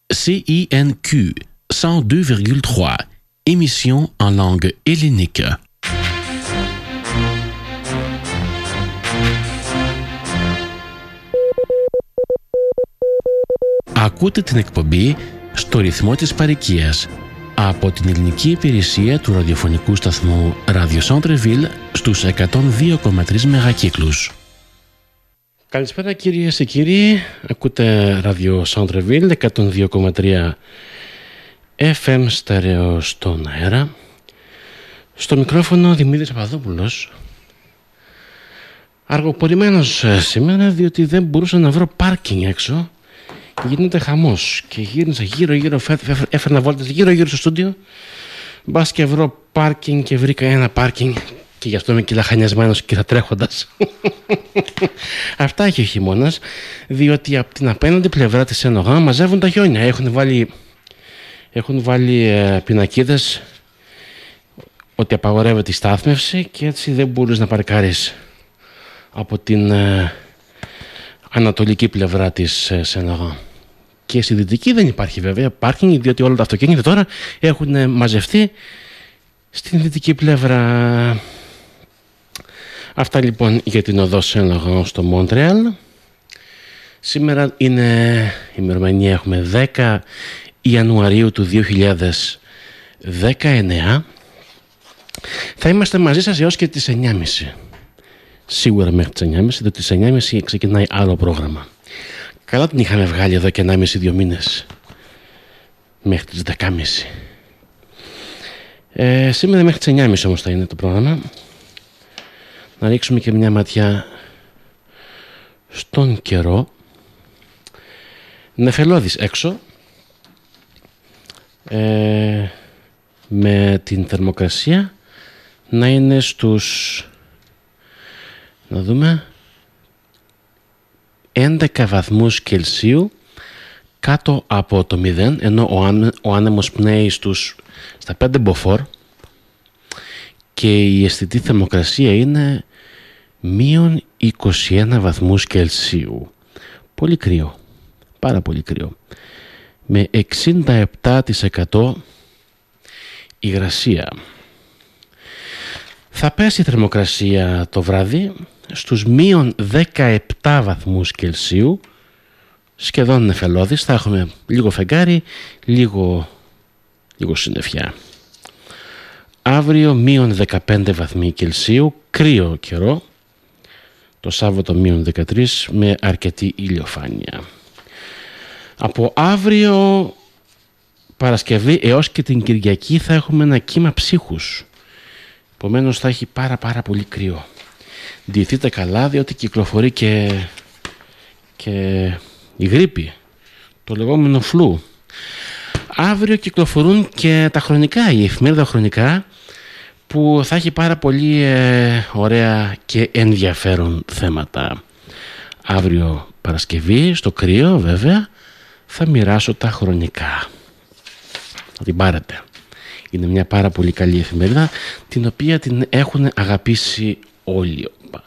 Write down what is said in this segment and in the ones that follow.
CINQ 102,3, émission en langue hellénique. Ακούτε την εκπομπή στο ρυθμό της παροικίας από την ελληνική υπηρεσία του ραδιοφωνικού σταθμού Radio Centre-Ville στους 102,3 μεγακύκλους. Καλησπέρα κυρίες και κύριοι, ακούτε Radio Centre-Ville 102,3 FM στερεό στον αέρα. Στο μικρόφωνο Δημήτρης Παπαδόπουλος. Αργοπορημένος σήμερα διότι δεν μπορούσα να βρω πάρκινγκ έξω. Γίνεται χαμός και γύρνησα γύρω-γύρω, έφερνα βόλτες γύρω-γύρω στο στούντιο. Μπας και βρω πάρκινγκ και βρήκα ένα πάρκινγκ και γι' αυτό είμαι και λαχανιασμένος και θα τρέχοντας. Αυτά έχει ο χειμώνας, διότι από την απέναντι πλευρά της Σεν-Λοράν μαζεύουν τα χιόνια. Έχουν βάλει πινακίδες ότι απαγορεύεται η στάθμευση και έτσι δεν μπορείς να παρκάρεις από την ανατολική πλευρά της Σεν-Λοράν. Και στη δυτική δεν υπάρχει βέβαια πάρκινγκ, διότι όλα τα αυτοκίνητα τώρα έχουν μαζευτεί στην δυτική πλευρά. Αυτά λοιπόν για την οδό Σεν-Λοράν στο Μόντρεαλ. Σήμερα είναι η ημερομηνία, έχουμε 10 Ιανουαρίου του 2019. Θα είμαστε μαζί σας έως και τις 9.30. Σίγουρα μέχρι τις 9.30, διότι τις 9.30 ξεκινάει άλλο πρόγραμμα. Καλά την είχαμε βγάλει εδώ και 1,5-2 μήνες. Μέχρι τις 10.30. Σήμερα μέχρι τις 9.30 όμως θα είναι το πρόγραμμα. Να ρίξουμε και μια ματιά στον καιρό. Νεφελώδης έξω. Με την θερμοκρασία να είναι στους, να δούμε, 11 βαθμούς Κελσίου κάτω από το 0, ενώ ο άνεμος πνέει στα 5 μποφόρ και η αισθητή θερμοκρασία είναι μείον 21 βαθμούς Κελσίου. Πολύ κρύο, πάρα πολύ κρύο. Με 67% υγρασία. Θα πέσει η θερμοκρασία το βράδυ στους μείον 17 βαθμούς Κελσίου, σχεδόν νεφελώδης. Θα έχουμε λίγο φεγγάρι, λίγο συννεφιά. Αύριο μείον 15 βαθμοί Κελσίου, κρύο καιρό. Το Σάββατο μείον 13 με αρκετή ηλιοφάνεια. Από αύριο Παρασκευή έως και την Κυριακή θα έχουμε ένα κύμα ψύχους. Επομένως θα έχει πάρα πολύ κρύο. Ντυθείτε καλά, διότι κυκλοφορεί και η γρίπη, το λεγόμενο φλού. Αύριο κυκλοφορούν και τα χρονικά, η εφημερίδα χρονικά, που θα έχει πάρα πολύ ωραία και ενδιαφέρον θέματα. Αύριο Παρασκευή, στο κρύο βέβαια, θα μοιράσω τα χρονικά. Θα την πάρετε. Είναι μια πάρα πολύ καλή εφημερίδα, την οποία την έχουν αγαπήσει όλοι.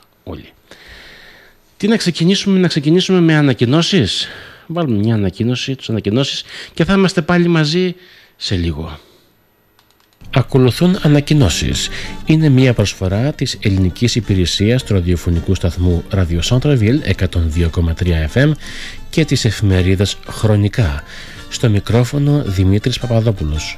Τι να ξεκινήσουμε με ανακοινώσεις. Βάλουμε μια ανακοίνωση, τις ανακοινώσεις και θα είμαστε πάλι μαζί σε λίγο. Ακολουθούν ανακοινώσεις. Είναι μια προσφορά της ελληνικής υπηρεσίας του ραδιοφωνικού σταθμού Radio Centre-Ville 102,3 FM και της εφημερίδας Χρονικά. Στο μικρόφωνο Δημήτρης Παπαδόπουλος.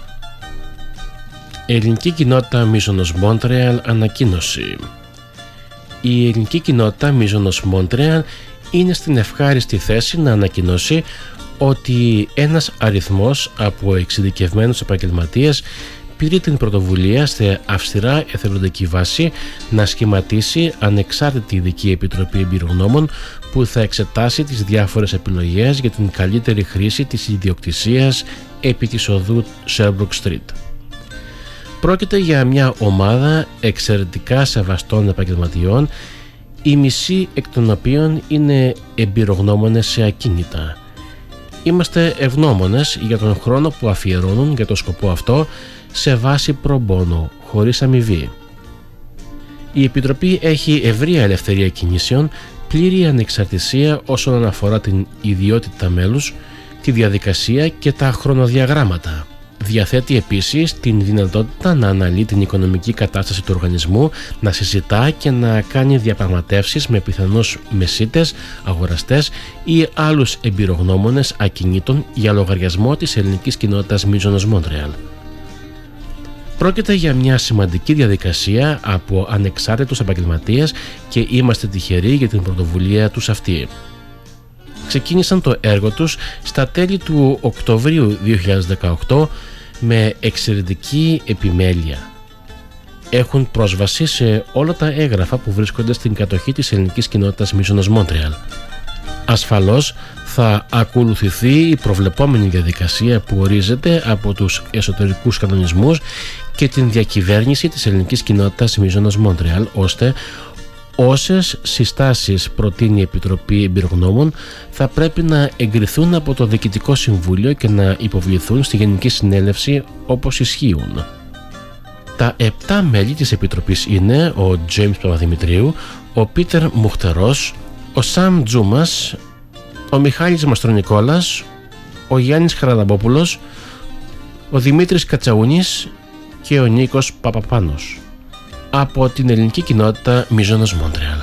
Ελληνική κοινότητα Μίζωνος Μόντρεαλ ανακοίνωση. Η ελληνική κοινότητα Μίζωνος Μόντρεαλ είναι στην ευχάριστη θέση να ανακοινώσει ότι ένας αριθμός από εξειδικευμένους επαγγελματίες πήρε την πρωτοβουλία σε αυστηρά εθελοντική βάση να σχηματίσει ανεξάρτητη ειδική επιτροπή εμπειρογνώμων που θα εξετάσει τις διάφορες επιλογές για την καλύτερη χρήση της ιδιοκτησίας επί της οδού Sherbrooke Street. Πρόκειται για μια ομάδα εξαιρετικά σεβαστών επαγγελματιών, οι μισοί εκ των οποίων είναι εμπειρογνώμονες σε ακίνητα. Είμαστε ευγνώμονες για τον χρόνο που αφιερώνουν για το σκοπό αυτό σε βάση pro bono, χωρίς αμοιβή. Η Επιτροπή έχει ευρεία ελευθερία κινήσεων, πλήρη ανεξαρτησία όσον αφορά την ιδιότητα μέλους, τη διαδικασία και τα χρονοδιαγράμματα. Διαθέτει επίσης την δυνατότητα να αναλύει την οικονομική κατάσταση του οργανισμού, να συζητά και να κάνει διαπραγματεύσεις με πιθανούς μεσίτες, αγοραστές ή άλλους εμπειρογνώμονες ακινήτων για λογαριασμό της ελληνικής κοινότητας Mykonos Montreal. Πρόκειται για μια σημαντική διαδικασία από ανεξάρτητους επαγγελματίες και είμαστε τυχεροί για την πρωτοβουλία τους αυτή. Ξεκίνησαν το έργο τους στα τέλη του Οκτωβρίου 2018 με εξαιρετική επιμέλεια. Έχουν πρόσβαση σε όλα τα έγγραφα που βρίσκονται στην κατοχή της ελληνικής κοινότητας Mykonos Montreal. Ασφαλώς θα ακολουθηθεί η προβλεπόμενη διαδικασία που ορίζεται από τους εσωτερικούς κανονισμούς και την διακυβέρνηση της ελληνικής κοινότητας Mykonos Montreal, ώστε όσες συστάσεις προτείνει η Επιτροπή Εμπειρογνώμων θα πρέπει να εγκριθούν από το Διοικητικό Συμβούλιο και να υποβληθούν στη Γενική Συνέλευση όπως ισχύουν. Τα 7 μέλη της Επιτροπής είναι ο James Παπαδημητρίου, ο Πίτερ Μουχτερός, ο Σαμ Τζούμας, ο Μιχάλης Μαστρονικόλας, ο Γιάννης Χαραλαμπόπουλος, ο Δημήτρης Κατσαούνης και ο Νίκος Παπαπάνος από την ελληνική κοινότητα Mykonos Montreal.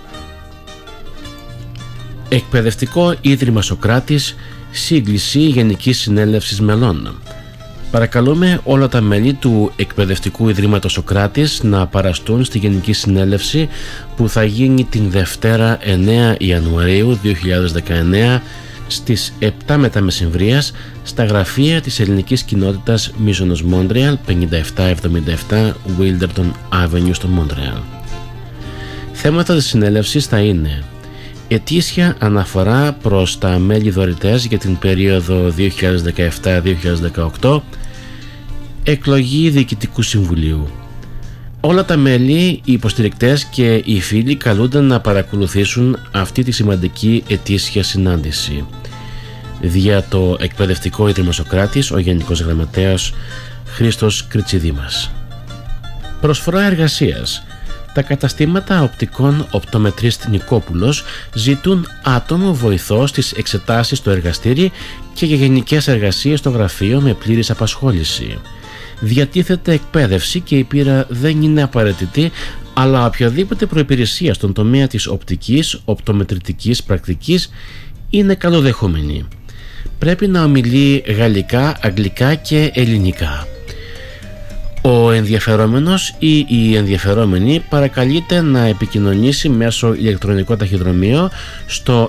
Εκπαιδευτικό Ίδρυμα Σωκράτης, σύγκληση Γενικής Συνέλευσης Μελών. Παρακαλούμε όλα τα μέλη του Εκπαιδευτικού Ιδρύματος Σωκράτης να παραστούν στη Γενική Συνέλευση που θα γίνει την Δευτέρα 9 Ιανουαρίου 2019 στις 7 μετά μεσημβρίας στα γραφεία της ελληνικής κοινότητας Mykonos Montreal 5777 Wilderton Avenue στο Montreal. Θέματα της συνέλευσης θα είναι ετήσια αναφορά προς τα μέλη δωρητές για την περίοδο 2017-2018, εκλογή Διοικητικού Συμβουλίου. Όλα τα μέλη, οι υποστηρικτές και οι φίλοι καλούνται να παρακολουθήσουν αυτή τη σημαντική ετήσια συνάντηση. Δια το Εκπαιδευτικό Ίδρυμα Σωκράτης, ο Γενικός Γραμματέας Χρήστος Κριτσιδήμας. Προσφορά εργασίας. Τα καταστήματα οπτικών Οπτομετρίστ Νικόπουλος ζητούν άτομο βοηθό στις εξετάσεις στο εργαστήρι και για γενικές εργασίες στο γραφείο με πλήρης απασχόληση. Διατίθεται εκπαίδευση και η πείρα δεν είναι απαραίτητη, αλλά οποιαδήποτε προϋπηρεσία στον τομέα της οπτικής, οπτομετρητικής πρακτικής είναι καλοδεχόμενη. Πρέπει να ομιλεί γαλλικά, αγγλικά και ελληνικά. Ο ενδιαφερόμενος ή η ενδιαφερόμενη παρακαλείται να επικοινωνήσει μέσω ηλεκτρονικό ταχυδρομείο στο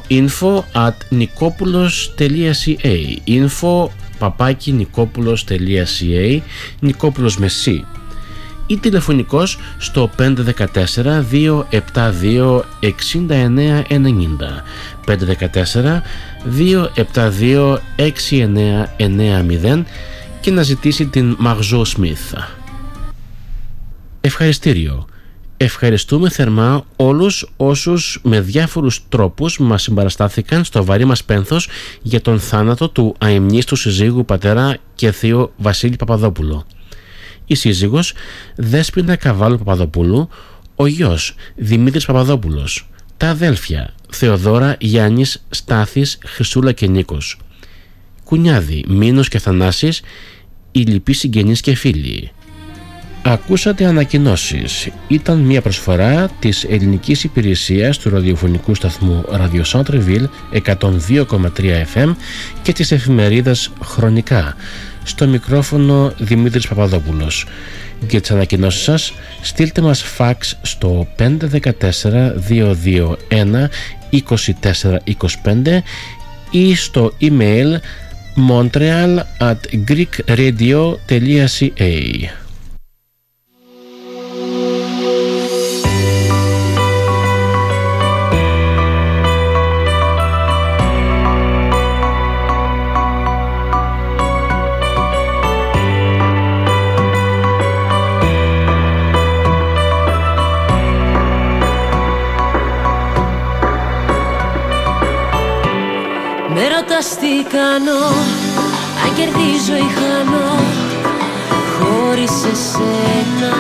info@nikopoulos.ca info@nikopoulos.ca Νικόπουλος με C ή τηλεφωνικός στο 514-272-6990 514-272-6990 και να ζητήσει την Marjo Smith. Ευχαριστήριο. Ευχαριστούμε θερμά όλους όσους με διάφορους τρόπους μας συμπαραστάθηκαν στο βαρύ μας πένθος για τον θάνατο του αημνίστου συζύγου πατέρα και θείο Βασίλη Παπαδόπουλο. Η σύζυγος Δέσποινα Καβάλου Παπαδοπούλου, ο γιος Δημήτρης Παπαδόπουλος, τα αδέλφια Θεοδώρα, Γιάννης, Στάθης, Χρυσούλα και Νίκος, κουνιάδι Μήνος και Θανάσης, οι λοιποί συγγενείς και φίλοι. Ακούσατε ανακοινώσεις. Ήταν μια προσφορά της ελληνικής υπηρεσίας του ραδιοφωνικού σταθμού Radio Centreville 102,3 FM και της εφημερίδας Χρονικά. Στο μικρόφωνο Δημήτρης Παπαδόπουλος. Για τις ανακοινώσεις σας στείλτε μας φαξ στο 514-221-2425 ή στο email montreal@greekradio.ca. Τι κάνω, αν κερδίζω ή χάνω χωρίς εσένα.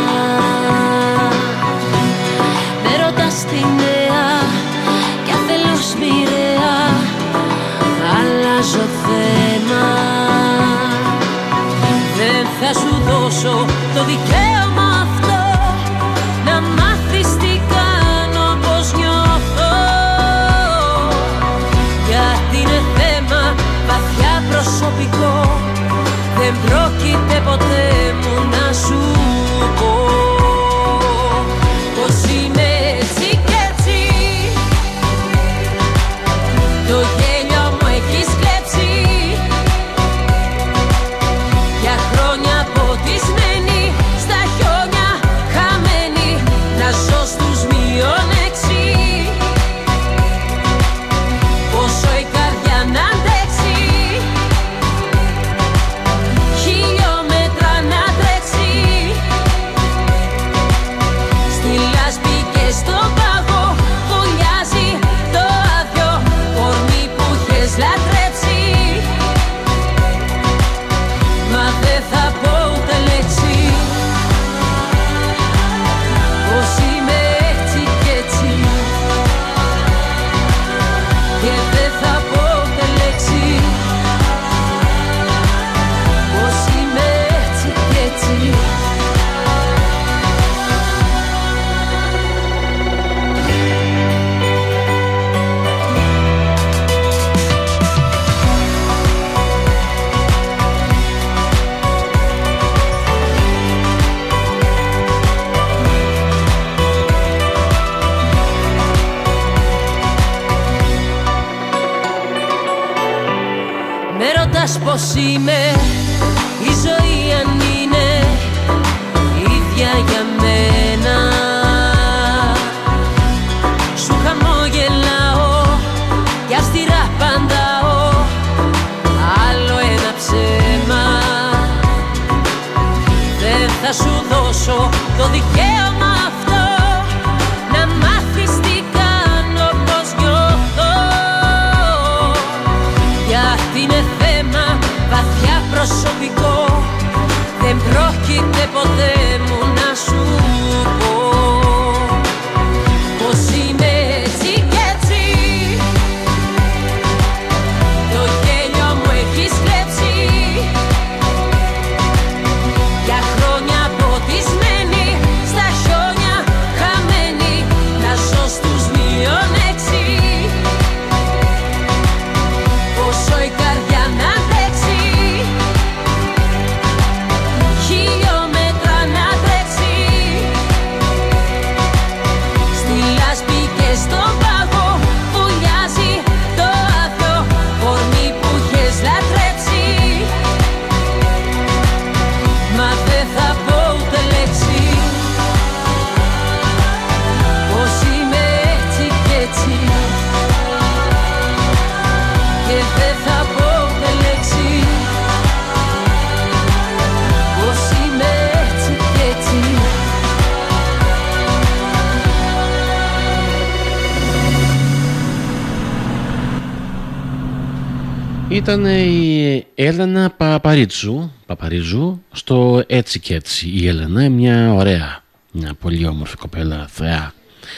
Με ρωτάς τη νέα κι αν θέλω μοιραία αλλάζω θέα. δώσω το δικαίωμα αυτό, να μάθεις τι κάνω, πως νιώθω. Γιατί είναι θέμα βαθιά προσωπικό, δεν πρόκειται ποτέ μου να σου πω πως είμαι έτσι κι έτσι. Το γέλιο μου έχεις κλέψει, για χρόνια ποτισμένη στα χιόνια, χαμένη να ζω στους μείον 6. Πόσο η καρδιά να αντέξει, χιλιόμετρα να τρέξει, στη λάσπη και στον πάγο βουλιάζει το άδειο κορμί που είχες λατρέψει. Μα δεν θα πω ούτε λέξη, πως είμαι έτσι κι έτσι. Και δεν θα πω ούτε λέξη, πως είμαι έτσι κι έτσι. Με ρωτάς πως είμαι, η ζωή αν είναι ίδια για μένα. Σου χαμογελάω και αυστηρά παντάω άλλο ένα ψέμα. Δεν θα σου δώσω το δικαίωμα αυτό, να μάθεις τι κάνω, πως νιώθω. Γιατί είναι θέμα βαθιά προσωπικό, δεν πρόκειται ποτέ μου να σου πω πως είμαι έτσι κι έτσι. Το γέλιο μου έχεις κλέψει, για χρόνια ποτισμένη στα χιόνια, χαμένη να ζω στους μείον 6. Πόσο η καρδιά να αντέξει, χιλιόμετρα να τρέξει, στη λάσπη και στον πάγο βουλιάζει το άδειο κορμί που είχες λατρέψει. Μα δεν θα πω ούτε λέξη, πως είμαι έτσι κι έτσι. Και δεν θα πω ούτε λέξη, πως είμαι έτσι κι έτσι. Ήταν η Έλενα Παπαρίζου στο Έτσι κι Έτσι. Η Έλενα, μια ωραία, μια πολύ όμορφη κοπέλα, θεά.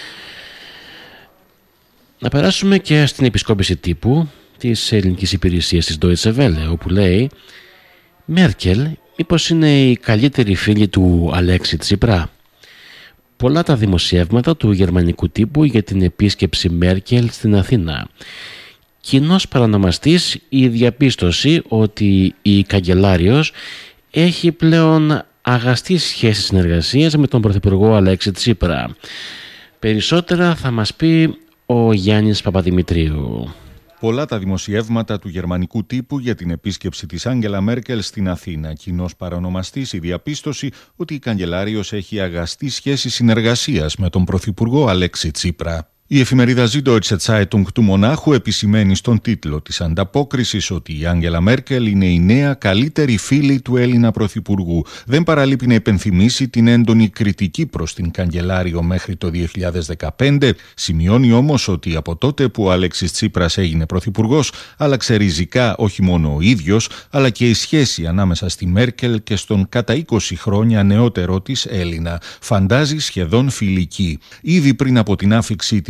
Να περάσουμε και στην επισκόπηση τύπου της ελληνικής υπηρεσίας της Deutsche Welle, όπου λέει Μέρκελ, μήπως είναι η καλύτερη φίλη του Αλέξη Τσίπρα. Πολλά τα δημοσιεύματα του γερμανικού τύπου για την επίσκεψη Μέρκελ στην Αθήνα. Κοινός παρανομαστής η διαπίστωση ότι η καγκελάριος έχει πλέον αγαστή σχέση συνεργασίας με τον Πρωθυπουργό Αλέξη Τσίπρα. Περισσότερα θα μας πει ο Γιάννης Παπαδημητρίου. Πολλά τα δημοσιεύματα του γερμανικού τύπου για την επίσκεψη της Άγγελα Μέρκελ στην Αθήνα. Κοινός παρονομαστής η διαπίστωση ότι η καγκελάριος έχει αγαστή σχέση συνεργασίας με τον Πρωθυπουργό Αλέξη Τσίπρα. Η εφημερίδα Süddeutsche Zeitung του Μονάχου επισημαίνει στον τίτλο της ανταπόκρισης ότι η Άγγελα Μέρκελ είναι η νέα καλύτερη φίλη του Έλληνα Πρωθυπουργού. Δεν παραλείπει να υπενθυμίσει την έντονη κριτική προς την καγκελάριο μέχρι το 2015. Σημειώνει όμως ότι από τότε που ο Αλέξης Τσίπρας έγινε Πρωθυπουργός άλλαξε ριζικά όχι μόνο ο ίδιος αλλά και η σχέση ανάμεσα στη Μέρκελ και στον κατά 20 χρόνια νεότερο της Έλληνα. Φαντάζει σχεδόν φιλική. Ήδη πριν από την άφιξή της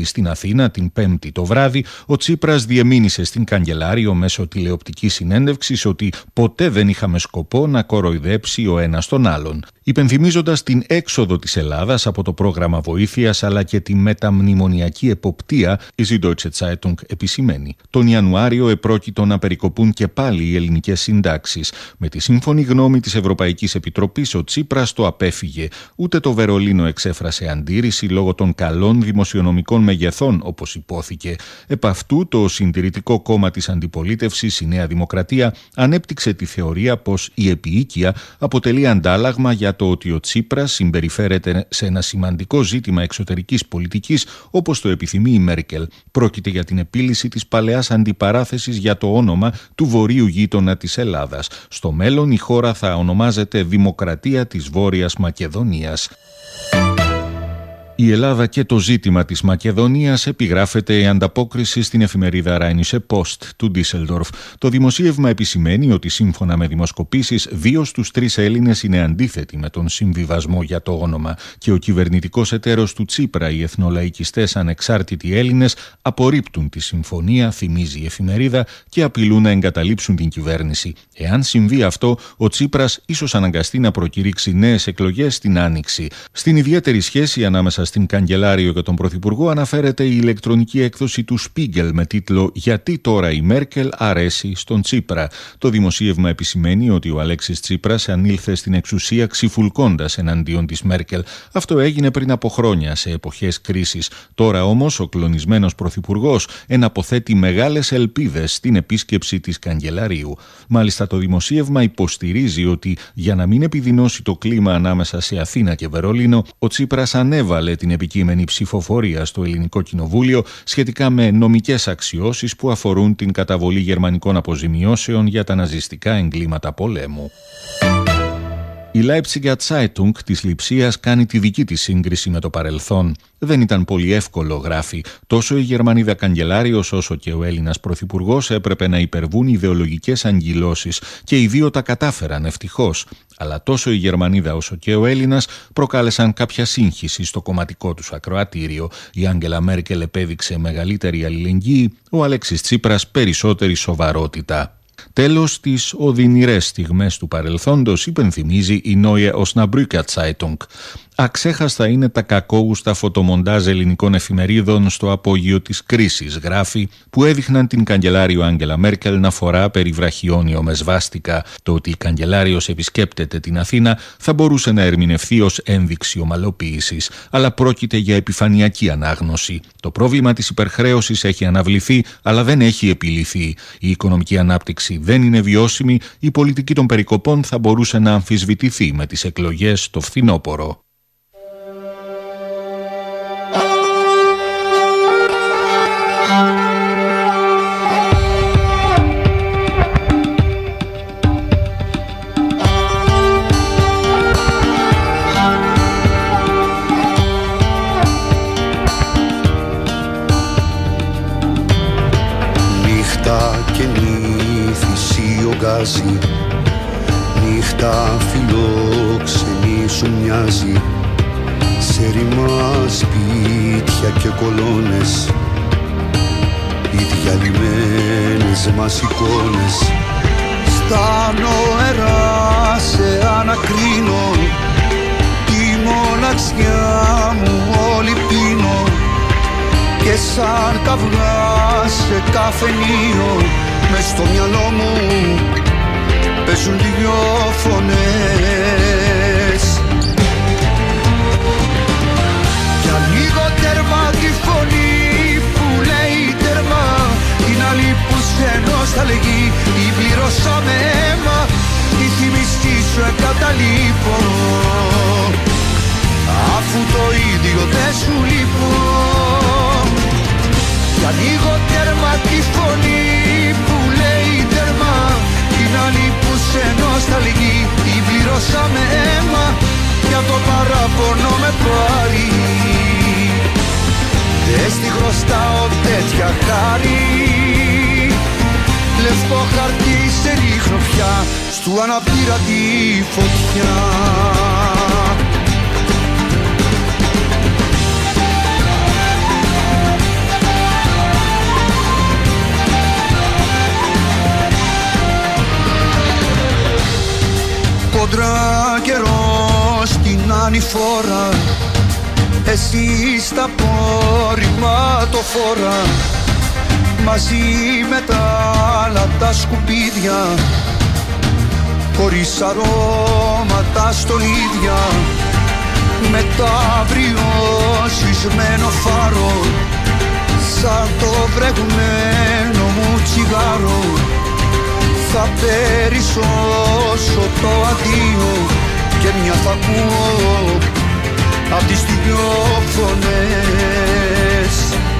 στην Αθήνα την Πέμπτη το βράδυ, ο Τσίπρας διεμήνυσε στην καγκελάριο μέσω τηλεοπτικής συνέντευξης ότι ποτέ δεν είχαμε σκοπό να κοροϊδέψει ο ένας τον άλλον, υπενθυμίζοντας την έξοδο της Ελλάδας από το πρόγραμμα βοήθειας αλλά και τη μεταμνημονιακή εποπτεία, η Süddeutsche Zeitung επισημαίνει. Τον Ιανουάριο επρόκειτο να περικοπούν και πάλι οι ελληνικές συντάξεις. Με τη σύμφωνη γνώμη της Ευρωπαϊκής Επιτροπής, ο Τσίπρας το απέφυγε. Ούτε το Βερολίνο εξέφρασε αντίρρηση λόγω των καλών δημοσιονομικών μεγεθών, όπως υπόθηκε. Επ' αυτού, το συντηρητικό κόμμα της αντιπολίτευσης, η Νέα Δημοκρατία, ανέπτυξε τη θεωρία πως η επίοικια αποτελεί αντάλλαγμα για το ότι ο Τσίπρας συμπεριφέρεται σε ένα σημαντικό ζήτημα εξωτερικής πολιτικής όπως το επιθυμεί η Μέρκελ. Πρόκειται για την επίλυση της παλαιάς αντιπαράθεσης για το όνομα του βορείου γείτονα της Ελλάδας. Στο μέλλον η χώρα θα ονομάζεται Δημοκρατία της Βόρειας Μακεδονίας. Η Ελλάδα και το ζήτημα της Μακεδονίας, επιγράφεται η ανταπόκριση στην εφημερίδα Rheinische Post του Ντίσελντορφ. Το δημοσίευμα επισημαίνει ότι σύμφωνα με δημοσκοπήσεις 2 στους 3 Έλληνες είναι αντίθετοι με τον συμβιβασμό για το όνομα και ο κυβερνητικός εταίρος του Τσίπρα, οι εθνολαϊκιστές ανεξάρτητοι Έλληνες, απορρίπτουν τη συμφωνία, θυμίζει η εφημερίδα, και απειλούν να εγκαταλείψουν την κυβέρνηση. Εάν συμβεί αυτό, ο Τσίπρας ίσως αναγκαστεί να προκηρύξει νέες εκλογές την Άνοιξη. Στην ιδιαίτερη σχέση ανάμεσα στην Καγκελάριο και τον Πρωθυπουργό αναφέρεται η ηλεκτρονική έκδοση του Spiegel με τίτλο «Γιατί τώρα η Μέρκελ αρέσει στον Τσίπρα». Το δημοσίευμα επισημαίνει ότι ο Αλέξης Τσίπρας ανήλθε στην εξουσία ξυφουλκώντας εναντίον της Μέρκελ. Αυτό έγινε πριν από χρόνια, σε εποχές κρίσης. Τώρα όμως ο κλονισμένος Πρωθυπουργός εναποθέτει μεγάλες ελπίδες στην επίσκεψη της Καγκελαρίου. Μάλιστα, το δημοσίευμα υποστηρίζει ότι για να μην επιδεινώσει το κλίμα ανάμεσα σε Αθήνα και Βερολίνο, ο Τσίπρας ανέβαλε την επικείμενη ψηφοφορία στο Ελληνικό Κοινοβούλιο σχετικά με νομικές αξιώσεις που αφορούν την καταβολή γερμανικών αποζημιώσεων για τα ναζιστικά εγκλήματα πολέμου. Η Leipziger Zeitung της Λειψίας κάνει τη δική της σύγκριση με το παρελθόν. Δεν ήταν πολύ εύκολο, γράφει. Τόσο η Γερμανίδα καγκελάριος όσο και ο Έλληνας πρωθυπουργός έπρεπε να υπερβούν ιδεολογικές αγκυλώσεις και οι δύο τα κατάφεραν ευτυχώς. Αλλά τόσο η Γερμανίδα όσο και ο Έλληνας προκάλεσαν κάποια σύγχυση στο κομματικό τους ακροατήριο. Η Άγγελα Μέρκελ επέδειξε μεγαλύτερη αλληλεγγύη, ο Αλέξης Τσίπρας περισσότερη σοβαρότητα. Τέλος, τις οδυνηρές στιγμές του παρελθόντος υπενθυμίζει η Neue Osnabrücker Zeitung. Αξέχαστα είναι τα κακόγουστα φωτομοντάζ ελληνικών εφημερίδων στο απόγειο της κρίσης, γράφει, που έδειχναν την καγκελάριο Άγγελα Μέρκελ να φορά περιβραχιόνιο με σβάστικα. Το ότι η καγκελάριος επισκέπτεται την Αθήνα θα μπορούσε να ερμηνευθεί ως ένδειξη ομαλοποίησης, αλλά πρόκειται για επιφανειακή ανάγνωση. Το πρόβλημα της υπερχρέωσης έχει αναβληθεί, αλλά δεν έχει επιλυθεί. Η οικονομική ανάπτυξη δεν είναι βιώσιμη, η πολιτική των περικοπών θα μπορούσε να αμφισβητηθεί με τις εκλογές το φθινόπωρο. Νύχτα φιλόξενη σου μοιάζει, σε ρημά σπίτια και κολόνες, οι διαλυμένες μας εικόνες. Στα νοερά σε ανακρίνω, τη μοναξιά μου όλη πίνω, και σαν καυγά σε καφενείο μες στο μυαλό μου παίζουν δυο φωνές. Κι ανοίγω τέρμα τη φωνή που λέει τέρμα, την άλλη που σε νοσταλγεί την πληρώσαμε αίμα, τη θυμιστή σου εγκαταλείπω, αφού το ίδιο δεν σου λείπω. Κι ανοίγω τέρμα τη φωνή που λέει τέρμα, την άλλη που σε νοσταλγεί την πληρώσαμε αίμα, για το παράπονο με πάρει. Δεν στη χρωστάω τέτοια χάρη, λευκό χαρτί σε ρίχνω πια στου αναπτήρα τη φωτιά. ανηφόρα, εσύ στα απορριμματοφόρα, μαζί με τα άλλα τα σκουπίδια, χωρίς αρώματα στολίδια, με το αύριο σβησμένο φάρο, σαν το βρεγμένο μου τσιγάρο, θα περισσώσω το αδείο και μια θα ακούω απ' τις δυο φωνές.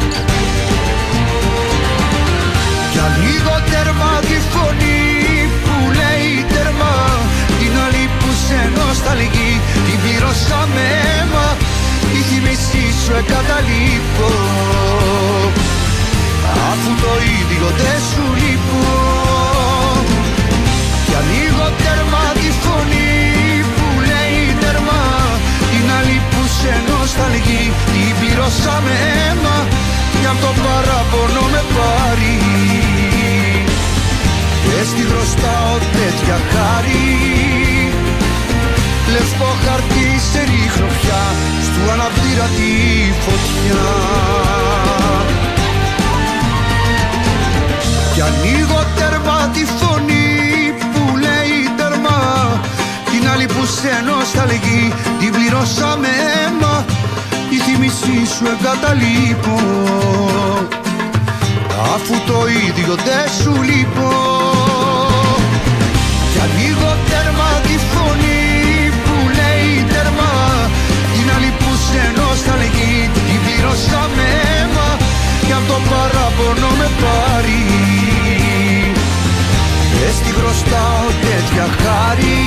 Κι ανοίγω τέρμα τη φωνή που λέει τέρμα, την άλλη που σε νοσταλγεί την πληρώσαμε αίμα, η θύμησή σου εγκαταλείπω, αφού το ίδιο δεν σου λείπω. Κι ανοίγω τέρμα τη φωνή που λέει τέρμα, την άλλη που σε νοσταλγεί την πληρώσαμε αίμα, κι απ' το παράπονο με πάρει και στη χρωστάω τέτοια χάρη. Λευκό χαρτί σε ρίχνω πια στου αναπτήρα τη φωτιά. Κι ανοίγω τέρμα τη φωνή που λέει τέρμα, την άλλη που σε νοσταλγεί την πληρώσαμε αίμα, η θύμησή σου εγκαταλείπω, αφού το ίδιο δεν σου λείπω. Κι ανοίγω τέρμα τη φωνή που λέει τέρμα, την άλλη που σε νοσταλγεί την πληρώσαμε αίμα, κι απ' το παράπονο με πάρει και στη χρωστάω τέτοια χάρη.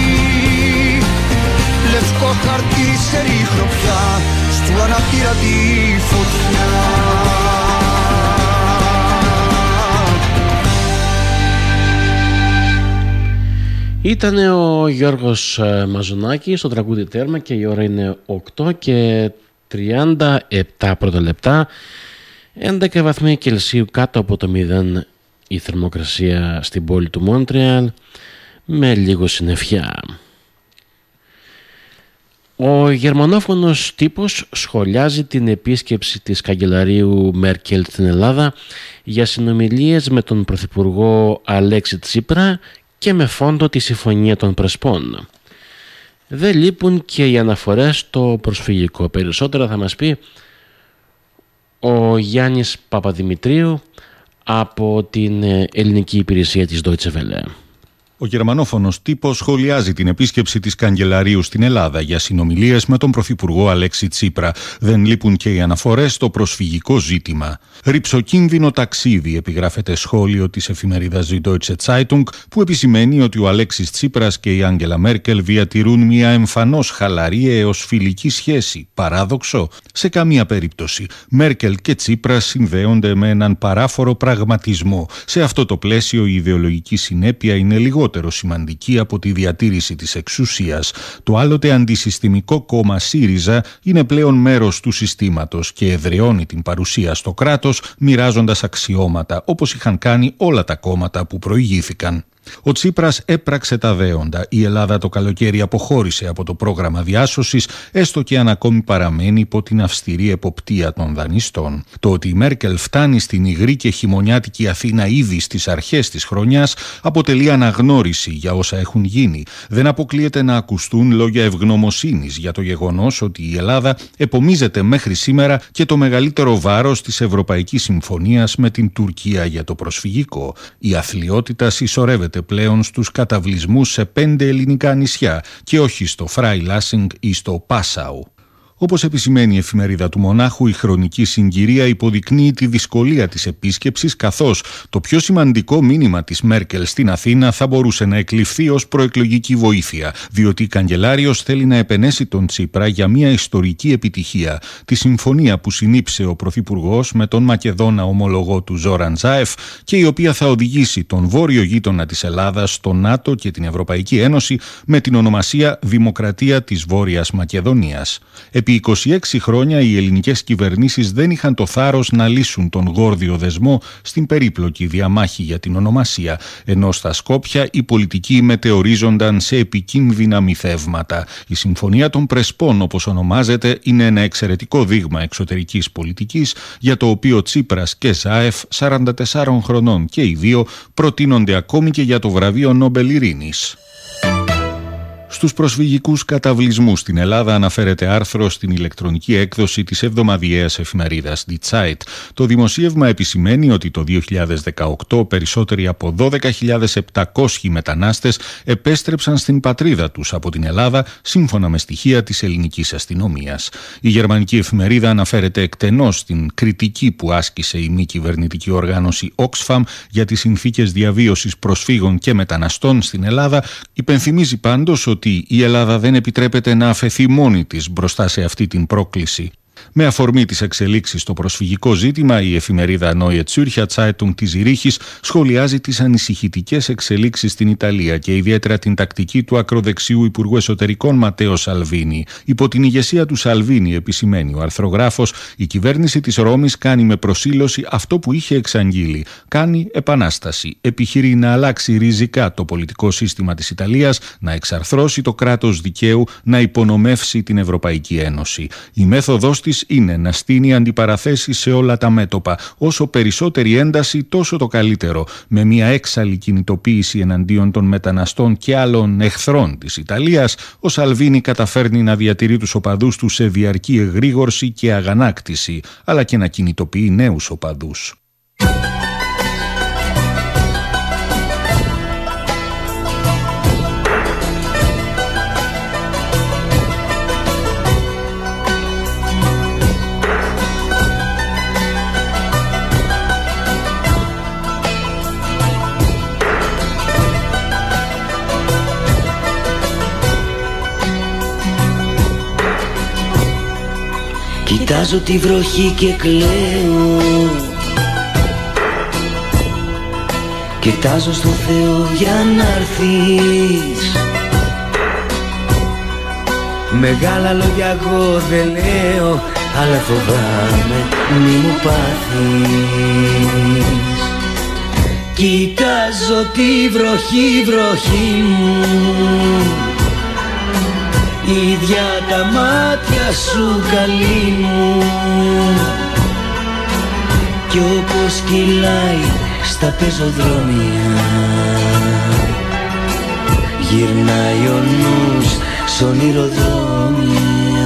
Λευκό χαρτί σε ρίχνω πια στου αναπτήρα τη φωτιά. Ήτανε ο Γιώργος Μαζονάκης στο τραγούδι Τέρμα και η ώρα είναι 8 και 37 πρώτα λεπτά. 11 βαθμοί Κελσίου κάτω από το 0 η θερμοκρασία στην πόλη του Μόντρεαλ με λίγο συννεφιά. Ο γερμανόφωνος τύπος σχολιάζει την επίσκεψη της καγκελαρίου Μέρκελ στην Ελλάδα για συνομιλίες με τον πρωθυπουργό Αλέξη Τσίπρα και με φόντο τη Συμφωνία των Πρεσπών. Δεν λείπουν και οι αναφορές στο προσφυγικό. Περισσότερα θα μας πει ο Γιάννης Παπαδημητρίου από την ελληνική υπηρεσία της Deutsche Welle. Ο γερμανόφωνος τύπος σχολιάζει την επίσκεψη της καγκελαρίου στην Ελλάδα για συνομιλίες με τον πρωθυπουργό Αλέξη Τσίπρα. Δεν λείπουν και οι αναφορές στο προσφυγικό ζήτημα. Ριψοκίνδυνο ταξίδι, επιγράφεται σχόλιο της εφημερίδας Süddeutsche Zeitung, που επισημαίνει ότι ο Αλέξης Τσίπρας και η Άγγελα Μέρκελ διατηρούν μια εμφανώς χαλαρή έως φιλική σχέση. Παράδοξο? Σε καμία περίπτωση. Μέρκελ και Τσίπρας συνδέονται με έναν παράφορο πραγματισμό. Σε αυτό το πλαίσιο η ιδεολογική συνέπεια είναι λιγότερο σημαντική από τη διατήρηση της εξουσίας. Το άλλοτε αντισυστημικό κόμμα ΣΥΡΙΖΑ είναι πλέον μέρος του συστήματος και εδραιώνει την παρουσία στο κράτος μοιράζοντας αξιώματα, όπως είχαν κάνει όλα τα κόμματα που προηγήθηκαν. Ο Τσίπρας έπραξε τα δέοντα. Η Ελλάδα το καλοκαίρι αποχώρησε από το πρόγραμμα διάσωσης, έστω και αν ακόμη παραμένει υπό την αυστηρή εποπτεία των δανειστών. Το ότι η Μέρκελ φτάνει στην υγρή και χειμωνιάτικη Αθήνα ήδη στις αρχές της χρονιάς αποτελεί αναγνώριση για όσα έχουν γίνει. Δεν αποκλείεται να ακουστούν λόγια ευγνωμοσύνης για το γεγονός ότι η Ελλάδα επομίζεται μέχρι σήμερα και το μεγαλύτερο βάρος της Ευρωπαϊκής Συμφωνίας με την Τουρκία για το προσφυγικό. Η αθλιότητα συσσωρεύεται πλέον στους καταβλισμούς σε 5 ελληνικά νησιά και όχι στο Φράιλάσινγκ ή στο Πάσαου. Όπως επισημαίνει η εφημερίδα του Μονάχου, η χρονική συγκυρία υποδεικνύει τη δυσκολία της επίσκεψης, καθώς το πιο σημαντικό μήνυμα της Μέρκελ στην Αθήνα θα μπορούσε να εκλειφθεί ως προεκλογική βοήθεια, διότι η καγκελάριος θέλει να επενέσει τον Τσίπρα για μια ιστορική επιτυχία, τη συμφωνία που συνήψε ο Πρωθυπουργός με τον Μακεδόνα ομολογό του Ζόραν Ζάεφ και η οποία θα οδηγήσει τον βόρειο γείτονα της Ελλάδας στο ΝΑΤΟ και την Ευρωπαϊκή Ένωση με την ονομασία Δημοκρατία της Βόρειας Μακεδονίας. Επί 26 χρόνια οι ελληνικές κυβερνήσεις δεν είχαν το θάρρος να λύσουν τον γόρδιο δεσμό στην περίπλοκη διαμάχη για την ονομασία, ενώ στα Σκόπια οι πολιτικοί μετεωρίζονταν σε επικίνδυνα μυθεύματα. Η Συμφωνία των Πρεσπών, όπως ονομάζεται, είναι ένα εξαιρετικό δείγμα εξωτερικής πολιτικής, για το οποίο Τσίπρας και Ζάεφ, 44 χρονών και οι δύο, προτείνονται ακόμη και για το βραβείο Νόμπελ Ειρήνης. Στους προσφυγικούς καταβλισμούς στην Ελλάδα αναφέρεται άρθρο στην ηλεκτρονική έκδοση της εβδομαδιαίας εφημερίδας Die Zeit. Το δημοσίευμα επισημαίνει ότι το 2018 περισσότεροι από 12.700 μετανάστες επέστρεψαν στην πατρίδα τους από την Ελλάδα, σύμφωνα με στοιχεία της ελληνικής αστυνομίας. Η γερμανική εφημερίδα αναφέρεται εκτενώς στην κριτική που άσκησε η μη κυβερνητική οργάνωση Oxfam για τις συνθήκες διαβίωσης προσφύγων και μεταναστών στην Ελλάδα. Υπενθυμίζει πάντως ότι η Ελλάδα δεν επιτρέπεται να αφαιθεί μόνη της μπροστά σε αυτή την πρόκληση. Με αφορμή τις εξελίξεις στο προσφυγικό ζήτημα, η εφημερίδα Neue Zürcher Zeitung της Ζηρίχης σχολιάζει τις ανησυχητικές εξελίξεις στην Ιταλία και ιδιαίτερα την τακτική του ακροδεξιού Υπουργού Εσωτερικών Ματέο Σαλβίνι. Υπό την ηγεσία του Σαλβίνι, επισημαίνει ο αρθρογράφος, η κυβέρνηση της Ρώμης κάνει με προσήλωση αυτό που είχε εξαγγείλει. Κάνει επανάσταση. Επιχειρεί να αλλάξει ριζικά το πολιτικό σύστημα της Ιταλίας, να εξαρθρώσει το κράτος δικαίου, να υπονομεύσει την Ευρωπαϊκή Ένωση. Η μέθοδος της είναι να στείνει αντιπαραθέσεις σε όλα τα μέτωπα. Όσο περισσότερη ένταση, τόσο το καλύτερο. Με μια έξαλλη κινητοποίηση εναντίον των μεταναστών και άλλων εχθρών της Ιταλίας, ο Σαλβίνι καταφέρνει να διατηρεί τους οπαδούς του σε διαρκή εγρήγορση και αγανάκτηση, αλλά και να κινητοποιεί νέους οπαδούς. Κοιτάζω τη βροχή και κλαίω, κοιτάζω στο Θεό για να έρθεις. Μεγάλα λόγια εγώ δεν λέω, αλλά φοβάμαι μη μου πάθεις. Κοιτάζω τη βροχή μου, ίδια τα μάτια σου καλή μου, κι όπως κυλάει στα πεζοδρόμια, γυρνάει ο νους σ' ονειροδρόμια.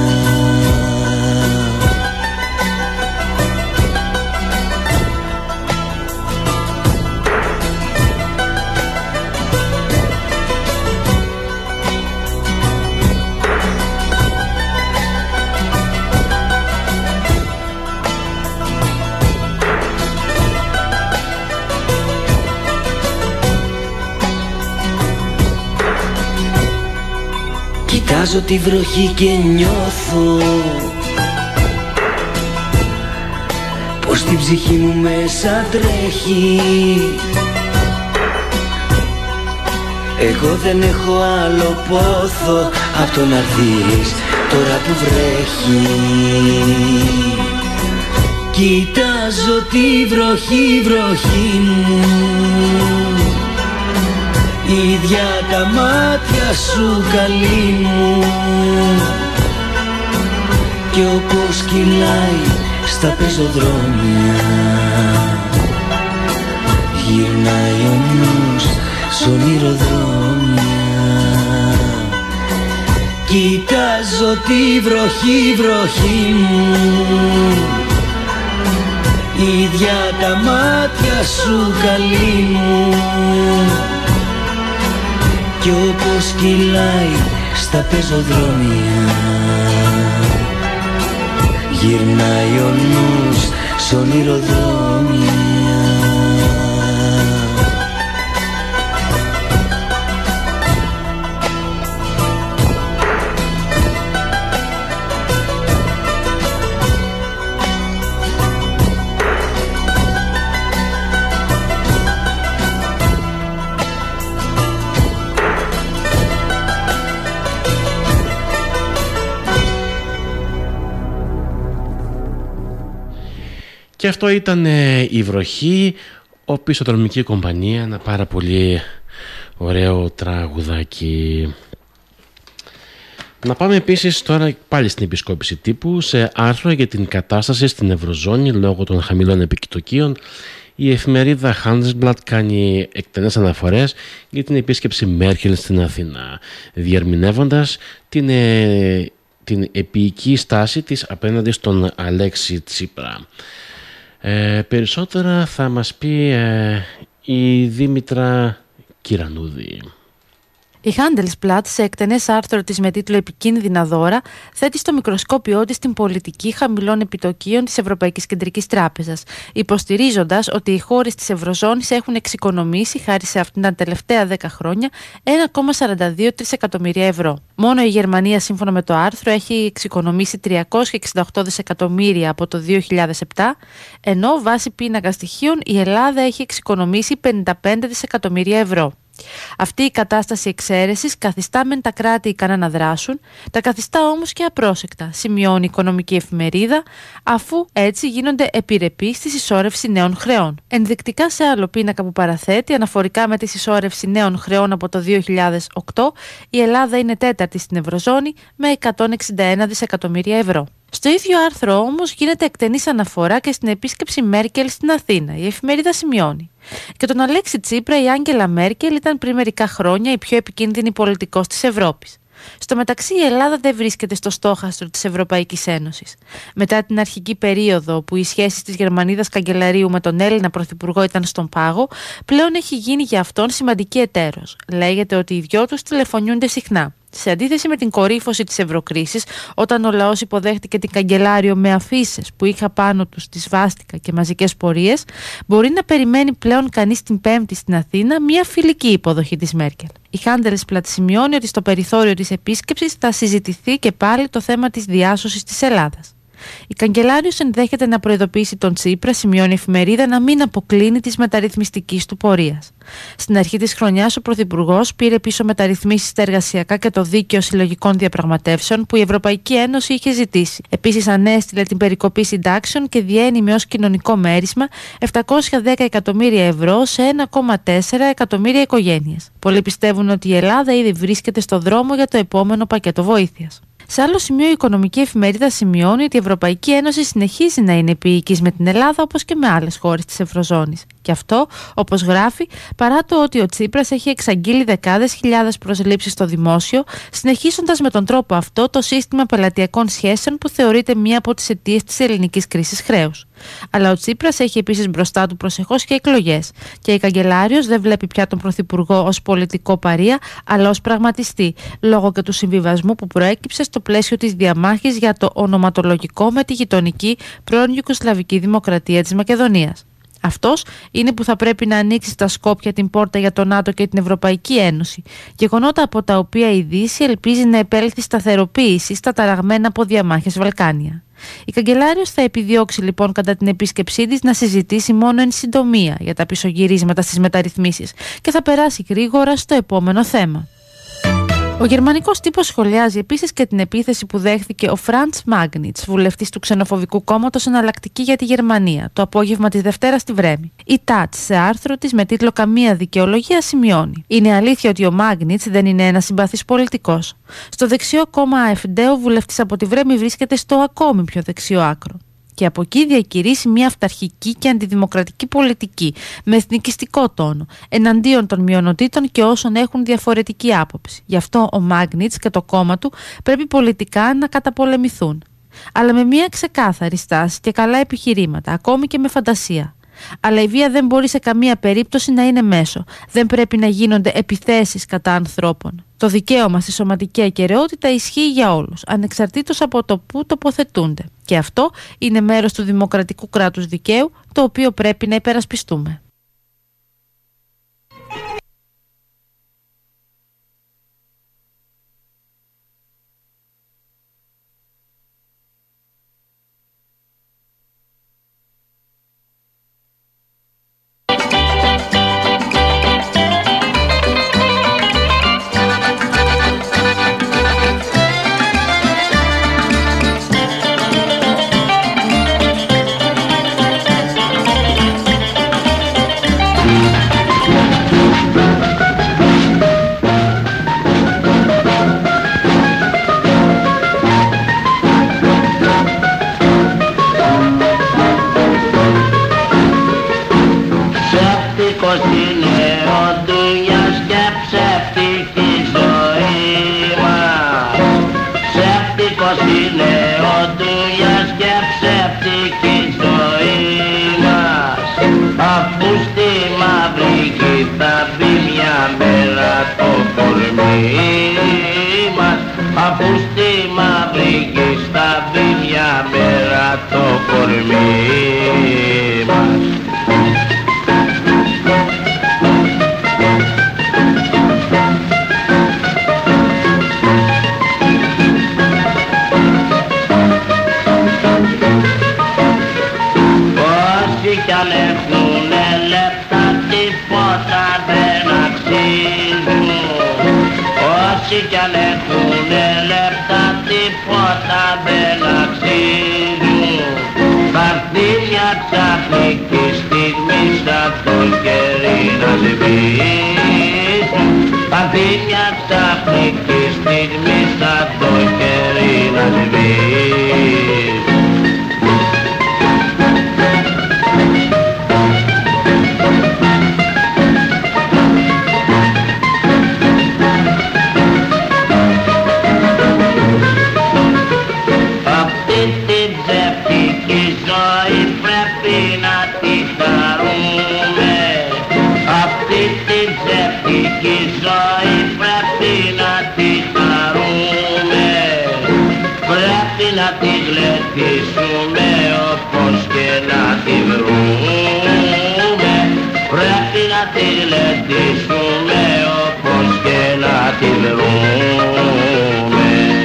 Κοιτάζω τη βροχή και νιώθω πως την ψυχή μου μέσα τρέχει. Εγώ δεν έχω άλλο πόθο απ' το να δεις τώρα που βρέχει. Κοιτάζω τη βροχή μου, ίδια τα μάτια σου καλή μου, κι όπως κυλάει στα πεζοδρόμια, γυρνάει ο νους σ' ονειροδρόμια. Κοιτάζω τη βροχή μου, ίδια τα μάτια σου καλή μου, κι όπως κυλάει στα πεζοδρόμια, γυρνάει ο νους σ' ονειροδρόμια. Και αυτό ήταν η βροχή, οπισθοδρομική κομπανία, ένα πάρα πολύ ωραίο τραγουδάκι. Να πάμε επίσης τώρα πάλι στην επισκόπηση τύπου. Σε άρθρο για την κατάσταση στην Ευρωζώνη λόγω των χαμηλών επιτοκίων, η εφημερίδα Handelsblatt κάνει εκτενές αναφορές για την επίσκεψη Μέρκελ στην Αθήνα, διερμηνεύοντας την επίοικη στάση της απέναντι στον Αλέξη Τσίπρα. Περισσότερα θα μας πει η Δήμητρα Κυρανούδη. Η Handelsblatt, σε εκτενές άρθρο της με τίτλο «Επικίνδυνα δώρα», θέτει στο μικροσκόπιό της την πολιτική χαμηλών επιτοκίων της Ευρωπαϊκής Κεντρικής Τράπεζας, υποστηρίζοντας ότι οι χώρες της Ευρωζώνης έχουν εξοικονομήσει, χάρη σε αυτήν τα τελευταία 10 χρόνια, 1,42 τρισεκατομμύρια ευρώ. Μόνο η Γερμανία, σύμφωνα με το άρθρο, έχει εξοικονομήσει 368 δισεκατομμύρια από το 2007, ενώ βάσει πίνακα στοιχείων η Ελλάδα έχει εξοικονομήσει 55 δισεκατομμύρια ευρώ. Αυτή η κατάσταση εξαίρεσης καθιστά μεν τα κράτη ικανά να δράσουν, τα καθιστά όμως και απρόσεκτα, σημειώνει η οικονομική εφημερίδα, αφού έτσι γίνονται επιρρεπείς στη συσσόρευση νέων χρεών. Ενδεικτικά σε άλλο πίνακα που παραθέτει, αναφορικά με τη συσσόρευση νέων χρεών από το 2008, η Ελλάδα είναι τέταρτη στην Ευρωζώνη με 161 δισεκατομμύρια ευρώ. Στο ίδιο άρθρο όμως γίνεται εκτενής αναφορά και στην επίσκεψη Μέρκελ στην Αθήνα. Η εφημερίδα σημειώνει: «Και τον Αλέξη Τσίπρα η Άγγελα Μέρκελ ήταν πριν μερικά χρόνια η πιο επικίνδυνη πολιτικός της Ευρώπης. Στο μεταξύ η Ελλάδα δεν βρίσκεται στο στόχαστρο της Ευρωπαϊκής Ένωσης. Μετά την αρχική περίοδο που οι σχέσεις της Γερμανίδας καγκελαρίου με τον Έλληνα Πρωθυπουργό ήταν στον πάγο, πλέον έχει γίνει για αυτόν σημαντική εταίρος. Λέγεται ότι οι δυο τους τηλεφωνιούνται συχνά. Σε αντίθεση με την κορύφωση της ευρωκρίσης, όταν ο λαός υποδέχτηκε την καγκελάριο με αφίσες που είχα πάνω τους τη σβάστηκα και μαζικές πορείες, μπορεί να περιμένει πλέον κανείς την Πέμπτη στην Αθήνα μια φιλική υποδοχή της Μέρκελ». Η Handelsblatt σημειώνει ότι στο περιθώριο της επίσκεψης θα συζητηθεί και πάλι το θέμα της διάσωσης της Ελλάδας. Η καγκελάριος ενδέχεται να προειδοποιήσει τον Τσίπρα, σημειώνει η εφημερίδα, να μην αποκλίνει της μεταρρυθμιστικής του πορείας. Στην αρχή της χρονιάς ο Πρωθυπουργός πήρε πίσω μεταρρυθμίσεις στα εργασιακά και το δίκαιο συλλογικών διαπραγματεύσεων που η Ευρωπαϊκή Ένωση είχε ζητήσει. Επίσης ανέστειλε την περικοπή συντάξεων και διένυμε ως κοινωνικό μέρισμα 710 εκατομμύρια ευρώ σε 1,4 εκατομμύρια οικογένειες. Πολλοί πιστεύουν ότι η Ελλάδα ήδη βρίσκεται στο δρόμο για το επόμενο πακέτο βοήθειας. Σε άλλο σημείο, η οικονομική εφημερίδα σημειώνει ότι η Ευρωπαϊκή Ένωση συνεχίζει να είναι επίοικης με την Ελλάδα όπως και με άλλες χώρες της Ευρωζώνης. Και αυτό, όπως γράφει, παρά το ότι ο Τσίπρας έχει εξαγγείλει δεκάδες χιλιάδες προσλήψεις στο δημόσιο, συνεχίζοντας με τον τρόπο αυτό το σύστημα πελατειακών σχέσεων που θεωρείται μία από τις αιτίες της ελληνικής κρίσης χρέους. Αλλά ο Τσίπρας έχει επίσης μπροστά του προσεχώς και εκλογές. Και η καγκελάριος δεν βλέπει πια τον Πρωθυπουργό ως πολιτικό παρεία, αλλά ως πραγματιστή, λόγω και του συμβιβασμού που προέκυψε στο πλαίσιο της διαμάχης για το ονοματολογικό με τη γειτονική πρώην Ιουγκοσλαβική Δημοκρατία της Μακεδονίας. Αυτός είναι που θα πρέπει να ανοίξει στα Σκόπια την πόρτα για το ΝΑΤΟ και την Ευρωπαϊκή Ένωση, γεγονότα από τα οποία η Δύση ελπίζει να επέλθει σταθεροποίηση στα ταραγμένα από διαμάχες Βαλκάνια. Η καγκελάριος θα επιδιώξει λοιπόν κατά την επίσκεψή της να συζητήσει μόνο εν συντομία για τα πισωγυρίσματα στις μεταρρυθμίσεις και θα περάσει γρήγορα στο επόμενο θέμα. Ο γερμανικός τύπος σχολιάζει επίσης και την επίθεση που δέχθηκε ο Φραντς Μάγνιτς, βουλευτής του Ξενοφοβικού Κόμματος Εναλλακτική για τη Γερμανία, το απόγευμα της Δευτέρας στη Βρέμη. Η ΤΑΤΣ, σε άρθρο της με τίτλο «Καμία δικαιολογία», σημειώνει: «Είναι αλήθεια ότι ο Μάγνιτς δεν είναι ένας συμπαθής πολιτικός. Στο δεξιό κόμμα AfD ο βουλευτής από τη Βρέμη βρίσκεται στο ακόμη πιο δεξιό άκρο. Και από εκεί διακηρύσει μια αυταρχική και αντιδημοκρατική πολιτική με εθνικιστικό τόνο εναντίον των μειονοτήτων και όσων έχουν διαφορετική άποψη. Γι' αυτό ο Μάγνιτς και το κόμμα του πρέπει πολιτικά να καταπολεμηθούν. Αλλά με μια ξεκάθαρη στάση και καλά επιχειρήματα, ακόμη και με φαντασία. Αλλά η βία δεν μπορεί σε καμία περίπτωση να είναι μέσο. Δεν πρέπει να γίνονται επιθέσεις κατά ανθρώπων. Το δικαίωμα στη σωματική ακεραιότητα ισχύει για όλους, ανεξαρτήτως από το που τοποθετούνται. Και αυτό είναι μέρος του δημοκρατικού κράτους δικαίου, το οποίο πρέπει να υπερασπιστούμε». Ψεύτικος είναι ο ντουνιάς και ψεύτικη ζωή μας. Ψεύτικος είναι ο ντουνιάς και ψεύτικη ζωή μας. Αφού στη μαύρη γη θα μπει μια μέρα το κορμί μας. Αφού στη μαύρη γη θα μπει μια μέρα το κορμί μας. Κι αν έχουνε λεπτά τίποτα δεν αξίζουν. Όσοι κι αν έχουνε λεπτά τίποτα δεν αξίζουν. Θα έρθει μια ξαφνική στιγμή σαν το κερί να σβήσουν. Θα έρθει μια ξαφνική στιγμή σαν το κερί να σβήσουν. Να τη γλεντήσουμε όπως και να τη βρούμε. Πρέπει να τη γλεντήσουμε όπως και να τη βρούμε.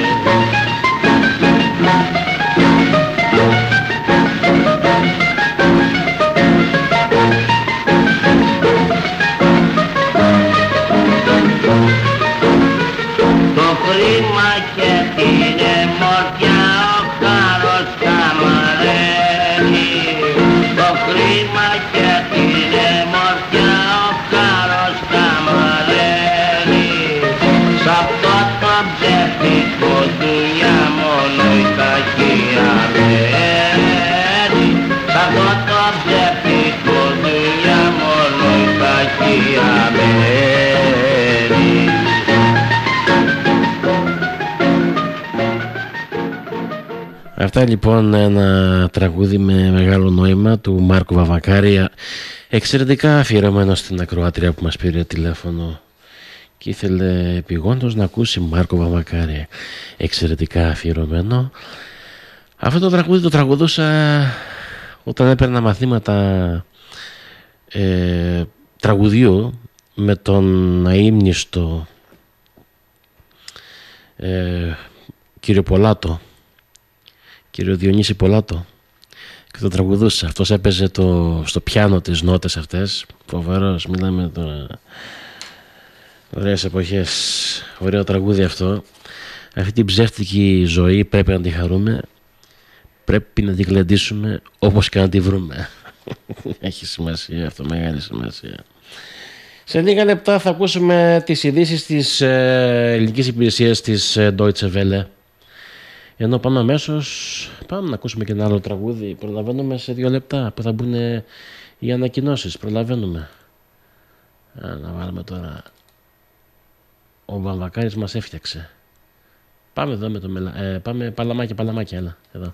Το χρήμα και την εμόρφια και την εμορφιά ο χάρος καμαραίνει. Σ' αυτό το ψεύτικο δουλειά μόνο η ταχεία μένει. Σ' αυτό το ψεύτικο δουλειά μόνο η ταχεία μένει. Αυτά λοιπόν ένα τραγούδι με μεγάλο νόημα του Μάρκου Βαμβακάρη, εξαιρετικά αφιερωμένο στην ακροάτρια που μας πήρε τηλέφωνο και ήθελε επειγόντως να ακούσει Μάρκο Βαμβακάρη, εξαιρετικά αφιερωμένο. Αυτό το τραγούδι το τραγουδούσα όταν έπαιρνα μαθήματα τραγουδιού με τον αείμνηστο κύριο Πολάτο, κύριο Διονύση Πολάτο, και το τραγουδούσε. Αυτός έπαιζε στο πιάνο τις νότες αυτές. Φοβερός, μιλάμε τώρα ωραίες εποχές. Ωραίο τραγούδι αυτό. Αυτή την ψεύτικη ζωή πρέπει να τη χαρούμε, πρέπει να τη γλεντήσουμε όπως και να τη βρούμε. Έχει σημασία αυτό, μεγάλη σημασία. Σε λίγα λεπτά θα ακούσουμε τις ειδήσεις της ελληνικής υπηρεσίας της Deutsche Welle. Ενώ πάμε αμέσως, πάμε να ακούσουμε και ένα άλλο τραγούδι. Προλαβαίνουμε σε 2 λεπτά που θα μπουν οι ανακοινώσεις. Προλαβαίνουμε. Να βάλουμε τώρα. Ο Βαμβακάρης μας έφτιαξε. Πάμε εδώ με το πάμε παλαμάκια, έλα, εδώ.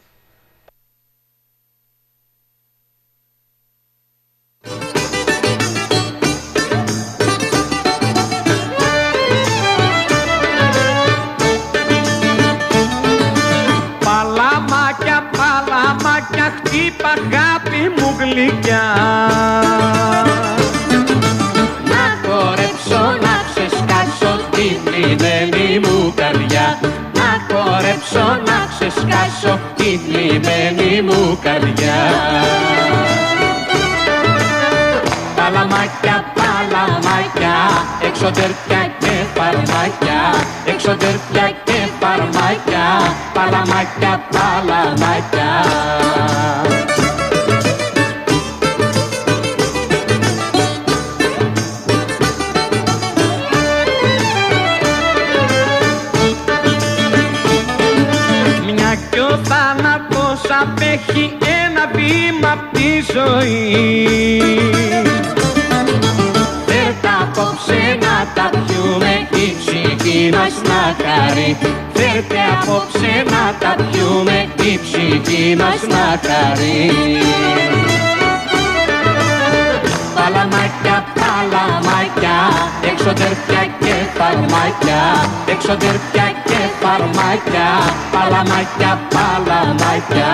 Παλαμάκια, χτύπα αγάπη μου γλυκιά. Να χορέψω, να ξεσκάσω τη θλιμμένη μου καρδιά. Να χορέψω, να ξεσκάσω τη θλιμμένη μου καρδιά. Παλαμάκια, παλαμάκια, εξωτεριά και φαρμάκια, εξωτεριά και φαρμάκια, παλαμάκια, παλαμάκια. Μια κι ο θάνατος απέχει ένα βήμα απ' τη ζωή. μακάρι. Φέρτε απόψε να τα πιούμε, η ψυχή μας μακάρι. Παλαμάκια, παλαμάκια, εξωτερπιά και φαρμάκια, εξωτερπιά και φαρμάκια, παλαμάκια, παλαμάκια.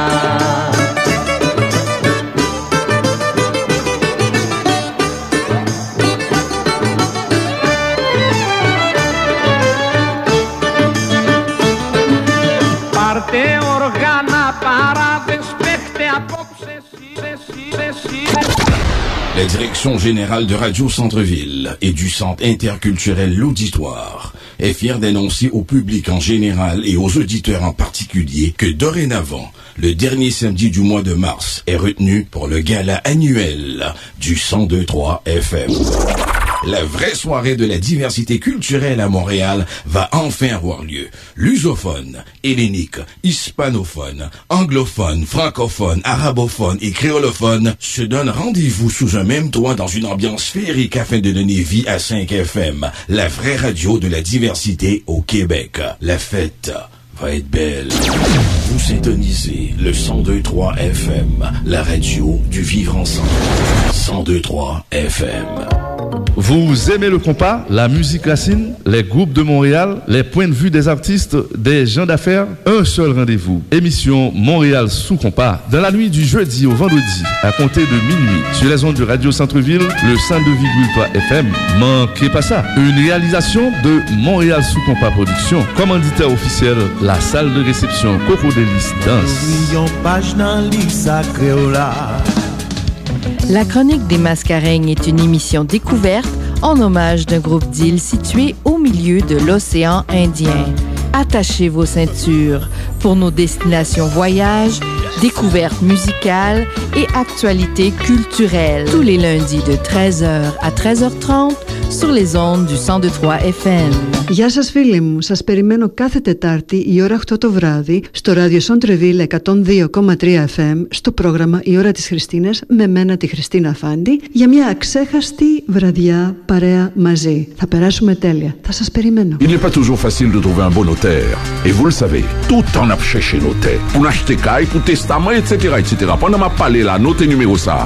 Πάρτε οργάνα, παράδες, παίχτε απόψε, La direction générale de Radio Centre-Ville et du Centre interculturel L'Auditoire est fière d'annoncer au public en général et aux auditeurs en particulier que dorénavant, le dernier samedi du mois de mars est retenu pour le gala annuel du 102.3 FM. La vraie soirée de la diversité culturelle à Montréal va enfin avoir lieu. Lusophone, hellénique, hispanophone, anglophone, francophone, arabophone et créolophone se donnent rendez-vous sous un même toit dans une ambiance féerique afin de donner vie à 5 FM, la vraie radio de la diversité au Québec. La fête va être belle. Vous syntonisez le 102.3 FM, la radio du vivre ensemble. 102.3 FM. Vous aimez le compas, la musique racine, les groupes de Montréal, les points de vue des artistes, des gens d'affaires? Un seul rendez-vous. Émission Montréal sous compas, dans la nuit du jeudi au vendredi, à compter de minuit, sur les ondes de Radio Centre-Ville, le 102,3 FM. Manquez pas ça. Une réalisation de Montréal sous compas Production. Commanditaire officiel, la salle de réception Cocodélis Danse. La chronique des Mascareignes est une émission découverte en hommage d'un groupe d'îles situé au milieu de l'océan Indien. Attachez vos ceintures pour nos destinations voyages, découvertes musicales et actualités culturelles. Tous les lundis de 13h à 13h30 sur les ondes du 102.3 FM. Γεια σας φίλοι μου, σας περιμένω κάθε Τετάρτη η ώρα 8 το βράδυ στο ράδιο Centre-Ville 102,3 FM στο πρόγραμμα «Η ώρα της Χριστίνας» με μένα τη Χριστίνα Φάντη για μια αξέχαστη βραδιά παρέα μαζί. Θα περάσουμε τέλεια. Θα σας περιμένω. Il n'est pas toujours facile de trouver un bon notaire. Et vous le savez, tout en a cherché notaire. Pour acheter caille, pour testament, etc., etc. Pendant ma parler là, notez numéro ça.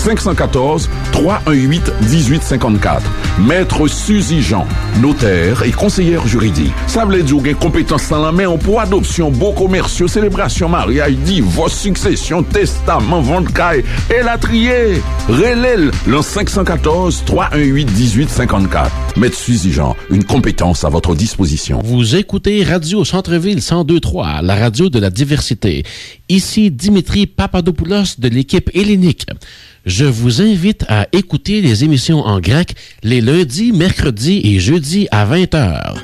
514-318-1854. Maître Suzy Jean, notaire et conseillère juridique. Ça veut dire qu'il y a compétence dans la main pour adoption, beaux commerciaux, célébration, mariage, divorce, succession, testament, vente caille et la trier. Relèle le 514-318-1854. Maître Suzy Jean, une compétence à votre disposition. Vous écoutez Radio Centre-Ville 102.3, la radio de la diversité. Ici Dimitri Papadopoulos de l'équipe hellénique. Je vous invite à écouter les émissions en grec les lundis, mercredis et jeudis à 20h.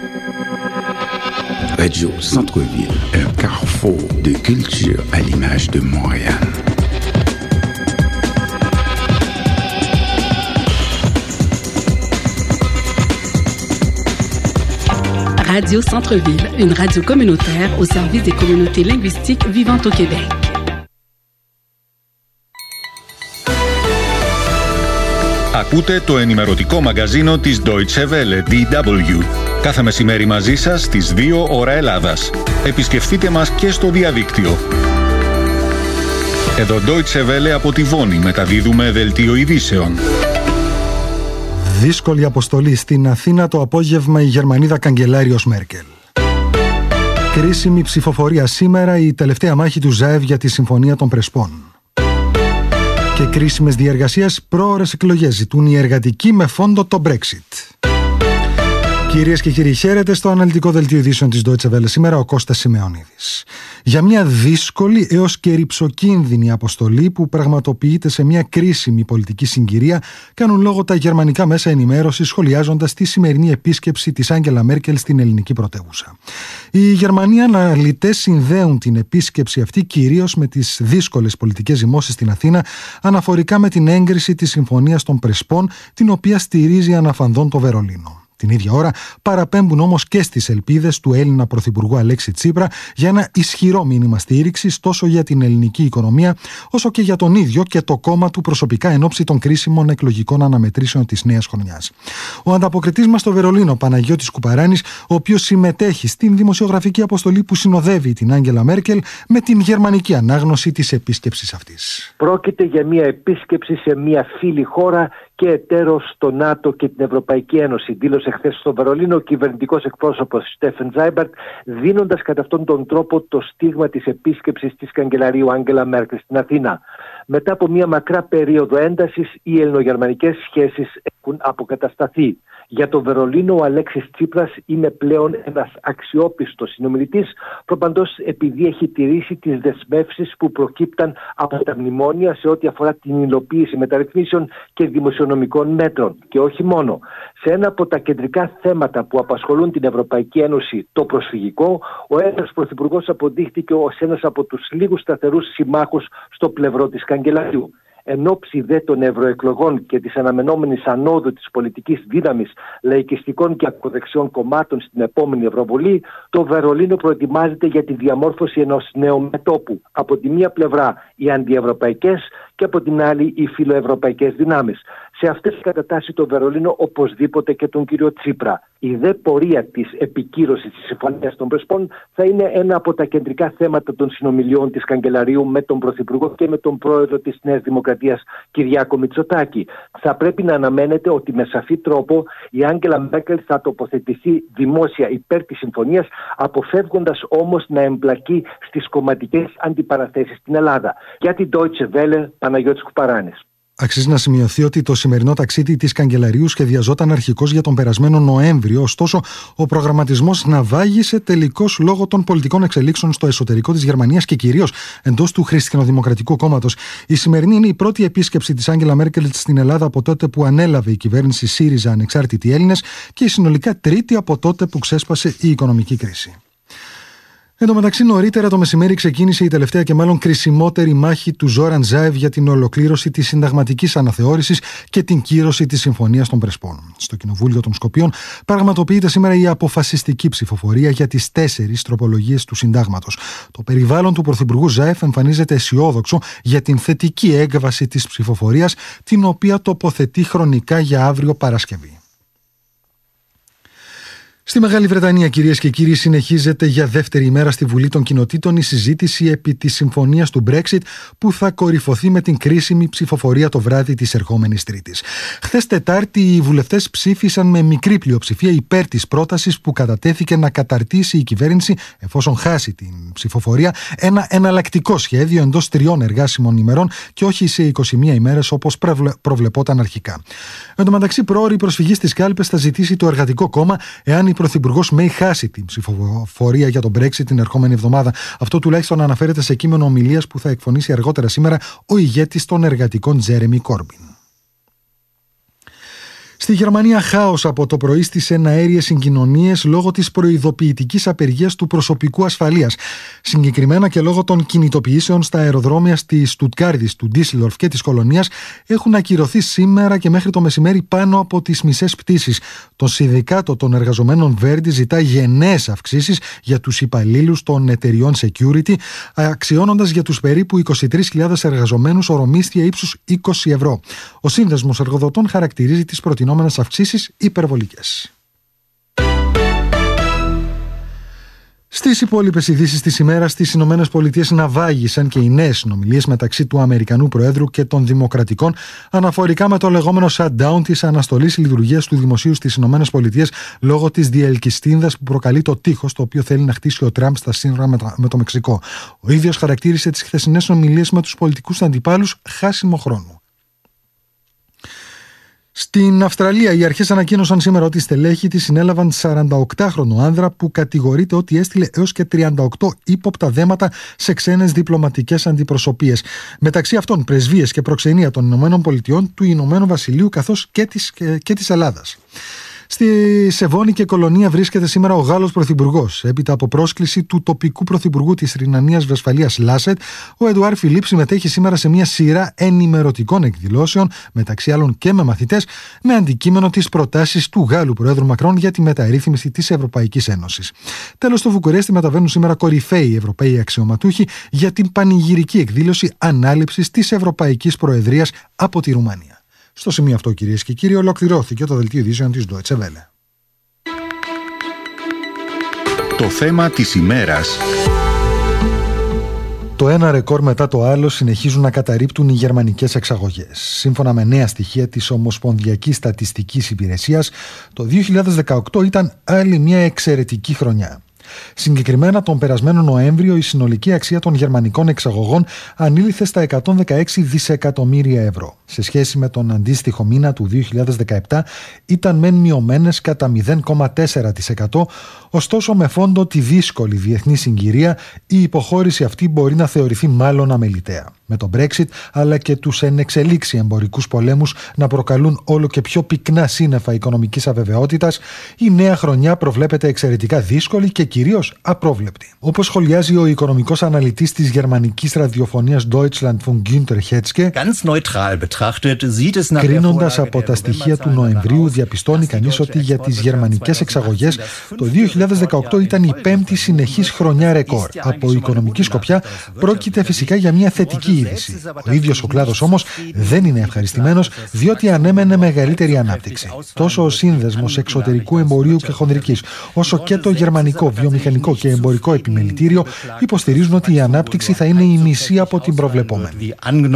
Radio Centre-Ville, un carrefour de culture à l'image de Montréal. Radio Centre-Ville, une radio communautaire au service des communautés linguistiques vivantes au Québec. Ακούτε το ενημερωτικό μαγκαζίνο της Deutsche Welle, DW. Κάθε μεσημέρι μαζί σας στις 2 ώρα Ελλάδας. Επισκεφτείτε μας και στο διαδίκτυο. Εδώ Deutsche Welle από τη Βόνη μεταδίδουμε δελτίο ειδήσεων. Δύσκολη αποστολή στην Αθήνα το απόγευμα η Γερμανίδα καγκελάριος Μέρκελ. Κρίσιμη ψηφοφορία σήμερα, η τελευταία μάχη του ΖΑΕΒ για τη Συμφωνία των Πρεσπών. Και κρίσιμες διεργασίες, πρόωρες εκλογές ζητούν οι εργατικοί με φόντο το Brexit. Κυρίες και κύριοι, χαίρετε στο αναλυτικό δελτίο ειδήσεων της Deutsche Welle σήμερα ο Κώστας Σημεωνίδης. Για μια δύσκολη έως και ρυψοκίνδυνη αποστολή που πραγματοποιείται σε μια κρίσιμη πολιτική συγκυρία, κάνουν λόγο τα γερμανικά μέσα ενημέρωσης σχολιάζοντας τη σημερινή επίσκεψη της Άγγελα Μέρκελ στην ελληνική πρωτεύουσα. Οι Γερμανοί αναλυτές συνδέουν την επίσκεψη αυτή κυρίως με τις δύσκολες πολιτικές ζυμώσεις στην Αθήνα αναφορικά με την έγκριση της Συμφωνίας των Πρεσπών, την οποία στηρίζει αναφανδόν το Βερολίνο. Την ίδια ώρα παραπέμπουν όμως και στις ελπίδες του Έλληνα Πρωθυπουργού Αλέξη Τσίπρα για ένα ισχυρό μήνυμα στήριξης τόσο για την ελληνική οικονομία όσο και για τον ίδιο και το κόμμα του προσωπικά εν ώψη των κρίσιμων εκλογικών αναμετρήσεων της νέας χρονιάς. Ο ανταποκριτής μας στο Βερολίνο, Παναγιώτης Κουπαράνης, ο οποίος συμμετέχει στην δημοσιογραφική αποστολή που συνοδεύει την Άγγελα Μέρκελ με την γερμανική ανάγνωση της επίσκεψης αυτής. Πρόκειται για μια επίσκεψη σε μια φίλη χώρα και εταίρος στο ΝΑΤΟ και την Ευρωπαϊκή Ένωση, δήλωσε χθες στο Βερολίνο ο κυβερνητικός εκπρόσωπος Στέφεν Ζάιμπαρτ, δίνοντας κατά αυτόν τον τρόπο το στίγμα της επίσκεψης της καγκελαρίου Άγγελα Μέρκελ στην Αθήνα. Μετά από μια μακρά περίοδο έντασης, οι ελληνογερμανικές σχέσεις έχουν αποκατασταθεί. Για το Βερολίνο, ο Αλέξης Τσίπρας είναι πλέον ένας αξιόπιστος συνομιλητής, προπαντός επειδή έχει τηρήσει τις δεσμεύσεις που προκύπταν από τα μνημόνια σε ό,τι αφορά την υλοποίηση μεταρρυθμίσεων και δημοσιονομικών μέτρων. Και όχι μόνο. Σε ένα από τα κεντρικά θέματα που απασχολούν την Ευρωπαϊκή Ένωση, το προσφυγικό, ο Έλληνας Πρωθυπουργός αποδείχτηκε ως ένας από τους λίγους σταθερούς συμμάχους στο πλευρό της καγκελαρίου. Εν ώψη δε των ευρωεκλογών και της αναμενόμενης ανόδου της πολιτικής δύναμης λαϊκιστικών και ακροδεξιών κομμάτων στην επόμενη Ευρωβουλή, το Βερολίνο προετοιμάζεται για τη διαμόρφωση ενός νέου μετώπου. Από τη μία πλευρά οι αντιευρωπαϊκές και από την άλλη οι φιλοευρωπαϊκές δυνάμεις. Σε αυτές τις κατατάσεις το Βερολίνο οπωσδήποτε και τον κύριο Τσίπρα. Η δε πορεία της επικύρωσης της Συμφωνίας των Πρεσπών θα είναι ένα από τα κεντρικά θέματα των συνομιλιών της καγκελαρίου με τον Πρωθυπουργό και με τον πρόεδρο της Νέας Δημοκρατίας Κυριάκο Μητσοτάκη. Θα πρέπει να αναμένεται ότι με σαφή τρόπο η Άγγελα Μέρκελ θα τοποθετηθεί δημόσια υπέρ της συμφωνίας, αποφεύγοντας όμως να εμπλακεί στις κομματικές αντιπαραθέσεις στην Ελλάδα. Για την Deutsche Welle, Παναγιώτης Κουπαράνης. Αξίζει να σημειωθεί ότι το σημερινό ταξίδι της καγκελαρίου σχεδιαζόταν αρχικώς για τον περασμένο Νοέμβριο, ωστόσο ο προγραμματισμός ναυάγησε τελικώς λόγω των πολιτικών εξελίξεων στο εσωτερικό της Γερμανίας και κυρίως εντός του Χριστιανοδημοκρατικού Κόμματος. Η σημερινή είναι η πρώτη επίσκεψη της Άγγελα Μέρκελ στην Ελλάδα από τότε που ανέλαβε η κυβέρνηση ΣΥΡΙΖΑ Ανεξάρτητοι Έλληνες και η συνολικά τρίτη από τότε που ξέσπασε η οικονομική κρίση. Εν τω μεταξύ, νωρίτερα το μεσημέρι ξεκίνησε η τελευταία και μάλλον κρισιμότερη μάχη του Ζόραν Ζάεβ για την ολοκλήρωση της συνταγματικής αναθεώρησης και την κύρωση της Συμφωνίας των Πρεσπών. Στο Κοινοβούλιο των Σκοπίων πραγματοποιείται σήμερα η αποφασιστική ψηφοφορία για τις 4 τροπολογίες του Συντάγματος. Το περιβάλλον του Πρωθυπουργού Ζάεβ εμφανίζεται αισιόδοξο για την θετική έκβαση της ψηφοφορίας, την οποία τοποθετεί χρονικά για αύριο Παρασκευή. Στη Μεγάλη Βρετανία, κυρίες και κύριοι, συνεχίζεται για δεύτερη ημέρα στη Βουλή των Κοινοτήτων η συζήτηση επί της συμφωνίας του Brexit που θα κορυφωθεί με την κρίσιμη ψηφοφορία το βράδυ της ερχόμενης Τρίτης. Χθες Τετάρτη οι βουλευτές ψήφισαν με μικρή πλειοψηφία υπέρ της πρότασης που κατατέθηκε να καταρτήσει η κυβέρνηση, εφόσον χάσει την ψηφοφορία, ένα εναλλακτικό σχέδιο εντός 3 εργάσιμων ημερών και όχι σε 21 ημέρες όπως προβλεπόταν αρχικά. Εν τω μεταξύ, πρόωρη προσφυγή στις κάλπες θα ζητήσει το Εργατικό Κόμμα εάν η Πρωθυπουργός Μέι χάσει την ψηφοφορία για τον Brexit την ερχόμενη εβδομάδα. Αυτό τουλάχιστον αναφέρεται σε κείμενο ομιλίας που θα εκφωνήσει αργότερα σήμερα ο ηγέτης των εργατικών Τζέρεμι Κόρμπιν. Στη Γερμανία, χάος από το πρωί στις εναέριες συγκοινωνίες λόγω της προειδοποιητικής απεργίας του προσωπικού ασφαλείας. Συγκεκριμένα και λόγω των κινητοποιήσεων στα αεροδρόμια της Στουτγκάρδης, του Ντίσελντορφ και της Κολονίας έχουν ακυρωθεί σήμερα και μέχρι το μεσημέρι πάνω από τις μισές πτήσεις. Το Συνδικάτο των Εργαζομένων Verdi ζητά γενναίες αυξήσεις για τους υπαλλήλους των εταιριών security, αξιώνοντας για τους περίπου 23.000 εργαζομένους ορομίσθια ύψους 20 ευρώ. Ο Σύνδεσμος Εργοδοτών χαρακτηρίζει τις προτινόμενες αυξήσεις υπερβολικές. Στις υπόλοιπες ειδήσεις της ημέρας, στις Ηνωμένες Πολιτείες ναυάγησαν και οι νέες συνομιλίες μεταξύ του Αμερικανού Προέδρου και των Δημοκρατικών αναφορικά με το λεγόμενο shutdown της αναστολής λειτουργίας του δημοσίου στις Ηνωμένες Πολιτείες λόγω της διελκυστίνδας που προκαλεί το τείχος το οποίο θέλει να χτίσει ο Τραμπ στα σύνορα με το Μεξικό. Ο ίδιος χαρακτήρισε τις χθεσινές συνομιλίες με τους πολιτικούς αντιπάλους χάσιμο χρόνου. Στην Αυστραλία, οι αρχές ανακοίνωσαν σήμερα ότι οι στελέχοι της συνέλαβαν 48χρονο άνδρα που κατηγορείται ότι έστειλε έως και 38 ύποπτα δέματα σε ξένες διπλωματικές αντιπροσωπείες. Μεταξύ αυτών, πρεσβείες και προξενία των Ηνωμένων Πολιτειών, του Ηνωμένου Βασιλείου καθώς και της Ελλάδας. Στη Σεβόνη και Κολονία βρίσκεται σήμερα ο Γάλλος Πρωθυπουργός. Έπειτα από πρόσκληση του τοπικού πρωθυπουργού της Ρινανίας Βεσφαλίας Λάσετ, ο Εντουάρ Φιλίπ συμμετέχει σήμερα σε μια σειρά ενημερωτικών εκδηλώσεων, μεταξύ άλλων και με μαθητές, με αντικείμενο τις προτάσεις του Γάλλου Προέδρου Μακρόν για τη μεταρρύθμιση της Ευρωπαϊκής Ένωσης. Τέλος, στο Βουκουρέστι μεταβαίνουν σήμερα κορυφαίοι Ευρωπαίοι αξιωματούχοι για την πανηγυρική εκδήλωση ανάληψης της Ευρωπαϊκής Προεδρίας από τη Ρουμανία. Στο σημείο αυτό, κυρίες και κύριοι, ολοκληρώθηκε το δελτίο ειδήσεων της Deutsche Welle. Το θέμα της ημέρας. Το ένα ρεκόρ μετά το άλλο συνεχίζουν να καταρρίπτουν οι γερμανικές εξαγωγές. Σύμφωνα με νέα στοιχεία της Ομοσπονδιακής Στατιστικής Υπηρεσίας, το 2018 ήταν άλλη μια εξαιρετική χρονιά. Συγκεκριμένα τον περασμένο Νοέμβριο η συνολική αξία των γερμανικών εξαγωγών ανήλθε στα 116 δισεκατομμύρια ευρώ. Σε σχέση με τον αντίστοιχο μήνα του 2017 ήταν μεν μειωμένες κατά 0,4%, ωστόσο με φόντο τη δύσκολη διεθνή συγκυρία η υποχώρηση αυτή μπορεί να θεωρηθεί μάλλον αμεληταία. Με το Brexit αλλά και τους ενεξελίξει εμπορικούς πολέμους να προκαλούν όλο και πιο πυκνά σύννεφα οικονομικής αβεβαιότητας, η νέα χρονιά προβλέπεται εξαιρετικά δύσκολη και κυρίως απρόβλεπτη. Όπως σχολιάζει ο οικονομικός αναλυτής της γερμανικής ραδιοφωνίας Deutschlandfunk Günther Hetzke, κρίνοντας από τα στοιχεία του Νοεμβρίου, διαπιστώνει κανείς ότι για τις γερμανικές εξαγωγές το 2018 ήταν η πέμπτη συνεχής χρονιά ρεκόρ. Από οικονομική σκοπιά πρόκειται φυσικά για μια θετική είδηση. Ο ίδιος ο κλάδος όμως δεν είναι ευχαριστημένος, διότι ανέμενε μεγαλύτερη ανάπτυξη. Τόσο ο σύνδεσμος εξωτερικού εμπορίου και χονδρικής, όσο και το γερμανικό βιομηχανικό και εμπορικό επιμελητήριο υποστηρίζουν ότι η ανάπτυξη θα είναι η μισή από την προβλεπόμενη.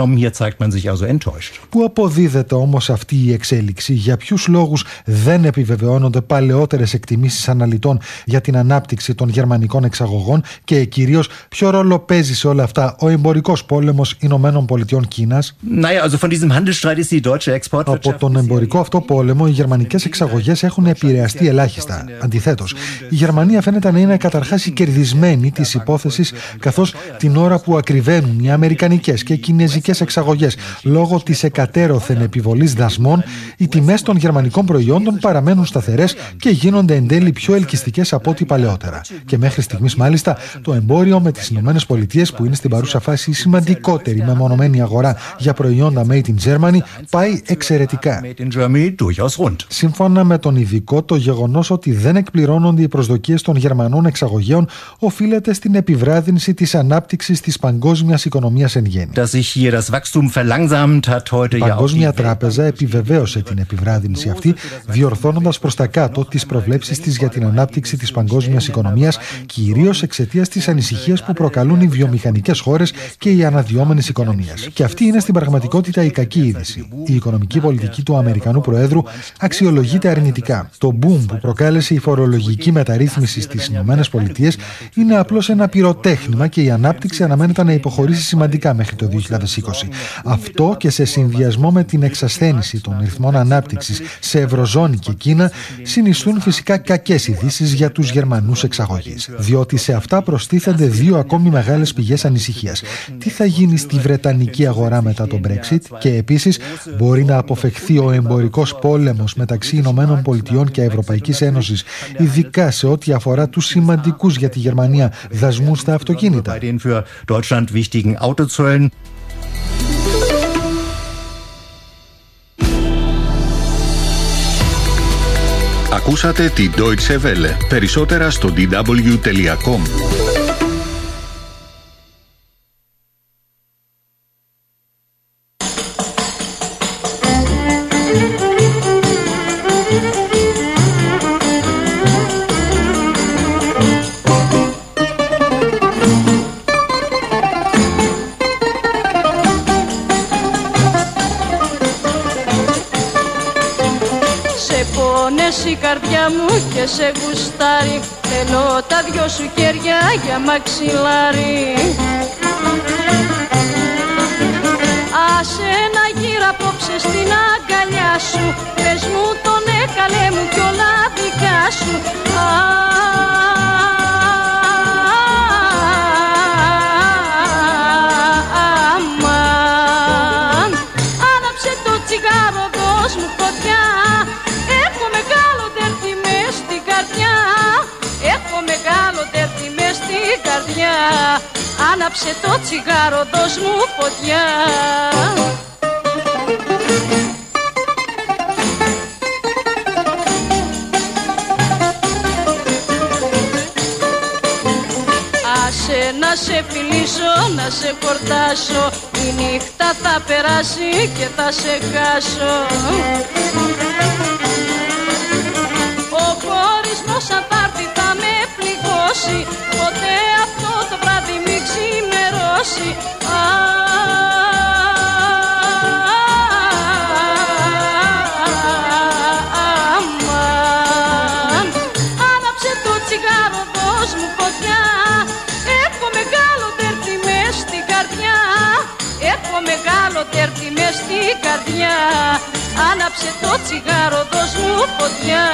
Πού αποδίδεται όμως αυτή η εξέλιξη, για ποιους λόγους δεν επιβεβαιώνονται παλαιότερες εκτιμήσεις αναλυτών για την ανάπτυξη των γερμανικών εξαγωγών και κυρίως ποιο ρόλο παίζει σε όλα αυτά ο εμπορικός πόλεμος Ηνωμένων Πολιτειών Κίνας? Από τον εμπορικό αυτό πόλεμο οι γερμανικές εξαγωγές έχουν επηρεαστεί ελάχιστα. Αντιθέτως, η Γερμανία φαίνεται να είναι καταρχάς η κερδισμένη της υπόθεσης, καθώς την ώρα που ακριβένουν οι αμερικανικές και κινεζικές εξαγωγές λόγω της εκατέρωθεν επιβολής δασμών, οι τιμές των γερμανικών προϊόντων παραμένουν σταθερές και γίνονται εν τέλει πιο ελκυστικές από ό,τι παλαιότερα. Και μέχρι στιγμής μάλιστα το εμπόριο με τις Ηνωμένες Πολιτείες, που είναι στην παρούσα φάση η σημαντικότερη μεμονωμένη αγορά για προϊόντα made in Germany, πάει εξαιρετικά. Σύμφωνα με τον ειδικό, το γεγονός ότι δεν εκπληρώνονται οι προσδοκίες των Γερμανών εξαγωγέων οφείλεται στην επιβράδυνση της ανάπτυξης της παγκόσμιας οικονομίας εν γέννη. Η Παγκόσμια Τράπεζα επιβεβαίωσε την επιβράδυνση αυτή, διορθώνοντας προς τα κάτω τις προβλέψεις της για την ανάπτυξη της παγκόσμιας οικονομίας, κυρίως εξαιτίας της ανησυχίας που προκαλούν οι βιομηχανικές χώρες και οι αναδυόμενες οικονομίες. Και αυτή είναι στην πραγματικότητα η κακή είδηση. Η οικονομική πολιτική του Αμερικανού Προέδρου αξιολογείται αρνητικά. Το boom που προκάλεσε η φορολογική μεταρρύθμιση στις ΗΠΑ είναι απλώς ένα πυροτέχνημα και η ανάπτυξη αναμένεται να υποχωρήσει σημαντικά μέχρι το 2020. Αυτό και σε συνδυασμό με την εξασθένηση των ρυθμών ανάπτυξης σε Ευρωζώνη και Κίνα συνιστούν φυσικά κακές ειδήσεις για τους Γερμανούς εξαγωγείς. Διότι σε αυτά προστίθενται δύο ακόμη μεγάλες πηγές ανησυχίας. Τι θα γίνει στη Βρετανική αγορά μετά το Brexit και επίσης μπορεί να αποφευχθεί ο εμπορικός πόλεμος μεταξύ Ηνωμένων Πολιτειών και Ευρωπαϊκής Ένωσης, ειδικά σε ό,τι αφορά τους σημαντικούς για τη Γερμανία δασμούς στα αυτοκίνητα. Ακούσατε τη Deutsche Welle. Περισσότερα στο dw.com. Η καρδιά μου και σε γουστάρει, θέλω τα δυο σου χέρια για μαξιλάρι. Άσε να γύρω απόψε στην αγκαλιά σου, πες μου τον έκαλε μου κι όλα δικά σου. Αμάν, άναψε το τσιγάρο, δώσ' μου φωτιά, έχω μεγάλο τερνό άναψε το τσιγάρο, δώσ' μου φωτιά. Άσε να σε φιλήσω, να σε χορτάσω, η νύχτα θα περάσει και θα σε χάσω. Ο χωρισμός αν θα έρθει θα με πληγώσει, ποτέ αυτό το βράδυ μη ξημερώσει. Αμάν, άναψε το τσιγάρο, δώσ' μου φωτιά. Έχω μεγάλο τέρτη μες στην καρδιά, έχω μεγάλο τέρτη μες στην καρδιά. Άναψε το τσιγάρο, δώσ' μου φωτιά.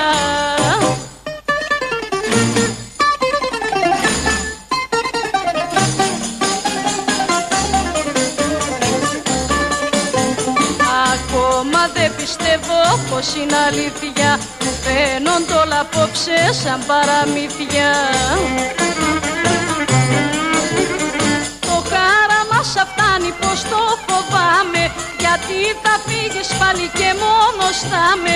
Ακόμα δεν πιστεύω πως είναι αλήθεια, μου φαίνονται όλα απόψε σαν παραμύθια. Το χάραμα σα φτάνει πως το φοβάμαι, γιατί θα φύγεις πάλι και μόνος θα με.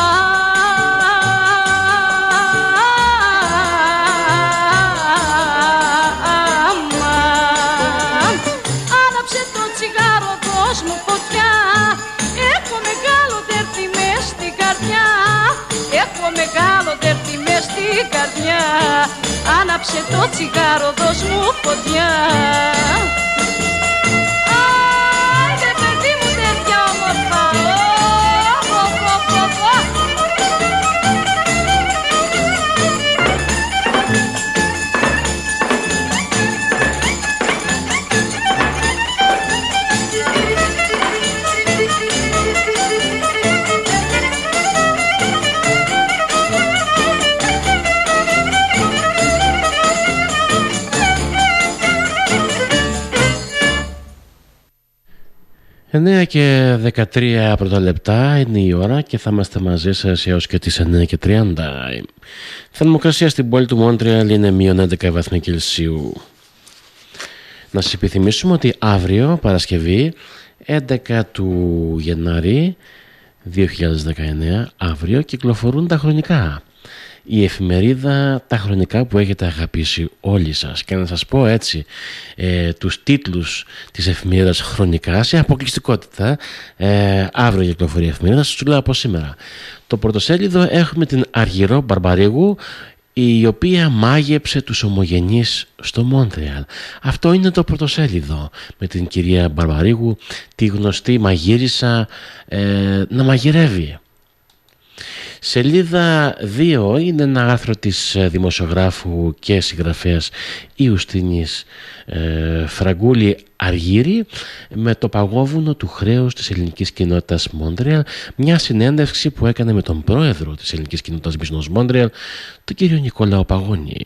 Αμάν, άναψε το τσιγάρο, δώσ' μου φωτιά. Έχω μεγάλο τέρτη μες στην καρδιά, έχω μεγάλο τέρτη μες στην καρδιά. Άναψε το τσιγάρο, δώσ' μου φωτιά. Άιντε παιδί μου τέτοια όμορφα. «9 και 13 πρώτα λεπτά είναι η ώρα και θα είμαστε μαζί σας έως και τις 9 και 30. Θερμοκρασία στην πόλη του Μόντρεαλ είναι -11 βαθμοί Κελσίου. Να σας υπενθυμίσουμε ότι αύριο, Παρασκευή, 11 του Γενάρη 2019, αύριο κυκλοφορούν τα χρονικά. Η εφημερίδα Τα Χρονικά που έχετε αγαπήσει όλοι σας. Και να σας πω έτσι τους τίτλους της εφημερίδας Χρονικά σε αποκλειστικότητα. Αύριο κυκλοφορεί η εφημερίδα, σας λέω από σήμερα. Το πρωτοσέλιδο έχουμε την Αργυρό Μπαρμπαρίγου, η οποία μάγεψε τους ομογενείς στο Μόντρεαλ. Αυτό είναι το πρωτοσέλιδο, με την κυρία Μπαρμπαρίγου, τη γνωστή μαγείρισα, να μαγειρεύει. Σελίδα 2 είναι ένα άρθρο της δημοσιογράφου και συγγραφέας Ιουστίνης Φραγκούλη Αργύρη με το παγόβουνο του χρέους της ελληνικής κοινότητας Μόντρεαλ, μια συνέντευξη που έκανε με τον πρόεδρο της ελληνικής κοινότητας Business Montreal, τον κύριο Νικόλαο Παγώνη.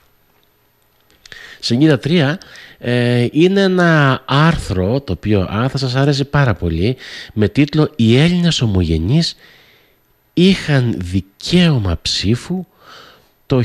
Σελίδα 3 είναι ένα άρθρο το οποίο θα σας αρέσει πάρα πολύ, με τίτλο «Οι Έλληνες ομογενείς είχαν δικαίωμα ψήφου το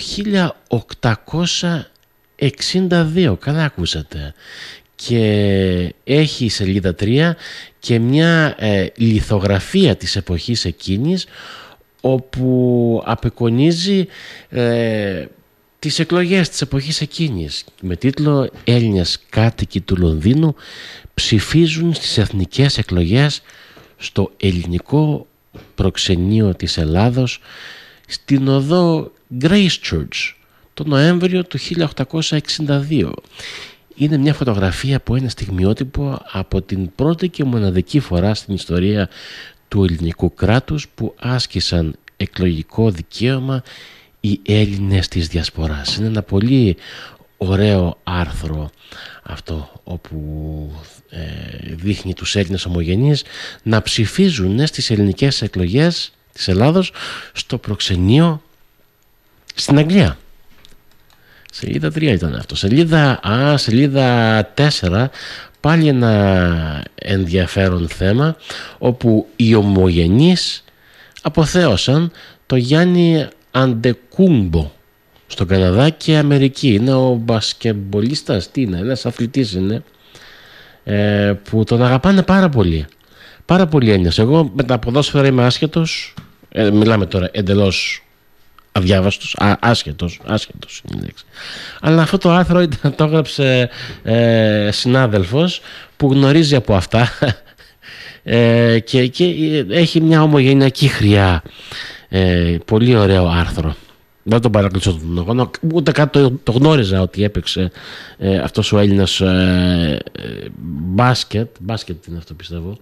1862». Καλά ακούσατε. Και έχει η σελίδα 3 και μια λιθογραφία της εποχής εκείνης, όπου απεικονίζει τις εκλογές της εποχής εκείνης με τίτλο «Έλληνες κάτοικοι του Λονδίνου ψηφίζουν στις εθνικές εκλογές στο ελληνικό προξενείο της Ελλάδος στην οδό Gracechurch το Νοέμβριο του 1862». Είναι μια φωτογραφία που είναι στιγμιότυπο από την πρώτη και μοναδική φορά στην ιστορία του ελληνικού κράτους που άσκησαν εκλογικό δικαίωμα οι Έλληνες της Διασποράς. Είναι ένα πολύ ωραίο άρθρο αυτό, όπου δείχνει τους Έλληνες ομογενείς να ψηφίζουν στις ελληνικές εκλογές της Ελλάδος στο προξενείο στην Αγγλία. Σελίδα 3 ήταν αυτό. Σελίδα 4, πάλι ένα ενδιαφέρον θέμα, όπου οι ομογενείς αποθέωσαν το Γιάννη Αντεκούμπο, στον Καναδά και Αμερική. Είναι ο μπασκετμπολίστας, τι είναι, ένας αθλητής είναι, που τον αγαπάνε πάρα πολύ. Πάρα πολύ Έλληνες. Εγώ με τα ποδόσφαιρα είμαι άσχετος, μιλάμε τώρα εντελώς αδιάβαστος, άσχετος είναι η λέξη. Αλλά αυτό το άρθρο το έγραψε συνάδελφος που γνωρίζει από αυτά και έχει μια ομογενειακή χρειά. Πολύ ωραίο άρθρο. Δεν τον παρακλείσω τον αγώνα, ούτε κάτι το γνώριζα ότι έπαιξε αυτός ο Έλληνας μπάσκετ είναι αυτό πιστεύω,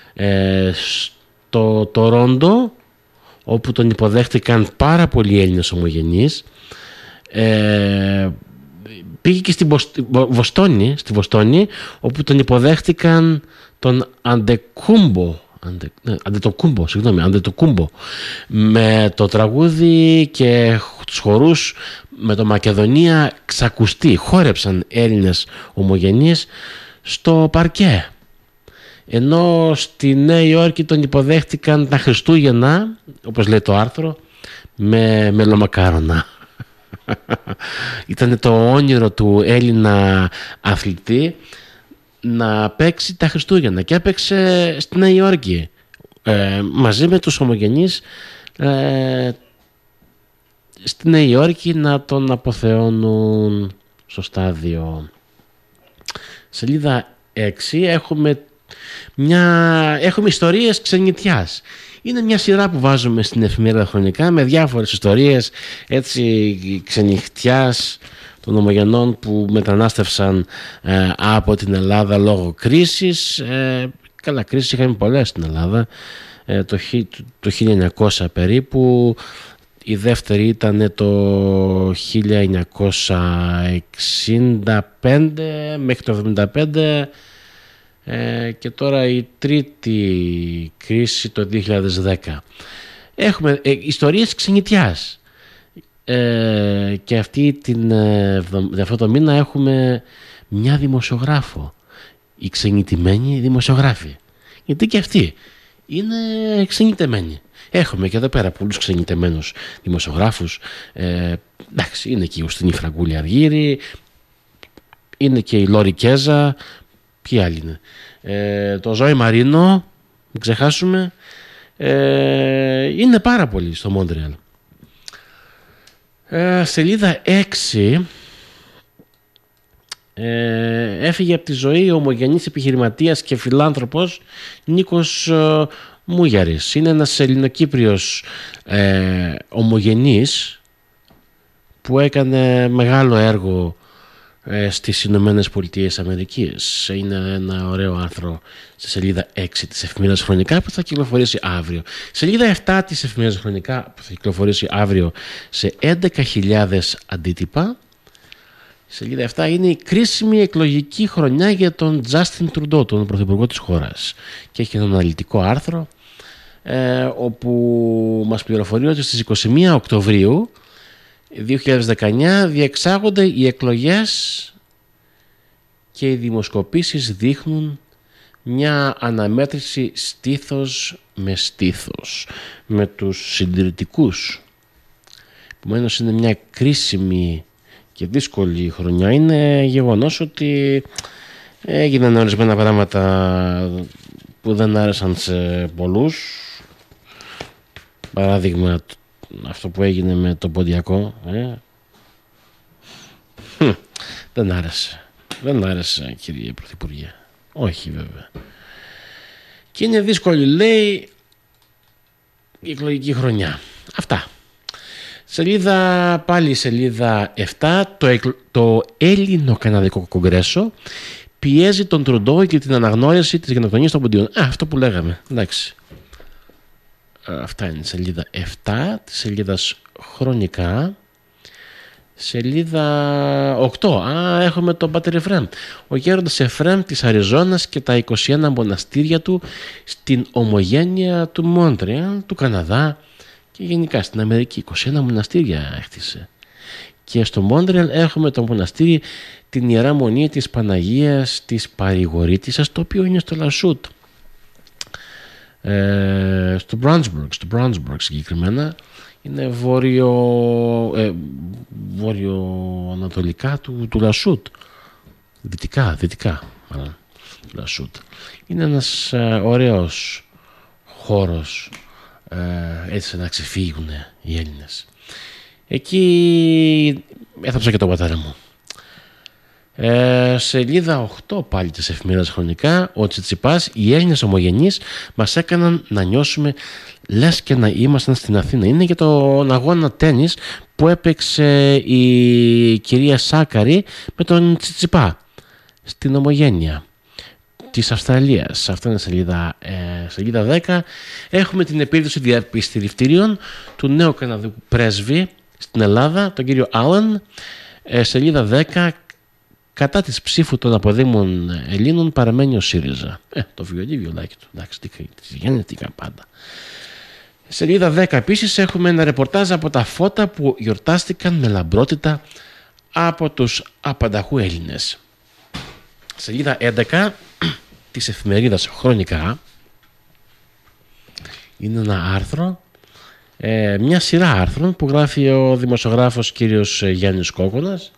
στο Τορόντο, όπου τον υποδέχτηκαν πάρα πολλοί Έλληνες ομογενείς. Πήγε και στη Βοστόνη, όπου τον υποδέχτηκαν τον Αντετοκούμπο, με το τραγούδι και τους χορούς με το Μακεδονία ξακουστεί. Χόρεψαν Έλληνες ομογενείς στο παρκέ. Ενώ στη Νέα Υόρκη τον υποδέχτηκαν τα Χριστούγεννα, όπως λέει το άρθρο, με μελομακάρονα. Ήταν το όνειρο του Έλληνα αθλητή να παίξει τα Χριστούγεννα και έπαιξε στη Νέα Υόρκη μαζί με τους ομογενείς στη Νέα Υόρκη να τον αποθεώνουν στο στάδιο. Σελίδα 6 έχουμε ιστορίες ξενιτιάς. Είναι μια σειρά που βάζουμε στην εφημερίδα Χρονικά με διάφορες ιστορίες έτσι ξενιχτιάς των ομογενών που μετανάστευσαν από την Ελλάδα λόγω κρίσης. Καλά, κρίσεις είχαμε πολλές στην Ελλάδα, το 1900 περίπου. Η δεύτερη ήταν το 1965 μέχρι το 1975 και τώρα η τρίτη κρίση το 2010. Έχουμε ιστορίες ξενιτιάς. Και αυτό το μήνα έχουμε μια δημοσιογράφο, η ξενιτημένη δημοσιογράφη, γιατί και αυτή είναι ξενιτεμένη. Έχουμε και εδώ πέρα πολλούς ξενιτεμένους δημοσιογράφους. Εντάξει, είναι και η Ουστινή Φραγκούλη Αργύρη, είναι και η Λόρη Κέζα, ποιοι άλλοι είναι, το Ζόη Μαρίνο, μην ξεχάσουμε, είναι πάρα πολλοί στο Μόντρεαλ. Σελίδα 6. Έφυγε από τη ζωή ο ομογενής επιχειρηματίας και φιλάνθρωπος Νίκος Μούγιαρης. Είναι ένας Ελληνοκύπριος ομογενής που έκανε μεγάλο έργο στις Ηνωμένες Πολιτείες Αμερικής. Είναι ένα ωραίο άρθρο στη σελίδα 6 της εφημερίδας Χρονικά που θα κυκλοφορήσει αύριο. Σελίδα 7 της εφημερίδας Χρονικά που θα κυκλοφορήσει αύριο σε 11.000 αντίτυπα. Η σελίδα 7 είναι η κρίσιμη εκλογική χρονιά για τον Τζάστιν Τρουντό, τον πρωθυπουργό της χώρας. Και έχει ένα αναλυτικό άρθρο όπου μας πληροφορεί ότι στις 21 Οκτωβρίου 2019 διεξάγονται οι εκλογές και οι δημοσκοπήσεις δείχνουν μια αναμέτρηση στήθος με στήθος με τους συντηρητικούς. Επομένως είναι μια κρίσιμη και δύσκολη χρονιά. Είναι γεγονός ότι έγιναν ορισμένα πράγματα που δεν άρεσαν σε πολλούς. Παράδειγμα αυτό που έγινε με το Ποντιακό, δεν άρεσε κύριε Πρωθυπουργέ, όχι βέβαια, και είναι δύσκολη λέει η εκλογική χρονιά. Αυτά. Πάλι σελίδα 7, το Έλληνο-Καναδικό Κογκρέσο πιέζει τον Τρουντό για την αναγνώριση της γενοκτονίας των Ποντίων. Αυτό που λέγαμε, εντάξει. Αυτά είναι σελίδα 7 της σελίδας Χρονικά. Σελίδα 8. Έχουμε τον Πάτερ Εφραίμ. Ο γέροντας Εφραίμ της Αριζόνας και τα 21 μοναστήρια του στην ομογένεια του Μόντρεαλ, του Καναδά και γενικά στην Αμερική. 21 μοναστήρια έχτισε. Και στο Μόντρεαλ έχουμε το μοναστήρι την Ιερά Μονή της Παναγίας της Παρηγορήτισσας, το οποίο είναι στο Λασούτ. Στο Brownsburg συγκεκριμένα, είναι βόρειο-ανατολικά του Λασούτ, δυτικά μάλλον, του Λασούτ. Είναι ένας ωραίος χώρος, έτσι να ξεφύγουν οι Έλληνες. Εκεί έθαψα και τον πατέρα μου. Σελίδα 8 πάλι της εφημερίδας Χρονικά, ο Τσιτσιπάς, οι Έλληνες ομογενείς μας έκαναν να νιώσουμε λες και να ήμασταν στην Αθήνα. Είναι για τον αγώνα τένις που έπαιξε η κυρία Σάκαρη με τον Τσιτσιπά στην Ομογένεια της Αυστραλίας. Αυτό είναι σελίδα 10. Έχουμε την επίδοση διαπιστευτηρίων του νέου Καναδικού πρέσβη στην Ελλάδα, τον κύριο Άλεν. Σελίδα 10. Κατά της ψήφου των αποδήμων Ελλήνων παραμένει ο ΣΥΡΙΖΑ. Το βιολάκι του. Εντάξει, γενετικά πάντα. Σελίδα 10 επίσης έχουμε ένα ρεπορτάζ από τα φώτα που γιορτάστηκαν με λαμπρότητα από τους απανταχού Έλληνες. Σελίδα 11 της εφημερίδας Χρονικά είναι ένα άρθρο, μια σειρά άρθρων που γράφει ο δημοσιογράφος κύριος Γιάννης Κόκονας,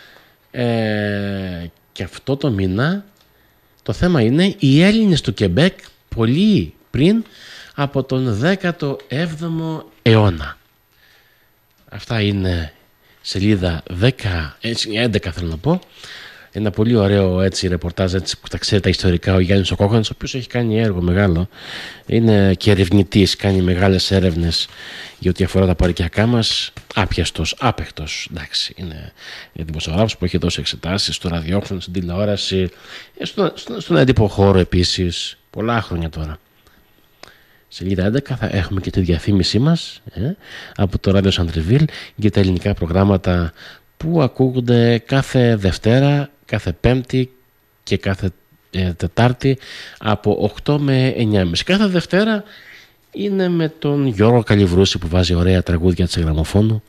και αυτό το μήνα το θέμα είναι οι Έλληνες του Κεμπέκ πολύ πριν από τον 17ο αιώνα. Αυτά είναι σελίδα 11 θέλω να πω. Ένα πολύ ωραίο έτσι ρεπορτάζ, έτσι, που τα ξέρει τα ιστορικά, ο Γιάννης ο Κόκονας, ο οποίος έχει κάνει έργο μεγάλο, είναι και ερευνητής, κάνει μεγάλες έρευνες για ό,τι αφορά τα παροικιακά μας, άπιαστος, άπεχτος, εντάξει, είναι δημοσιογράφος που έχει δώσει εξετάσεις στο ραδιόφωνο, στην τηλεόραση, στον έντυπο χώρο επίσης, πολλά χρόνια τώρα. Σελίδα 11 θα έχουμε και τη διαφήμισή μας από το ράδιο Σαντρεβίλ για τα ελληνικά προγράμματα που ακούγονται κάθε Δευτέρα, κάθε Πέμπτη και κάθε Τετάρτη από 8 με 9.30. Κάθε Δευτέρα είναι με τον Γιώργο Καλιβρούση που βάζει ωραία τραγούδια της γραμμοφώνου.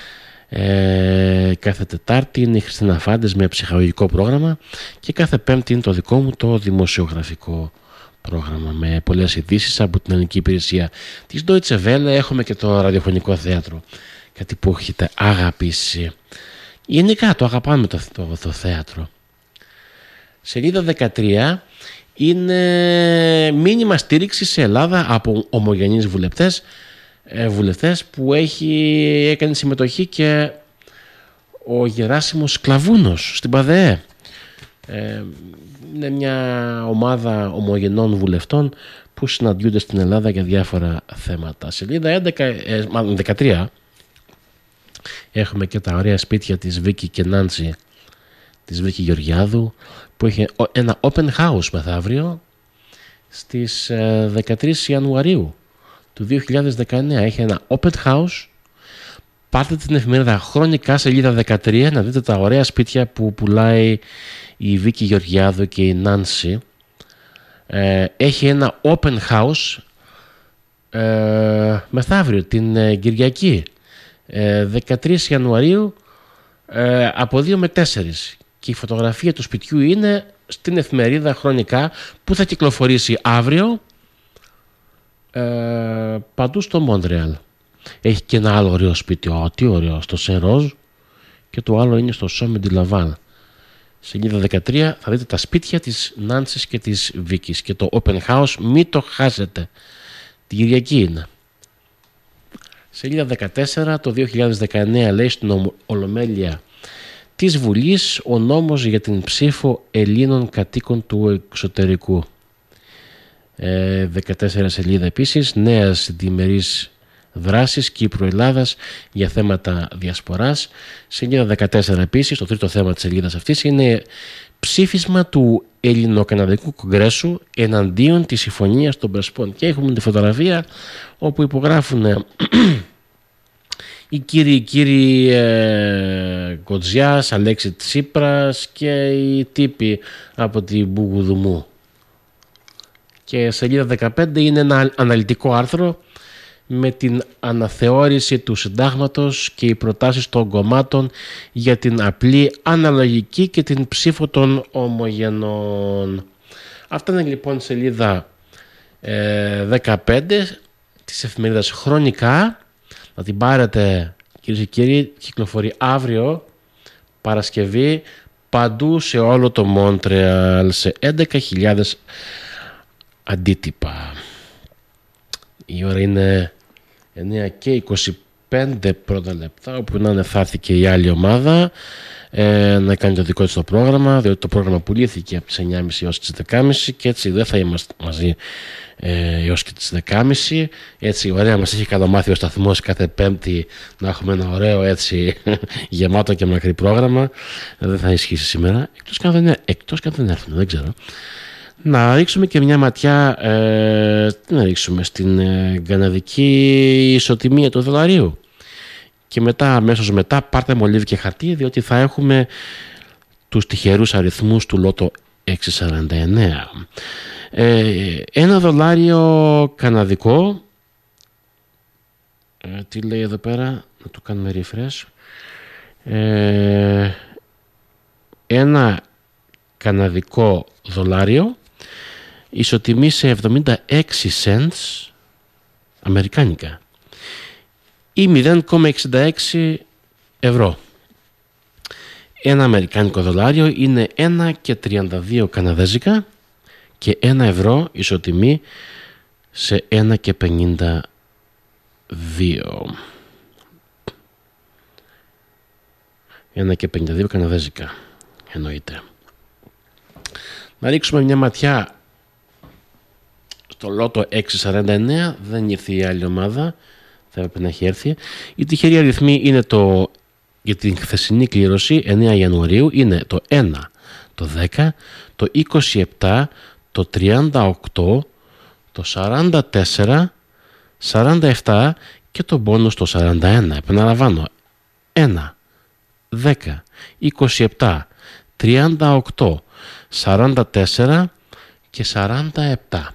Κάθε Τετάρτη είναι η Χριστίνα Φάντες με ψυχαγωγικό πρόγραμμα και κάθε Πέμπτη είναι το δικό μου το δημοσιογραφικό πρόγραμμα με πολλές ειδήσεις από την ελληνική υπηρεσία της Deutsche Welle. Έχουμε και το ραδιοφωνικό θέατρο, κάτι που έχετε αγαπήσει. Γενικά το αγαπάμε το θέατρο. Σελίδα 13 είναι μήνυμα στήριξη σε Ελλάδα από ομογενείς βουλευτές που έκανε συμμετοχή και ο Γεράσιμος Κλαβούνος στην ΠΑΔΕΕ. Είναι μια ομάδα ομογενών βουλευτών που συναντιούνται στην Ελλάδα για διάφορα θέματα. Σελίδα 13 έχουμε και τα ωραία σπίτια της Βίκη και Νάντσι, της Βίκη Γεωργιάδου, που έχει ένα open house μεθαύριο στις 13 Ιανουαρίου του 2019. Έχει ένα open house. Πάρτε την εφημερίδα Χρονικά σελίδα 13 να δείτε τα ωραία σπίτια που πουλάει η Βίκη Γεωργιάδου και η Νάνση. Έχει ένα open house μεθαύριο την Κυριακή 13 Ιανουαρίου από 2 με 4 και η φωτογραφία του σπιτιού είναι στην εφημερίδα Χρονικά που θα κυκλοφορήσει αύριο παντού στο Μόντρεαλ. Έχει και ένα άλλο ωραίο σπίτι, τι ωραίο, στο Σεροζ, και το άλλο είναι στο Σόμεντι Λαβάλ. Σελίδα 13 θα δείτε τα σπίτια της Νάνσης και της Βίκης και το open house, μην το χάσετε, την Κυριακή είναι. Σελίδα 14, το 2019 λέει στην Ολομέλεια της Βουλής ο νόμος για την ψήφο Ελλήνων κατοίκων του εξωτερικού. 14 σελίδα επίσης, νέας διμερής δράσης Κύπρου-Ελλάδας για θέματα διασποράς. Σελίδα 14 επίσης, το τρίτο θέμα της σελίδας αυτής είναι ψήφισμα του Ελληνοκαναδικού Κογκρέσου εναντίον της συμφωνίας των Πρεσπών. Και έχουμε τη φωτογραφία όπου υπογράφουν οι κύριοι Κοτζιάς, Αλέξη Τσίπρας και οι τύποι από την Μπουγουδουμού. Και σελίδα 15 είναι ένα αναλυτικό άρθρο με την αναθεώρηση του συντάγματος και οι προτάσεις των κομμάτων για την απλή αναλογική και την ψήφο των ομογενών. Αυτά είναι λοιπόν σελίδα 15 της εφημερίδας Χρονικά. Να την πάρετε, κυρίες και κύριοι, κυκλοφορεί αύριο Παρασκευή παντού σε όλο το Μόντρεαλ σε 11.000 αντίτυπα. Η ώρα είναι 9 και 25 πρώτα λεπτά, όπου να ανεφάθηκε η άλλη ομάδα να κάνει το δικό της το πρόγραμμα, διότι το πρόγραμμα πουλήθηκε από τις 9.30 έως τις 10.30 και έτσι δεν θα είμαστε μαζί έως και τις 10.30. Έτσι ωραία μας έχει καλομάθει ο σταθμός κάθε Πέμπτη να έχουμε ένα ωραίο έτσι γεμάτο και μακρύ πρόγραμμα. Δεν θα ισχύσει σήμερα, εκτός και αν δεν έρθουν, δεν ξέρω. Να ρίξουμε και μια ματιά να ρίξουμε στην καναδική ισοτιμία του δολαρίου. Και μετά, αμέσως μετά, πάρτε μολύβι και χαρτί, διότι θα έχουμε τους τυχερούς αριθμούς του Λότο 649. Ένα δολάριο καναδικό, τι λέει εδώ πέρα, να το κάνουμε refresh. Ένα καναδικό δολάριο ισοτιμεί σε 76 cents αμερικάνικα ή 0,66 ευρώ. Ένα αμερικάνικο δολάριο είναι 1,32 καναδέζικα και 1 ευρώ ισοτιμεί σε 1,52. 1,52 καναδέζικα εννοείται. Να ρίξουμε μια ματιά στο Λότο 649. Δεν ήρθε η άλλη ομάδα, θα έπρεπε να έχει έρθει. Οι τυχεροί αριθμοί είναι για την χθεσινή κλήρωση 9 Ιανουαρίου είναι το 1, το 10, το 27, το 38, το 44, 47 και το μπόνους το 41. Επαναλαμβάνω, 1, 10, 27, 38, 44 και 47.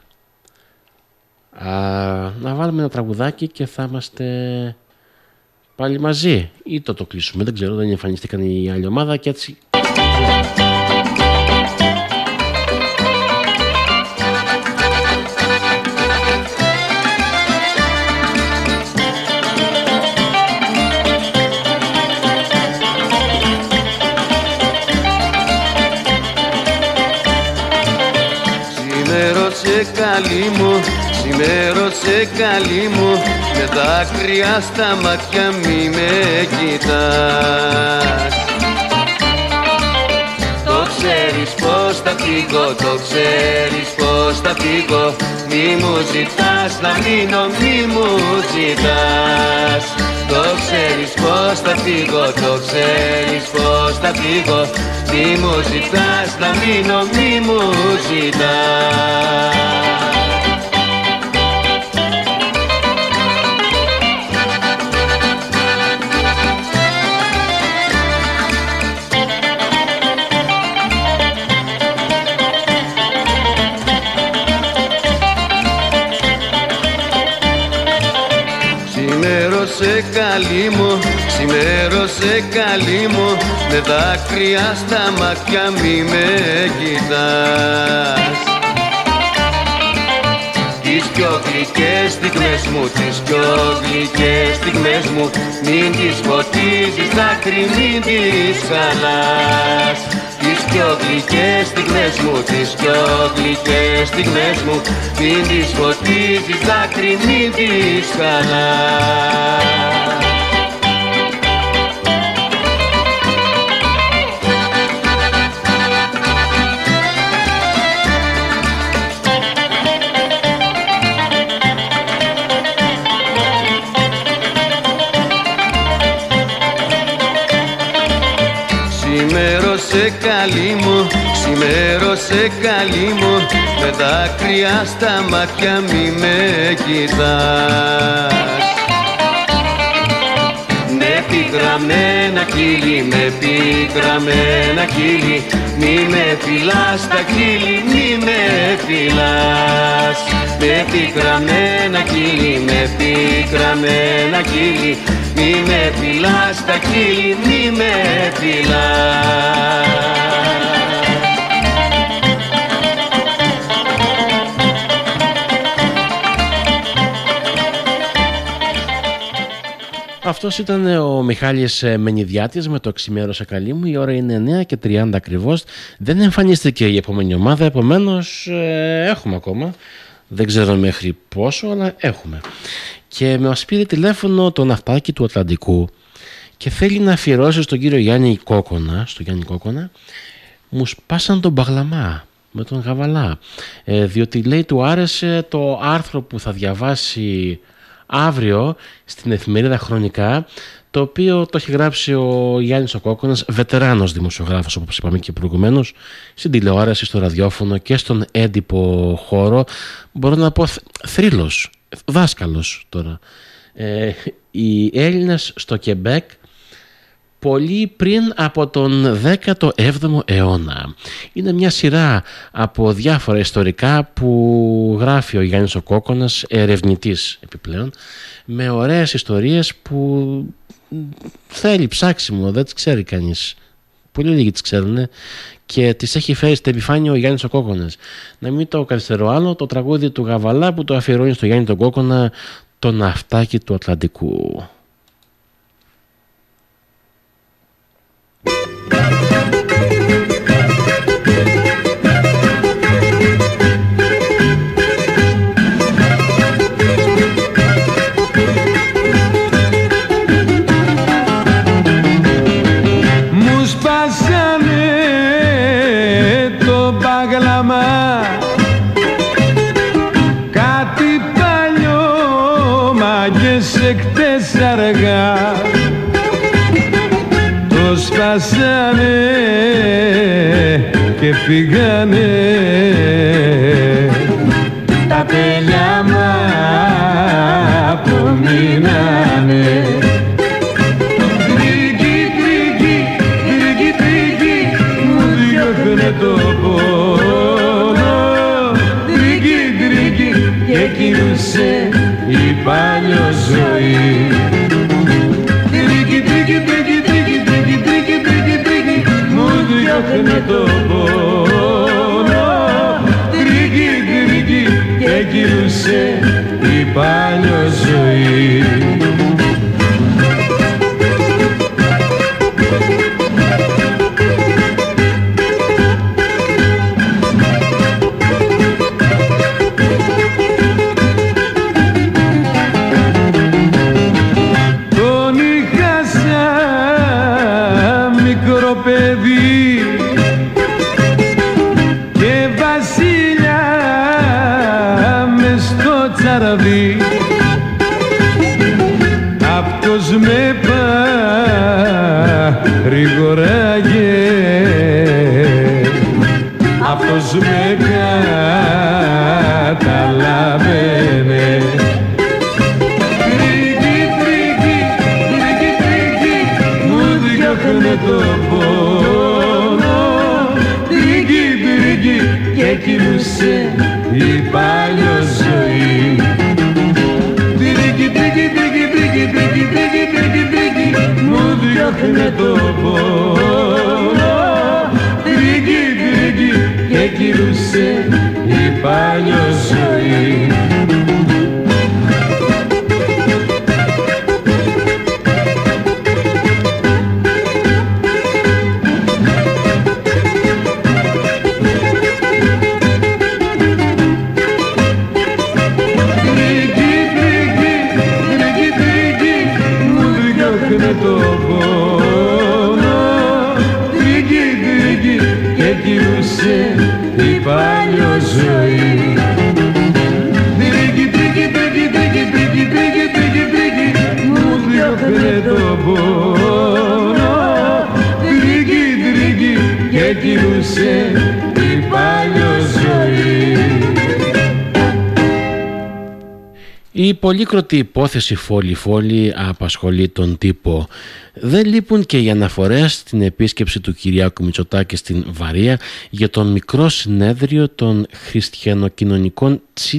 Να βάλουμε ένα τραγουδάκι και θα είμαστε πάλι μαζί, ή το κλείσουμε, δεν ξέρω, δεν εμφανίστηκαν η άλλη ομάδα και έτσι. Ξημέρωσε καλή μου, ξημέρωσε καλή μου, με δάκρυα στα μάτια μη με κοιτάς. Το ξέρεις πως θα φύγω, το ξέρεις πως θα φύγω, μη μου ζητάς να μείνω, μη μου ζητάς. Το ξέρεις πως θα φύγω, το ξέρεις πως θα φύγω, μη μου ζητάς να μείνω, μη μου ζητάς. Ξημέρωσε καλή μου, ξημέρωσε καλή μου, με δάκρυα στα μάτια μη με κοιτάς. Τις πιο γλυκές στιγμές μου, τις πιο γλυκές στιγμές μου, μην τις φωτίζεις δάκρυ, μην τις χαλάς. Τις πιο γλυκές στιγμές μου, τις πιο γλυκές στιγμές μου, μην τις φωτίζεις δάκρυ, μην τις χαλάς. Ξημέρωσε καλή μου, ξημέρωσε καλή μου, με δάκρυα στα μάτια μη με κοιτάς. Με πικραμένα κύλι, με πικραμένα κύλι, μη με φυλάς τα κύλι, μη με φυλάς. Με πικραμένα κύλι, με πικραμένα κύλι, μη με φυλάς τα κύλι, μη με φυλάς. Αυτός ήταν ο Μιχάλης Μενιδιάτης με το Ξημέρωσα καλή μου. Η ώρα είναι 9:30 ακριβώς. Δεν εμφανίστηκε η επόμενη ομάδα, επομένως έχουμε ακόμα. Δεν ξέρω μέχρι πόσο, αλλά έχουμε. Και μας πήρε τηλέφωνο το ναυτάκι του Ατλαντικού και θέλει να αφιερώσει στον κύριο Γιάννη Κόκονα, μου σπάσαν τον μπαγλαμά με τον Γαβαλά, διότι λέει του άρεσε το άρθρο που θα διαβάσει αύριο στην εφημερίδα Χρονικά, το οποίο το έχει γράψει ο Γιάννης ο Κόκονας, βετεράνος δημοσιογράφος όπως είπαμε και προηγουμένως, στην τηλεόραση, στο ραδιόφωνο και στον έντυπο χώρο, μπορώ να πω θρύλος, δάσκαλος τώρα. Οι Έλληνες στο Κεμπέκ πολύ πριν από τον 17ο αιώνα. Είναι μια σειρά από διάφορα ιστορικά που γράφει ο Γιάννης ο Κόκονας, ερευνητής επιπλέον, με ωραίες ιστορίες που θέλει ψάξιμο, δεν τις ξέρει κανείς. Πολύ λίγοι τις ξέρουν και τις έχει φέρει στην επιφάνεια ο Γιάννης ο Κόκονας. Να μην το καθυστερώ άλλο, το τραγούδι του Γαβαλά που το αφιερώνει στο Γιάννη τον Κόκονα, το ναυτάκι του Ατλαντικού. Αργά το σπάσανε και φύγανε τα τέλεια που μείνανε. Τρίκι, τρίκι, τρίκι, τρίκι μου διώχνε το πόνο. Τρίκι, τρίκι και κινούσε η παλιό ζωή. Διώχνε το πόνο. Τρίκι, τρίκι και κυλούσε η παλιό ζωή. Τον είχα σαν μικρό παιδί και βασίλια μες στο τσαραβί. Αυτός με παρηγοράγε, αυτός με καταλάβαινε. Τρίκι, τρίκι, τρίκι, τρίκι μου διώχνε το πόνο. Τρίκι, τρίκι και κυλούσε η παλιό ζωή. Τρίκι, τρίκι, τρίκι, τρίκι, τρίκι, τρίκι, τρίκι, τρίκι μου διώχνε το πόνο. Τρίκι, τρίκι και κυλούσε η παλιό ζωή. Το πόνο. Τρίκι, τρίκι και κυλούσε η παλιό ζωή. Τρίκι, τρίκι, τρίκι, τρίκι, τρίκι, τρίκι, τρίκι, τρίκι μου διώχνε το πόνο. Τρίκι, τρίκι και κυλούσε η παλιό ζωή. Η πολύκροτη υπόθεση Φόλη-Φόλη απασχολεί τον τύπο. Δεν λείπουν και οι αναφορές στην επίσκεψη του Κυριάκου Μητσοτάκη στην Βαρία για τον μικρό συνέδριο των χριστιανοκοινωνικών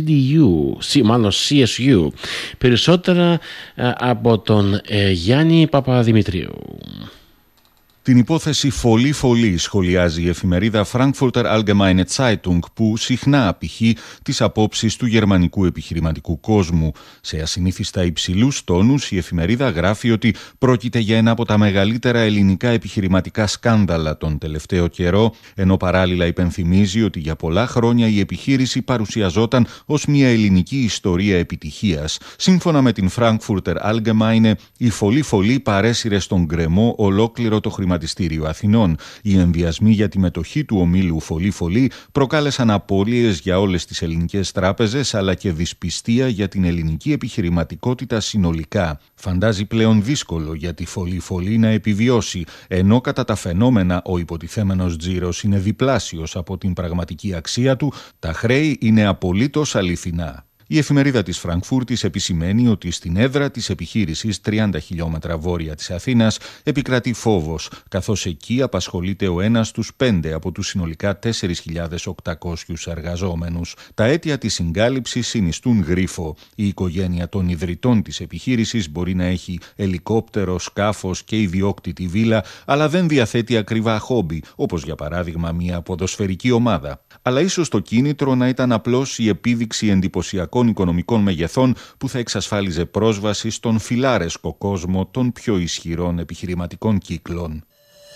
CSU. Περισσότερα από τον Γιάννη Παπαδημητρίου. Την υπόθεση φωλή σχολιάζει η εφημερίδα Frankfurter Allgemeine Zeitung, που συχνά απηχεί τις απόψεις του γερμανικού επιχειρηματικού κόσμου. Σε ασυνήθιστα υψηλούς τόνους η εφημερίδα γράφει ότι πρόκειται για ένα από τα μεγαλύτερα ελληνικά επιχειρηματικά σκάνδαλα τον τελευταίο καιρό, ενώ παράλληλα υπενθυμίζει ότι για πολλά χρόνια η επιχείρηση παρουσιαζόταν ως μια ελληνική ιστορία επιτυχίας. Σύμφωνα με την Frankfurter Allgemeine, η φωλή παρέσυρε στον γκρεμό ολόκληρο το χρηματιστήριο Αθηνών. Οι ενδιασμοί για τη μετοχή του ομίλου φωλή προκάλεσαν απώλειες για όλες τις ελληνικές τράπεζες, αλλά και δυσπιστία για την ελληνική επιχειρηματικότητα συνολικά. Φαντάζει πλέον δύσκολο για τη φωλή να επιβιώσει, ενώ κατά τα φαινόμενα ο υποτιθέμενος τζίρος είναι διπλάσιος από την πραγματική αξία του, τα χρέη είναι απολύτως αληθινά. Η εφημερίδα της Φραγκφούρτης επισημαίνει ότι στην έδρα της επιχείρησης 30 χιλιόμετρα βόρεια της Αθήνας επικρατεί φόβος, καθώς εκεί απασχολείται ο ένας στους 5 από τους συνολικά 4.800 εργαζόμενους. Τα αίτια της συγκάλυψης συνιστούν γρίφο. Η οικογένεια των ιδρυτών της επιχείρησης μπορεί να έχει ελικόπτερο, σκάφος και ιδιόκτητη βίλα, αλλά δεν διαθέτει ακριβά χόμπι, όπως για παράδειγμα μια ποδοσφαιρική ομάδα. Αλλά ίσως το κίνητρο να ήταν απλώς η επίδειξη εντυπωσιακών οικονομικών μεγεθών που θα εξασφάλιζε πρόσβαση στον φιλάρεσκο κόσμο των πιο ισχυρών επιχειρηματικών κύκλων.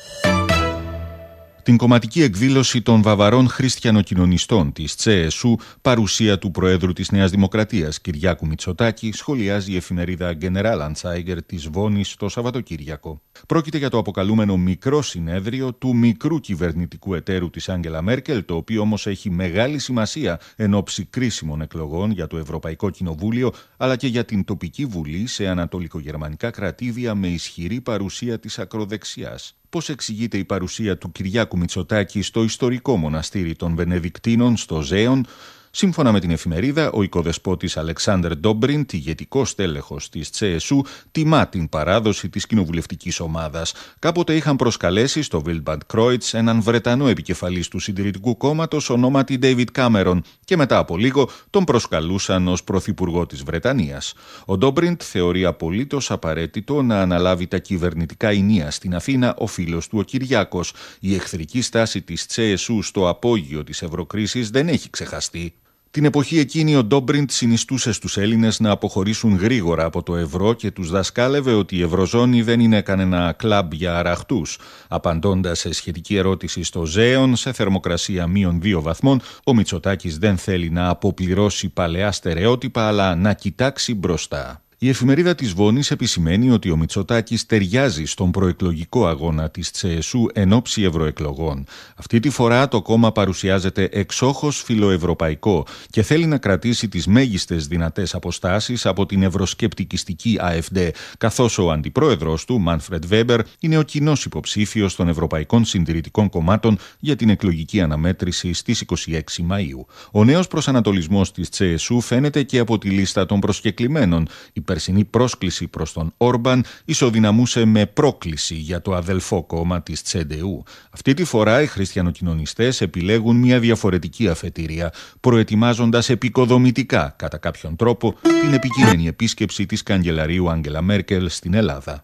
Την κομματική εκδήλωση των Βαβαρών Χριστιανοκοινωνιστών της CSU, παρουσία του Προέδρου της Νέας Δημοκρατίας Κυριάκου Μητσοτάκη, σχολιάζει η εφημερίδα Generalanzeiger της Βόνης το Σαββατοκύριακο. Πρόκειται για το αποκαλούμενο μικρό συνέδριο του μικρού κυβερνητικού εταίρου της Άγγελα Μέρκελ, το οποίο όμως έχει μεγάλη σημασία εν ώψη κρίσιμων εκλογών για το Ευρωπαϊκό Κοινοβούλιο, αλλά και για την τοπική βουλή σε ανατολικογερμανικά κρατήδια με ισχυρή παρουσία της ακροδεξιάς. Πώς εξηγείται η παρουσία του Κυριάκου Μητσοτάκη στο ιστορικό μοναστήρι των Βενεδικτίνων στο Ζέον? Σύμφωνα με την εφημερίδα, ο οικοδεσπότης Αλεξάνδερ Ντόμπριντ, ηγετικός τέλεχος της CSU, τιμά την παράδοση της κοινοβουλευτικής ομάδας. Κάποτε είχαν προσκαλέσει στο Wildbad Kreuz έναν Βρετανό επικεφαλής του Συντηρητικού Κόμματος ονόματι David Cameron και μετά από λίγο τον προσκαλούσαν ως πρωθυπουργό της Βρετανίας. Ο Ντόμπριντ θεωρεί απολύτως απαραίτητο να αναλάβει τα κυβερνητικά ηνία στην Αθήνα ο φίλος του ο Κυριάκος. Η εχθρική στάση της CSU στο απόγειο της ευρωκρίσης δεν έχει ξεχαστεί. Την εποχή εκείνη ο Ντόμπριντ συνιστούσε στους Έλληνες να αποχωρήσουν γρήγορα από το ευρώ και τους δασκάλευε ότι η Ευρωζώνη δεν είναι κανένα κλαμπ για αραχτούς. Απαντώντας σε σχετική ερώτηση στο Ζέον, σε θερμοκρασία -2 βαθμών, ο Μητσοτάκης δεν θέλει να αποπληρώσει παλαιά στερεότυπα, αλλά να κοιτάξει μπροστά. Η εφημερίδα της Βόνης επισημαίνει ότι ο Μητσοτάκης ταιριάζει στον προεκλογικό αγώνα της CSU εν ώψη ευρωεκλογών. Αυτή τη φορά το κόμμα παρουσιάζεται εξόχως φιλοευρωπαϊκό και θέλει να κρατήσει τις μέγιστες δυνατές αποστάσεις από την ευρωσκεπτικιστική AfD, καθώς ο αντιπρόεδρος του, Μάνφρεντ Βέμπερ, είναι ο κοινός υποψήφιος των Ευρωπαϊκών Συντηρητικών Κομμάτων για την εκλογική αναμέτρηση στις 26 Μαΐου. Ο νέος προσανατολισμός της CSU φαίνεται και από τη λίστα των προσκεκλημένων. Η περσινή πρόσκληση προς τον Όρμπαν ισοδυναμούσε με πρόκληση για το αδελφό κόμμα της CDU. Αυτή τη φορά οι χριστιανοκοινωνιστές επιλέγουν μια διαφορετική αφετηρία, προετοιμάζοντας επικοδομητικά κατά κάποιον τρόπο την επικείμενη επίσκεψη της καγκελαρίου Άγγελα Μέρκελ στην Ελλάδα.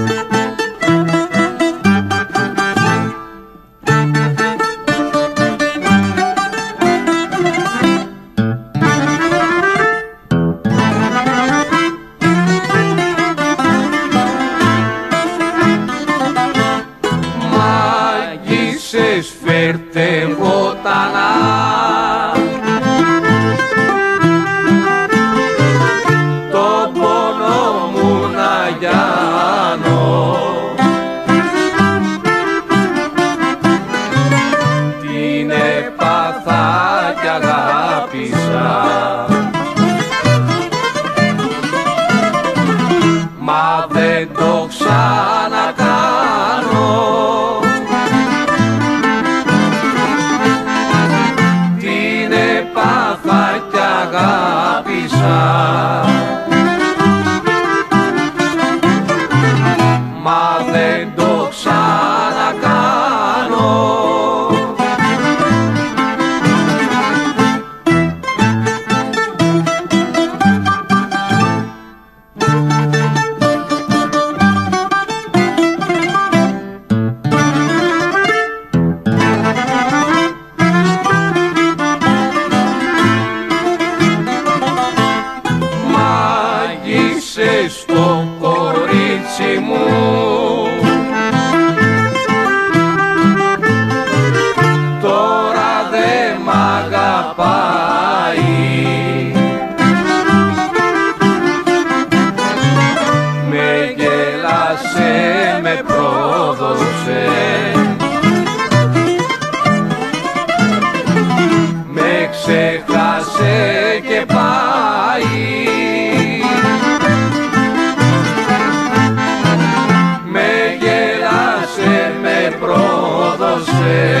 Φέρτε βότανα, το πόνο μου να γιάνω, την έπαθα κι αγάπησα, μα δεν το ξανακάνω. Μα δεν το ξανακάνω. κότσι μου. Τώρα δε μ' αγαπάει. Με γέλασε, με πρόδωσε, με ξέχασε και πάει. Με γέλασε, με πρόδωσε,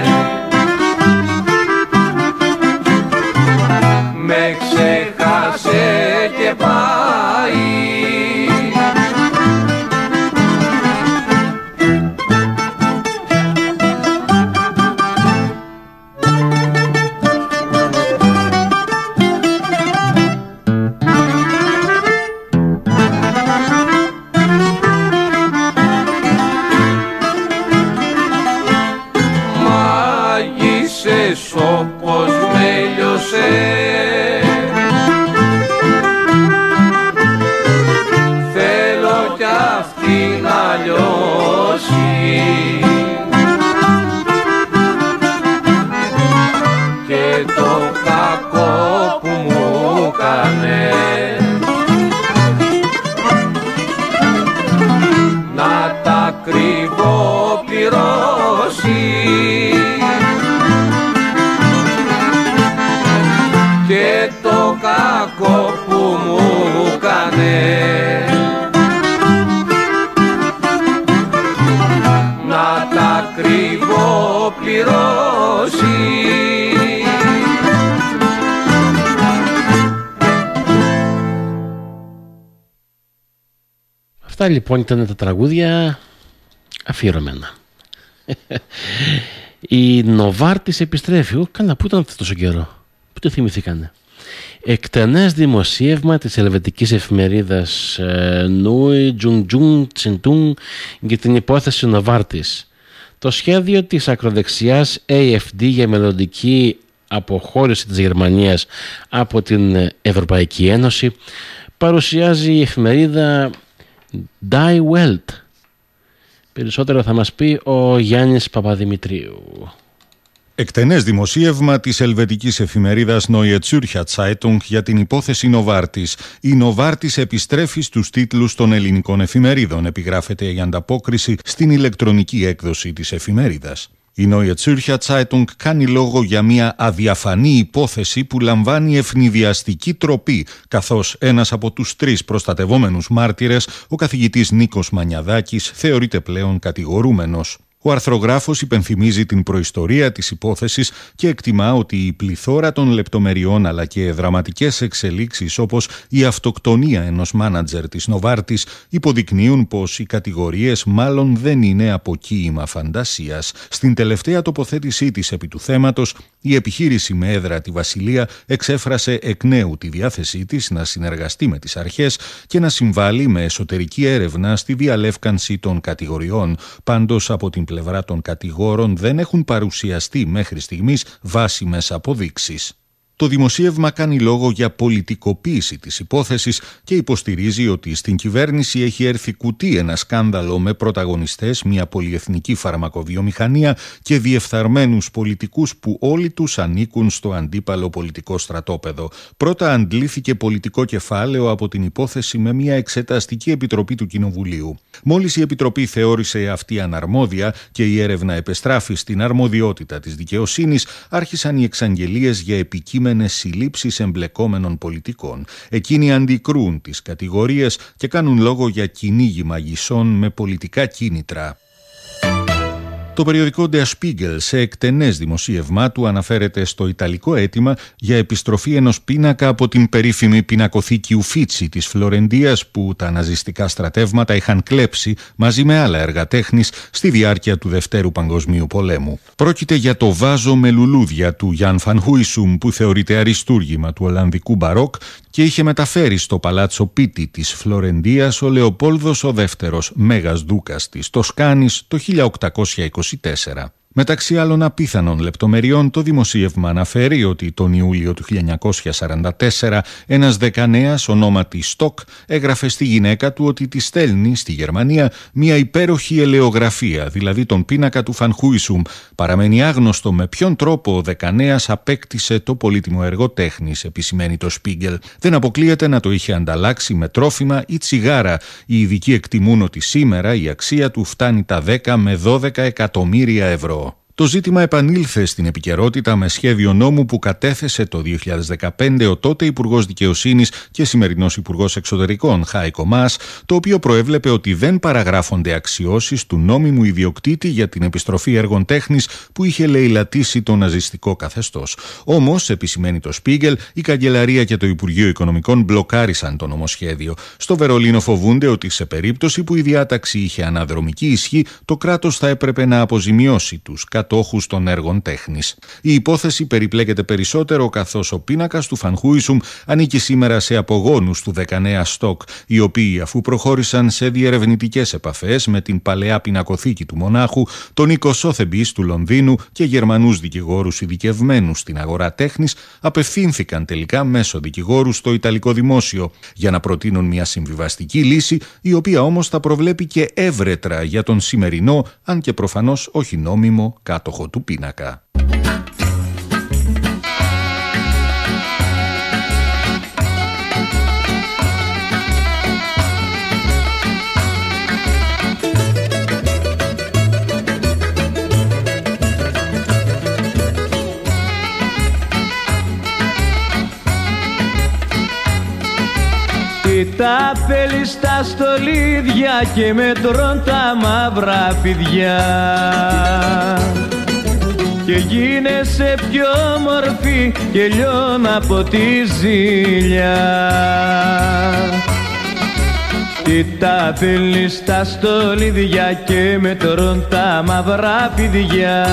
με ξέχασε και πάει. Μάγισσες όπως με λιώσε, θέλω κι αυτή να λιώσει και το κακό που μου κάνε να τα κρύβω πληρώσει και το κακό που μου κάνε να τα κρύβω πληρώσει. Αυτά λοιπόν ήταν τα τραγούδια αφιερωμένα. Η Νοβάρτης επιστρέφει. Καλά, πού ήταν αυτό τόσο καιρό, πού το θυμηθήκανε. Εκτενές δημοσίευμα της ελβετικής εφημερίδας Νούι Τζουντζουν Τσιντούν για την υπόθεση Νοβάρτης. Το σχέδιο της ακροδεξιάς AFD για μελλοντική αποχώρηση της Γερμανίας από την Ευρωπαϊκή Ένωση παρουσιάζει η εφημερίδα Die Welt. Περισσότερα θα μας πει ο Γιάννης Παπαδημητρίου. Εκτενές δημοσίευμα της ελβετικής εφημερίδας Neue Zürcher Zeitung για την υπόθεση Νοβάρτης. Η Νοβάρτης επιστρέφει στους τίτλους των ελληνικών εφημερίδων, επιγράφεται η ανταπόκριση στην ηλεκτρονική έκδοση της εφημερίδας. Η Neue Zürcher Zeitung κάνει λόγο για μια αδιαφανή υπόθεση που λαμβάνει ευνηδιαστική τροπή, καθώς ένας από τους 3 προστατευόμενους μάρτυρες, ο καθηγητής Νίκος Μανιαδάκης, θεωρείται πλέον κατηγορούμενος. Ο αρθρογράφος υπενθυμίζει την προϊστορία της υπόθεσης και εκτιμά ότι η πληθώρα των λεπτομεριών αλλά και δραματικές εξελίξεις όπως η αυτοκτονία ενός μάνατζερ της Νοβάρτης υποδεικνύουν πως οι κατηγορίες μάλλον δεν είναι αποκοίημα φαντασίας. Στην τελευταία τοποθέτησή της επί του θέματος, η επιχείρηση με έδρα τη Βασιλεία εξέφρασε εκ νέου τη διάθεσή της να συνεργαστεί με τις αρχές και να συμβάλλει με εσωτερική έρευνα στη διαλεύκανση των κατηγοριών. Πάντως από την πλευρά των κατηγόρων δεν έχουν παρουσιαστεί μέχρι στιγμής βάσιμες αποδείξεις. Το δημοσίευμα κάνει λόγο για πολιτικοποίηση της υπόθεσης και υποστηρίζει ότι στην κυβέρνηση έχει έρθει κουτί ένα σκάνδαλο με πρωταγωνιστές μια πολυεθνική φαρμακοβιομηχανία και διεφθαρμένους πολιτικούς που όλοι τους ανήκουν στο αντίπαλο πολιτικό στρατόπεδο. Πρώτα αντλήθηκε πολιτικό κεφάλαιο από την υπόθεση με μια εξεταστική επιτροπή του Κοινοβουλίου. Μόλις η επιτροπή θεώρησε αυτή αναρμόδια και η έρευνα επεστράφη στην αρμοδιότητα της δικαιοσύνης, άρχισαν οι εξαγγελίες για επικείμενες συλλήψεις εμπλεκόμενων πολιτικών. Εκείνοι αντικρούν τις κατηγορίες και κάνουν λόγο για κυνήγι μαγισσών με πολιτικά κίνητρα. Το περιοδικό Der Spiegel σε εκτενές δημοσίευμά του αναφέρεται στο ιταλικό αίτημα για επιστροφή ενός πίνακα από την περίφημη πινακοθήκη Ουφίτσι της Φλωρεντίας που τα ναζιστικά στρατεύματα είχαν κλέψει μαζί με άλλα έργα τέχνης στη διάρκεια του Δευτέρου Παγκοσμίου Πολέμου. Πρόκειται για το βάζο με λουλούδια του Γιάν Φαν Χούισουμ που θεωρείται αριστούργημα του Ολλανδικού μπαρόκ και είχε μεταφέρει στο Παλάτσο Πίτι της Φλωρεντίας ο Λεοπόλδος ο Δεύτερος, Μέγας Δούκας της Τοσκάνης, το 1824. Μεταξύ άλλων απίθανων λεπτομεριών, το δημοσίευμα αναφέρει ότι τον Ιούλιο του 1944 ένας δεκανέας ονόματι Στοκ έγραφε στη γυναίκα του ότι τη στέλνει στη Γερμανία μια υπέροχη ελαιογραφία, δηλαδή τον πίνακα του Φανχούισουμ. Παραμένει άγνωστο με ποιον τρόπο ο δεκανέας απέκτησε το πολύτιμο έργο τέχνης, επισημαίνει το Spiegel. Δεν αποκλείεται να το είχε ανταλλάξει με τρόφιμα ή τσιγάρα. Οι ειδικοί εκτιμούν ότι σήμερα η αξία του φτάνει τα 10 με 12 εκατομμύρια ευρώ. Το ζήτημα επανήλθε στην επικαιρότητα με σχέδιο νόμου που κατέθεσε το 2015 ο τότε Υπουργός Δικαιοσύνης και σημερινός Υπουργός Εξωτερικών Χάικο Μάς, το οποίο προέβλεπε ότι δεν παραγράφονται αξιώσεις του νόμιμου ιδιοκτήτη για την επιστροφή έργων τέχνης που είχε λαιλατήσει το ναζιστικό καθεστώς. Όμως, επισημαίνει το Spiegel, η Καγκελαρία και το Υπουργείο Οικονομικών μπλοκάρισαν το νομοσχέδιο. Στο Βερολίνο φοβούνται ότι σε περίπτωση που η διάταξη είχε αναδρομική ισχύ, το κράτος θα έπρεπε να αποζημιώσει τους κατόχους των έργων τέχνης. Η υπόθεση περιπλέκεται περισσότερο καθώς ο πίνακας του Φανχούισουμ ανήκει σήμερα σε απογόνους του δεκανέα Στοκ, οι οποίοι αφού προχώρησαν σε διερευνητικές επαφές με την παλαιά πινακοθήκη του μονάχου, τον Νίκο Σόθεμπις του Λονδίνου και Γερμανούς δικηγόρους ειδικευμένους στην αγορά τέχνης, απευθύνθηκαν τελικά μέσω δικηγόρου στο Ιταλικό Δημόσιο για να προτείνουν μια συμβιβαστική λύση, η οποία όμως θα προβλέπει και εύρετρα για τον σημερινό, αν και προφανώς όχι νόμιμο, κάτοχο του πίνακα. Τα θέλει στα στολίδια και με τρών τα μαύρα φιδιά και γίνεσαι πιο όμορφη και λιώνω από τη ζήλια. Τι τα θέλει στα στολίδια και με τρών τα μαύρα φιδιά.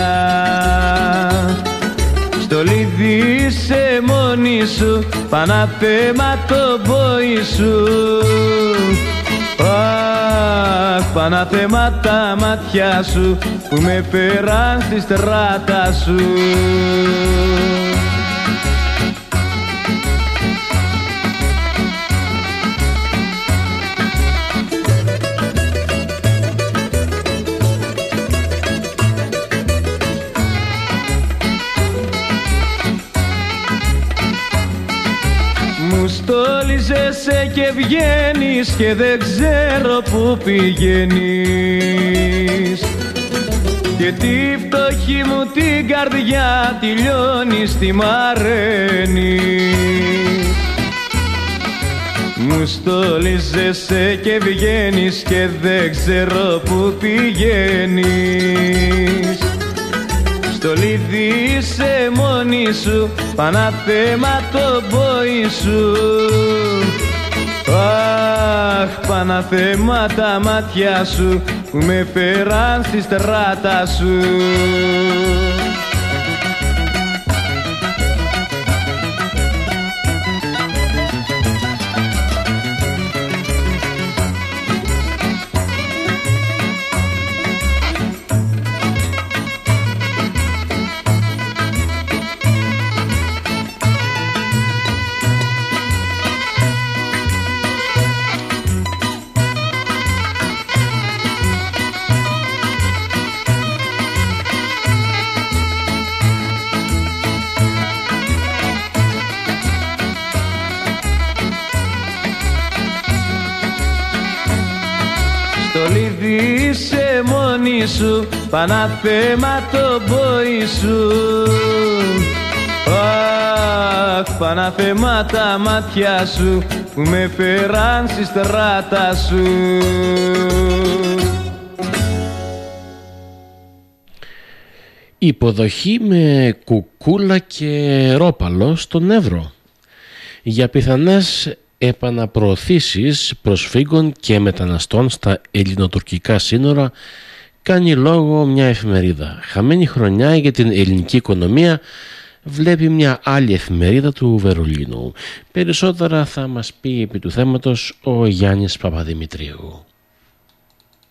Στολίδι είσαι μόνη σου, παναθέμα το πόη σου. Αχ, παναθέμα τα μάτια σου που με φέραν στη στράτα σου. Στόλιζεσαι και βγαίνεις και δεν ξέρω που πηγαίνεις και τη φτωχή μου την καρδιά τη λιώνεις, τη μαραίνεις. Μου στόλιζεσαι και βγαίνεις και δεν ξέρω που πηγαίνεις. Στολίδι είσαι μόνη σου, παναθέμα το πόη σου. Αχ, παναθέμα τα μάτια σου που με φέραν στη στράτα σου. Στολίδι είσαι μόνη σου, παναθέμα το πόη σου. Αχ, παναθέμα τα μάτια σου που με φέραν στη στράτα σου. Υποδοχή με κουκούλα και ρόπαλο στον Εύρο για πιθανές επαναπροωθήσεις προσφύγων και μεταναστών στα ελληνοτουρκικά σύνορα κάνει λόγο μια εφημερίδα. Χαμένη χρονιά για την ελληνική οικονομία, βλέπει μια άλλη εφημερίδα του Βερολίνου. Περισσότερα θα μας πει επί του θέματος ο Γιάννης Παπαδημητρίου.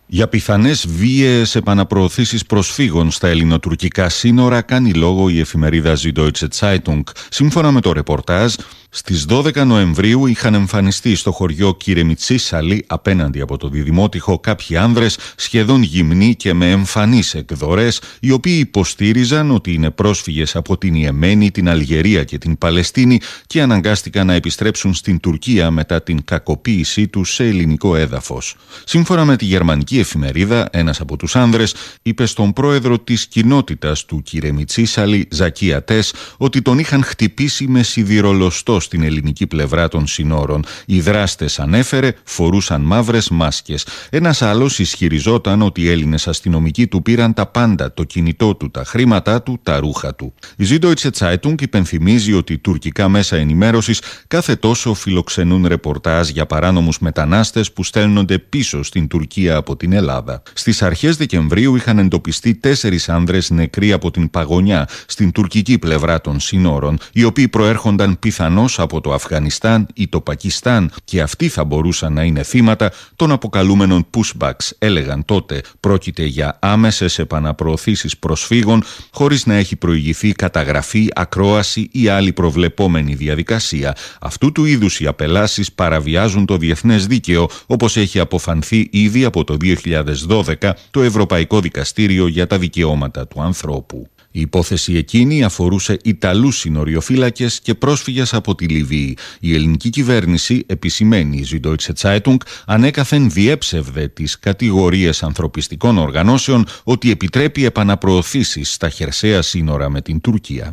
Για πιθανές βίαιες επαναπροωθήσεις προσφύγων στα ελληνοτουρκικά σύνορα κάνει λόγο η εφημερίδα Süddeutsche Zeitung. Σύμφωνα με το ρεπορτάζ, στις 12 Νοεμβρίου είχαν εμφανιστεί στο χωριό Κυρεμιτσίσαλη απέναντι από το Διδημότυχο κάποιοι άνδρες σχεδόν γυμνοί και με εμφανείς εκδορές, οι οποίοι υποστήριζαν ότι είναι πρόσφυγες από την Ιεμένη, την Αλγερία και την Παλαιστίνη και αναγκάστηκαν να επιστρέψουν στην Τουρκία μετά την κακοποίησή τους σε ελληνικό έδαφος. Σύμφωνα με τη γερμανική εφημερίδα, ένας από τους άνδρες είπε στον πρόεδρο της κοινότητας του Κυρεμιτσίσαλη, Ζακία Τες, ότι τον είχαν χτυπήσει με σιδηρολοστό στην ελληνική πλευρά των συνόρων. Οι δράστες, ανέφερε, φορούσαν μαύρες μάσκες. Ένας άλλος ισχυριζόταν ότι οι Έλληνες αστυνομικοί του πήραν τα πάντα, το κινητό του, τα χρήματά του, τα ρούχα του. Η Süddeutsche Zeitung υπενθυμίζει ότι τουρκικά μέσα ενημέρωσης κάθε τόσο φιλοξενούν ρεπορτάζ για παράνομους μετανάστες που στέλνονται πίσω στην Τουρκία από την Ελλάδα. Στις αρχές Δεκεμβρίου είχαν εντοπιστεί 4 άνδρες νεκροί από την παγωνιά στην τουρκική πλευρά των συνόρων, οι οποίοι προέρχονταν πιθανώς από το Αφγανιστάν ή το Πακιστάν και αυτοί θα μπορούσαν να είναι θύματα των αποκαλούμενων pushbacks. Έλεγαν τότε πρόκειται για άμεσες επαναπροωθήσεις προσφύγων χωρίς να έχει προηγηθεί καταγραφή, ακρόαση ή άλλη προβλεπόμενη διαδικασία. Αυτού του είδους οι απελάσεις παραβιάζουν το διεθνές δίκαιο, όπως έχει αποφανθεί ήδη από το 2012 το Ευρωπαϊκό Δικαστήριο για τα Δικαιώματα του Ανθρώπου. Η υπόθεση εκείνη αφορούσε Ιταλούς συνοριοφύλακες και πρόσφυγες από τη Λιβύη. Η ελληνική κυβέρνηση, επισημαίνει η Süddeutsche Zeitung, ανέκαθεν διέψευδε τις κατηγορίες ανθρωπιστικών οργανώσεων ότι επιτρέπει επαναπροωθήσεις στα χερσαία σύνορα με την Τουρκία.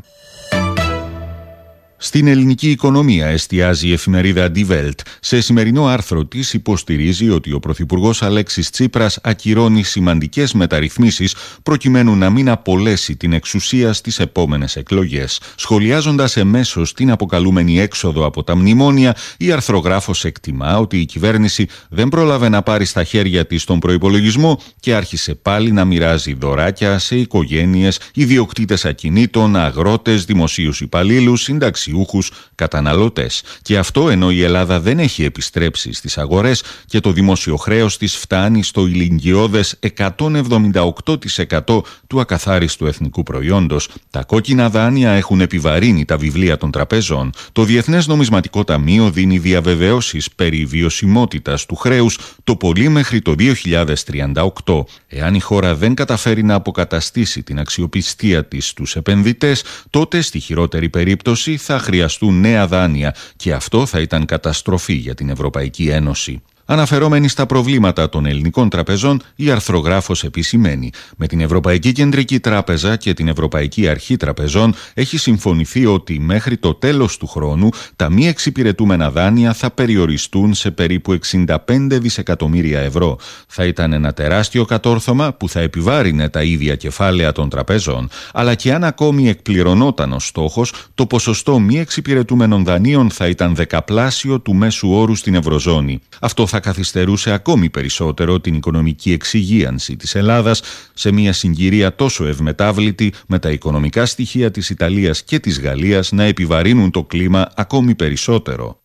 Στην ελληνική οικονομία εστιάζει η εφημερίδα Die Welt. Σε σημερινό άρθρο της υποστηρίζει ότι ο Πρωθυπουργός Αλέξης Τσίπρας ακυρώνει σημαντικές μεταρρυθμίσεις προκειμένου να μην απολέσει την εξουσία στις επόμενες εκλογές. Σχολιάζοντας εμέσως την αποκαλούμενη έξοδο από τα μνημόνια, η αρθρογράφος εκτιμά ότι η κυβέρνηση δεν πρόλαβε να πάρει στα χέρια της τον προϋπολογισμό και άρχισε πάλι να μοιράζει δωράκια σε οικογένειες, ιδιοκτήτες ακινήτων, αγρότες, δημοσίους υπαλλήλους, συνταξιούχους, καταναλωτές. Και αυτό ενώ η Ελλάδα δεν έχει επιστρέψει στις αγορές και το δημόσιο χρέος της φτάνει στο ηλικιώδες 178% του ακαθάριστου εθνικού προϊόντος. Τα κόκκινα δάνεια έχουν επιβαρύνει τα βιβλία των τραπεζών. Το Διεθνές Νομισματικό Ταμείο δίνει διαβεβαιώσεις περί βιωσιμότητας του χρέους το πολύ μέχρι το 2038. Εάν η χώρα δεν καταφέρει να αποκαταστήσει την αξιοπιστία της στους επενδυτές, τότε στη χειρότερη περίπτωση θα χρειαστούν νέα δάνεια και αυτό θα ήταν καταστροφή για την Ευρωπαϊκή Ένωση. Αναφερόμενοι στα προβλήματα των ελληνικών τραπεζών, η αρθρογράφος επισημαίνει: με την Ευρωπαϊκή Κεντρική Τράπεζα και την Ευρωπαϊκή Αρχή Τραπεζών έχει συμφωνηθεί ότι μέχρι το τέλος του χρόνου τα μη εξυπηρετούμενα δάνεια θα περιοριστούν σε περίπου 65 δισεκατομμύρια ευρώ. Θα ήταν ένα τεράστιο κατόρθωμα που θα επιβάρυνε τα ίδια κεφάλαια των τραπεζών. Αλλά και αν ακόμη εκπληρωνόταν ο στόχος, το ποσοστό μη εξυπηρετούμενων δανείων θα ήταν δεκαπλάσιο του μέσου όρου στην Ευρωζώνη. Αυτό θα καθυστερούσε ακόμη περισσότερο την οικονομική εξυγίανση της Ελλάδας σε μια συγκυρία τόσο ευμετάβλητη, με τα οικονομικά στοιχεία της Ιταλίας και της Γαλλίας να επιβαρύνουν το κλίμα ακόμη περισσότερο.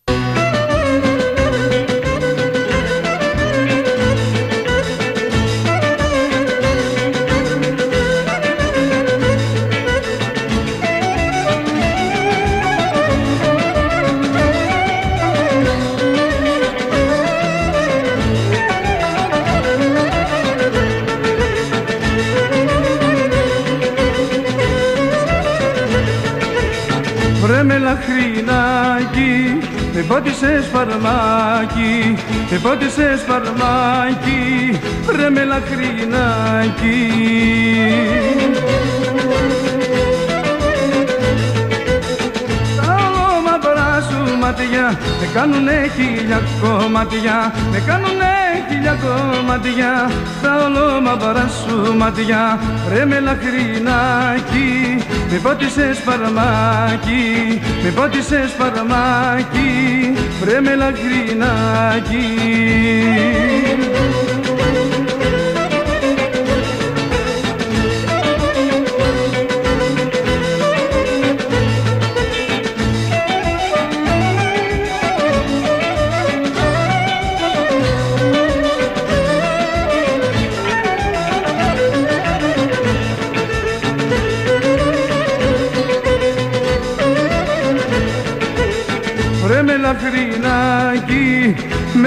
Με πάτησες φαρμάκι, με πάτησες φαρμάκι, ρε με λαχρινάκι. Τα ολόμαυρα σου μάτια με κάνουνε χίλια κομμάτια, με κάνουνε χίλια κομμάτια. Τα ολόμαυρα σου μάτια, ρε με λαχρινάκι. Με πάτησες φαρμάκι, με πάτησες φαρμάκι, βρε με λαχρινάκι.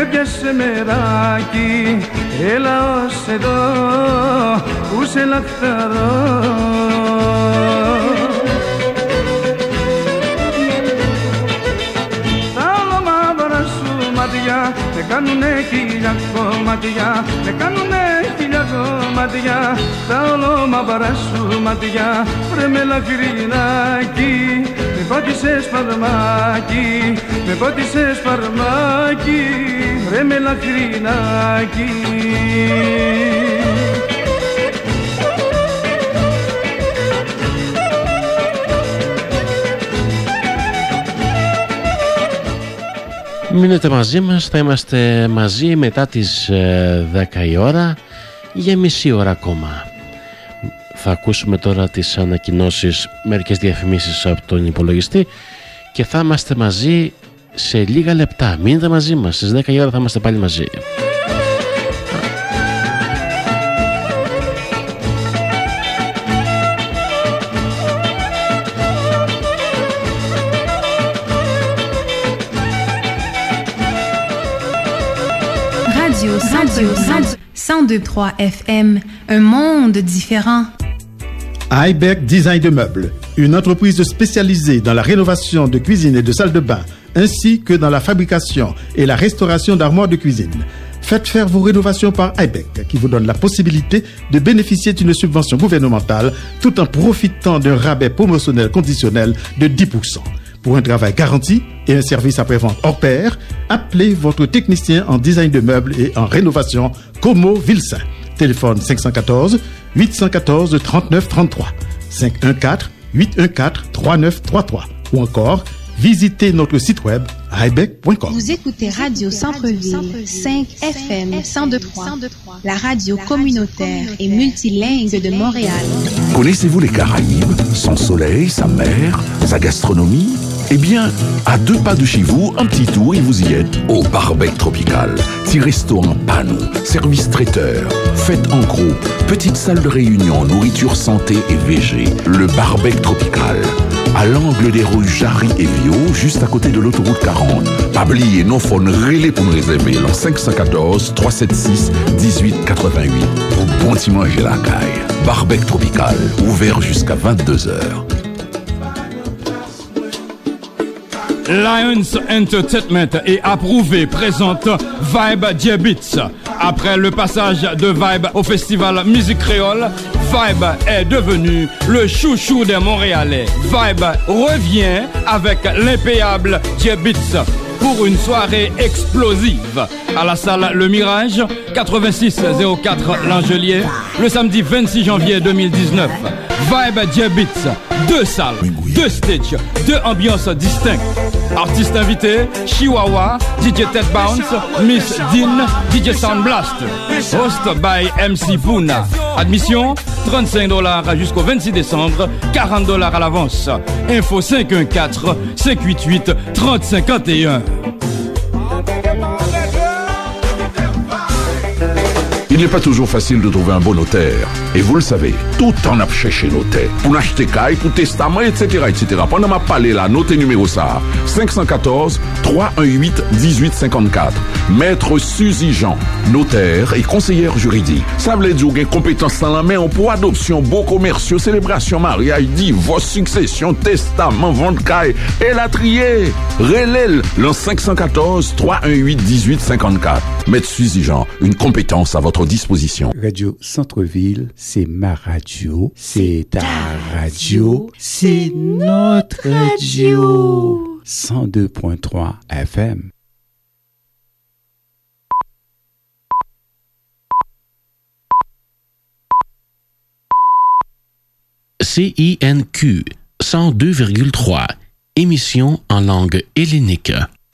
με πιάσε μεράκι, έλα ως εδώ που σε λαχταρώ. Τα ολομαύρα σου μάτια με κάνουνε χίλια κομμάτια, με κάνουνε χίλια κομμάτια. Τα ολομαύρα σου μάτια βρε με λαχρινάκι, με πάτησες φαρμάκι, με πάτησες φαρμάκι, ρε με λαχρινάκι. Μείνετε μαζί μας, θα είμαστε μαζί μετά τις 10 η ώρα για μισή ώρα ακόμα. Θα ακούσουμε τώρα τις ανακοινώσεις, μερικές διαφημίσεις από τον υπολογιστή και θα είμαστε μαζί σε λίγα λεπτά. Μείνετε μαζί μας, στις 10 η ώρα θα είμαστε πάλι μαζί. Radio 102.3 FM, un monde différent. iBeck Design de Meubles, une entreprise spécialisée dans la rénovation de cuisine et de salles de bain, ainsi que dans la fabrication et la restauration d'armoires de cuisine. Faites faire vos rénovations par iBeck, qui vous donne la possibilité de bénéficier d'une subvention gouvernementale tout en profitant d'un rabais promotionnel conditionnel de 10%. Pour un travail garanti et un service après-vente hors pair, appelez votre technicien en design de meubles et en rénovation Como Vilsain. Téléphone 514 814 39 33 514 814 3933 ou encore visitez notre site web ibeck.com. Vous écoutez Radio Centre-Ville 5 FM 102.3, la radio communautaire et multilingue de Montréal. Connaissez-vous les Caraïbes, son soleil, sa mer, sa gastronomie? Eh bien, à 2 pas de chez vous, un petit tour et vous y êtes au Barbec Tropical. Petit restaurant panneau, service traiteur, fête en gros, petite salle de réunion, nourriture santé et végé. Le Barbec Tropical, à l'angle des rues Jarry et Vio, juste à côté de l'autoroute 40. Pas oublier, nos phones relais pour nous réserver, en 514 376 1888. Pour bon petit manger la caille. Barbec Tropical, ouvert jusqu'à 22h. Lions Entertainment est approuvé, présente Vibe Diabits. Après le passage de Vibe au festival Musique Créole, Vibe est devenu le chouchou des Montréalais. Vibe revient avec l'impayable Diabits pour une soirée explosive à la salle Le Mirage, 8604 L'Angelier, le samedi 26 janvier 2019. Vibe Diabits, 2 salles, 2 stages, 2 ambiances distinctes. Artistes invités, Chihuahua, DJ Ted Bounce, Miss Dean, DJ Sound Blast. Host by MC Puna. Admission, $35 jusqu'au 26 décembre, $40 à l'avance. Info 514 588 3051. Il n'est pas toujours facile de trouver un bon notaire. Et vous le savez, tout en a cherché notaire. Pour acheter caille, pour testament, etc., etc. Pendant ma parler là, notez numéro ça. 514 318 1854. Maître Suzy Jean, notaire et conseillère juridique. Ça veut dire une compétence dans la main pour adoption, beaux commerciaux, célébration, mariage, divorce, succession, testament, vente caille et la trier. Relèle le 514 318 1854. Maître Suzy Jean, une compétence à votre disposition. Radio Centre-Ville, c'est ma radio, c'est ta radio, c'est notre radio. 102.3 FM. CINQ 102,3, émission en langue hellénique.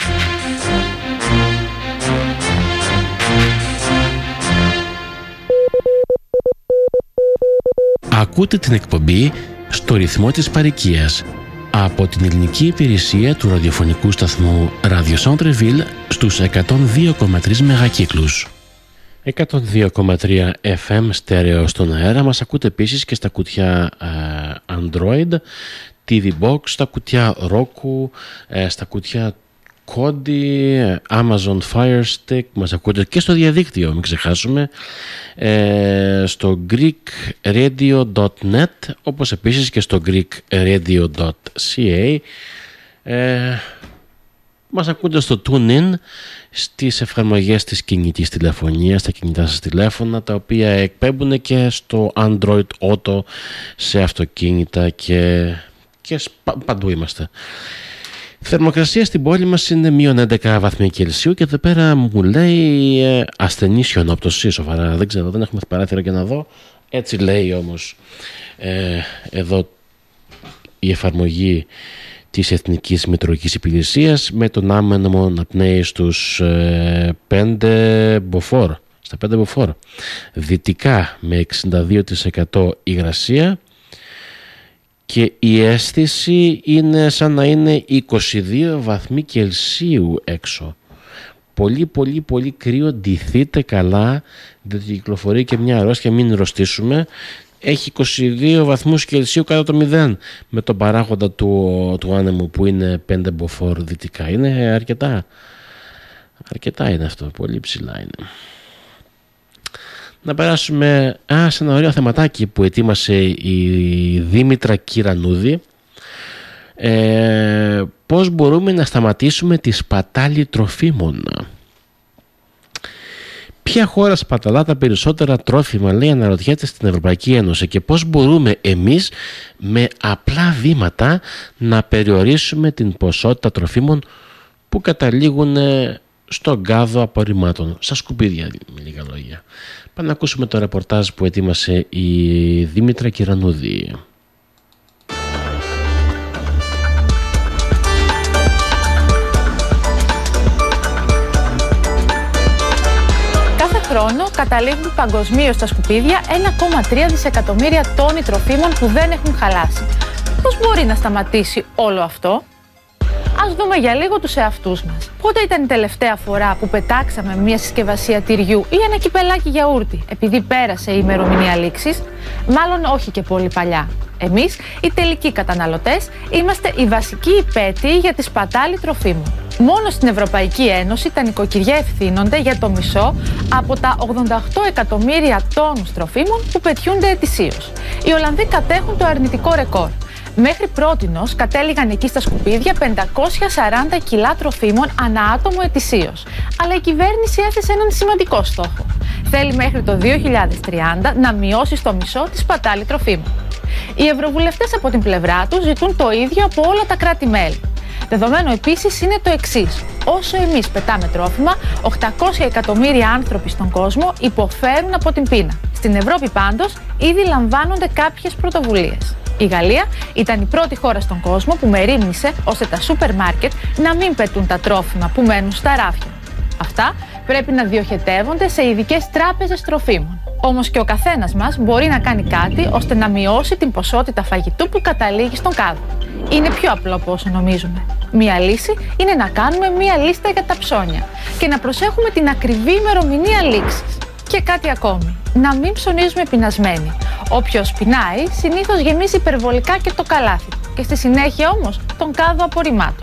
Ακούτε την εκπομπή στο ρυθμό της παροικίας από την ελληνική υπηρεσία του ραδιοφωνικού σταθμού Radio Centre-Ville στους 102,3 μεγακύκλους. 102,3 FM στέρεο στον αέρα. Μας ακούτε επίσης και στα κουτιά Android, TV Box, στα κουτιά Roku, στα κουτιά Kodi, Amazon Fire Stick, μας ακούτε και στο διαδίκτυο, μην ξεχάσουμε, στο greekradio.net, όπως επίσης και στο greekradio.ca. Μας ακούτε στο TuneIn, στις εφαρμογές της κινητής τηλεφωνίας, στα κινητά σας τηλέφωνα, τα οποία εκπέμπουν και στο Android Auto, σε αυτοκίνητα και παντού είμαστε. Θερμοκρασία στην πόλη μας είναι -11 βαθμοί Κελσίου και εδώ πέρα μου λέει ασθενή χιονόπτωση, σοβαρά, δεν ξέρω, δεν έχουμε παράθυρα και να δω, έτσι λέει όμως εδώ η εφαρμογή της Εθνικής Μετεωρολογικής Υπηρεσίας, με τον άμενο να πνέει στους 5 μποφόρ, στα 5 μποφόρ, δυτικά με 62% υγρασία, και η αίσθηση είναι σαν να είναι 22 βαθμοί Κελσίου έξω. Πολύ κρύο, ντυθείτε καλά, διότι κυκλοφορεί και μια αρρώστια, μην ρωστήσουμε. Έχει 22 βαθμούς Κελσίου κάτω το 0, με τον παράγοντα του άνεμου που είναι 5 μποφόρ δυτικά. Είναι αρκετά είναι αυτό, πολύ ψηλά είναι. Να περάσουμε σε ένα ωραίο θεματάκι που ετοίμασε η Δήμητρα Κυρανούδη. Πώς μπορούμε να σταματήσουμε τη σπατάλη τροφίμων. Ποια χώρα σπαταλά τα περισσότερα τρόφιμα, λέει, αναρωτιέται στην Ευρωπαϊκή Ένωση, και πώς μπορούμε εμείς με απλά βήματα να περιορίσουμε την ποσότητα τροφίμων που καταλήγουν στον κάδο απορριμμάτων, στα σκουπίδια, με λίγα λόγια. Πάμε να ακούσουμε το ρεπορτάζ που ετοίμασε η Δήμητρα Κυρανούδη. Κάθε χρόνο καταλήγουν παγκοσμίως στα σκουπίδια 1,3 δισεκατομμύρια τόνοι τροφίμων που δεν έχουν χαλάσει. Πώς μπορεί να σταματήσει όλο αυτό? Ας δούμε για λίγο τους εαυτούς μας. Πότε ήταν η τελευταία φορά που πετάξαμε μια συσκευασία τυριού ή ένα κυπελάκι γιαούρτι επειδή πέρασε η ημερομηνία λήξης? Μάλλον όχι και πολύ παλιά. Εμείς, οι τελικοί καταναλωτές, είμαστε οι βασικοί υπέτειοι για τη σπατάλη τροφίμων. Μόνο στην Ευρωπαϊκή Ένωση τα νοικοκυριά ευθύνονται για το μισό από τα 88 εκατομμύρια τόνους τροφίμων που πετιούνται ετησίως. Οι Ολλανδοί κατέχουν το αρνητικό ρεκόρ. Μέχρι πρότινος κατέληγαν εκεί στα σκουπίδια 540 κιλά τροφίμων ανά άτομο ετησίως. Αλλά η κυβέρνηση έθεσε έναν σημαντικό στόχο. Θέλει μέχρι το 2030 να μειώσει στο μισό τη σπατάλη τροφίμων. Οι ευρωβουλευτές από την πλευρά τους ζητούν το ίδιο από όλα τα κράτη-μέλη. Δεδομένο επίσης είναι το εξής. Όσο εμείς πετάμε τρόφιμα, 800 εκατομμύρια άνθρωποι στον κόσμο υποφέρουν από την πείνα. Στην Ευρώπη πάντως ήδη λαμβάνονται κάποιες πρωτοβουλίες. Η Γαλλία ήταν η πρώτη χώρα στον κόσμο που μερίμνησε ώστε τα σούπερ μάρκετ να μην πετούν τα τρόφιμα που μένουν στα ράφια. Αυτά πρέπει να διοχετεύονται σε ειδικές τράπεζες τροφίμων. Όμως και ο καθένας μας μπορεί να κάνει κάτι ώστε να μειώσει την ποσότητα φαγητού που καταλήγει στον κάδο. Είναι πιο απλό από όσο νομίζουμε. Μία λύση είναι να κάνουμε μία λίστα για τα ψώνια και να προσέχουμε την ακριβή ημερομηνία λήξης. Και κάτι ακόμη. Να μην ψωνίζουμε πεινασμένοι. Όποιος πεινάει συνήθως γεμίζει υπερβολικά και το καλάθι και στη συνέχεια όμως τον κάδο απορριμμάτων.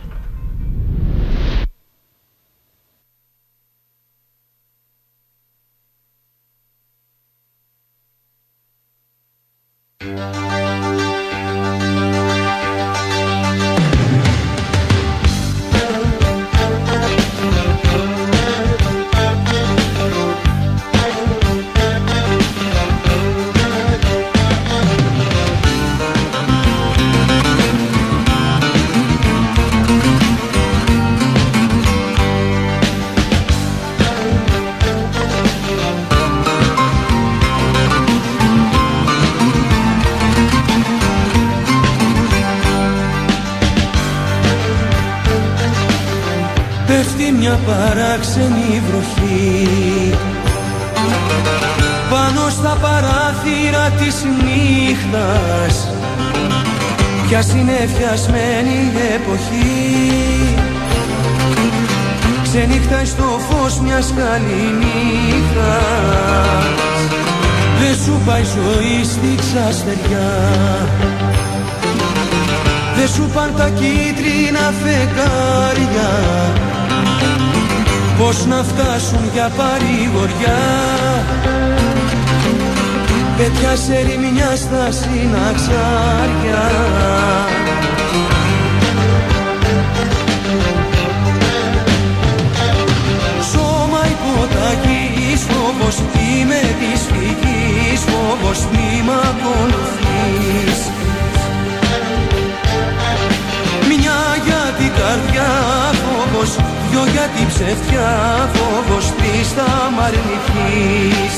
Μια παράξενη βροχή πάνω στα παράθυρα της νύχτας, πια συνεφιασμένη εποχή, ξενύχταει στο φως μιας καληνύχτας. Δεν σου πάει ζωή στη ξαστεριά, δεν σου παν τα κίτρινα φεγγάρια Πώς να φτάσουν για παρηγοριά, παιδιά σε ρημιά στα συναξάρια. Σώμα υποταγής φόβος, είμαι της φυγής φόβος, μη μ' ακολουθείς. Μια για την καρδιά φόβος, δυο για την ψευτιά φόβος, τρεις θα μ' αρνηθείς.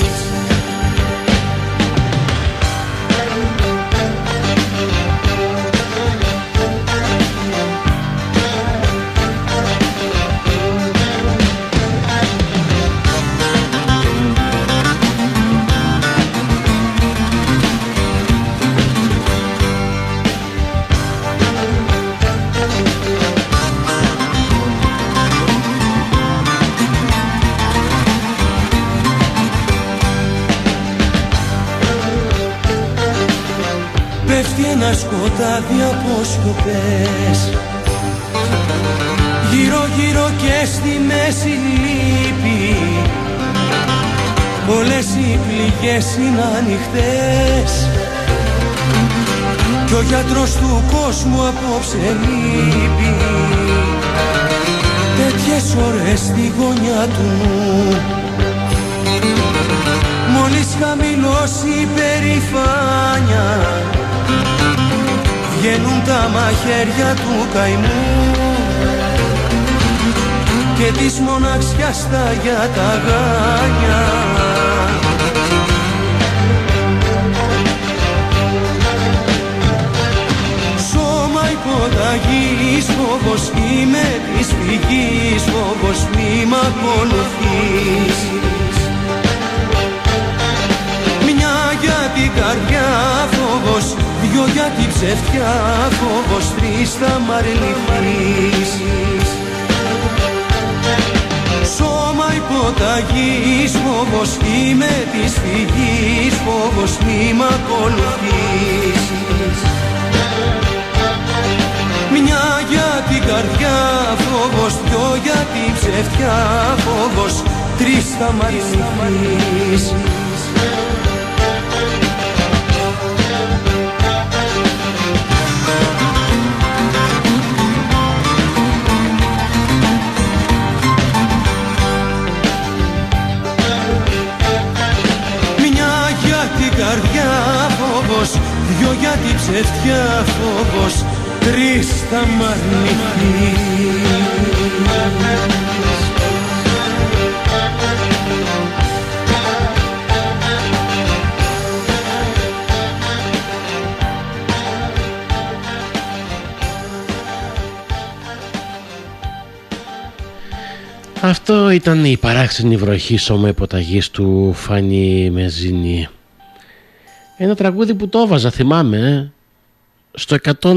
Πέφτει ένα σκοτάδι από σιωπές, γύρω γύρω και στη μέση λύπη. Όλες οι πληγές είναι ανοιχτές κι ο γιατρός του κόσμου απόψε λείπει. Τέτοιες ώρες στη γωνιά του, μόλις χαμηλώσει η περηφάνια, βγαίνουν τα μαχαίρια του καημού και της μοναξιάς τα για τα γάνια. Σώμα υποταγής φόβος, είμαι της φυγής φόβος, μη μ' ακολουθείς. Μια για την καρδιά φόβος, δυο για την ψευτιά φόβος, τρεις θα μ' αρνηθείς. Σώμα υποταγής φόβος, είμαι της φυγής φόβος, μη μ' ακολουθείς. Μια για την καρδιά φόβος, δυο για την ψευτιά φόβος, τρεις θα μ' αρνηθείς. Καρδιά φόβος, δυο για την ψευτιά φόβος, τρεις θα μ' αρνηθείς. Αυτό ήταν η παράξενη βροχή σώμα υποταγής του Φάνη Μεζίνη. Ένα τραγούδι που το έβαζα, θυμάμαι, στο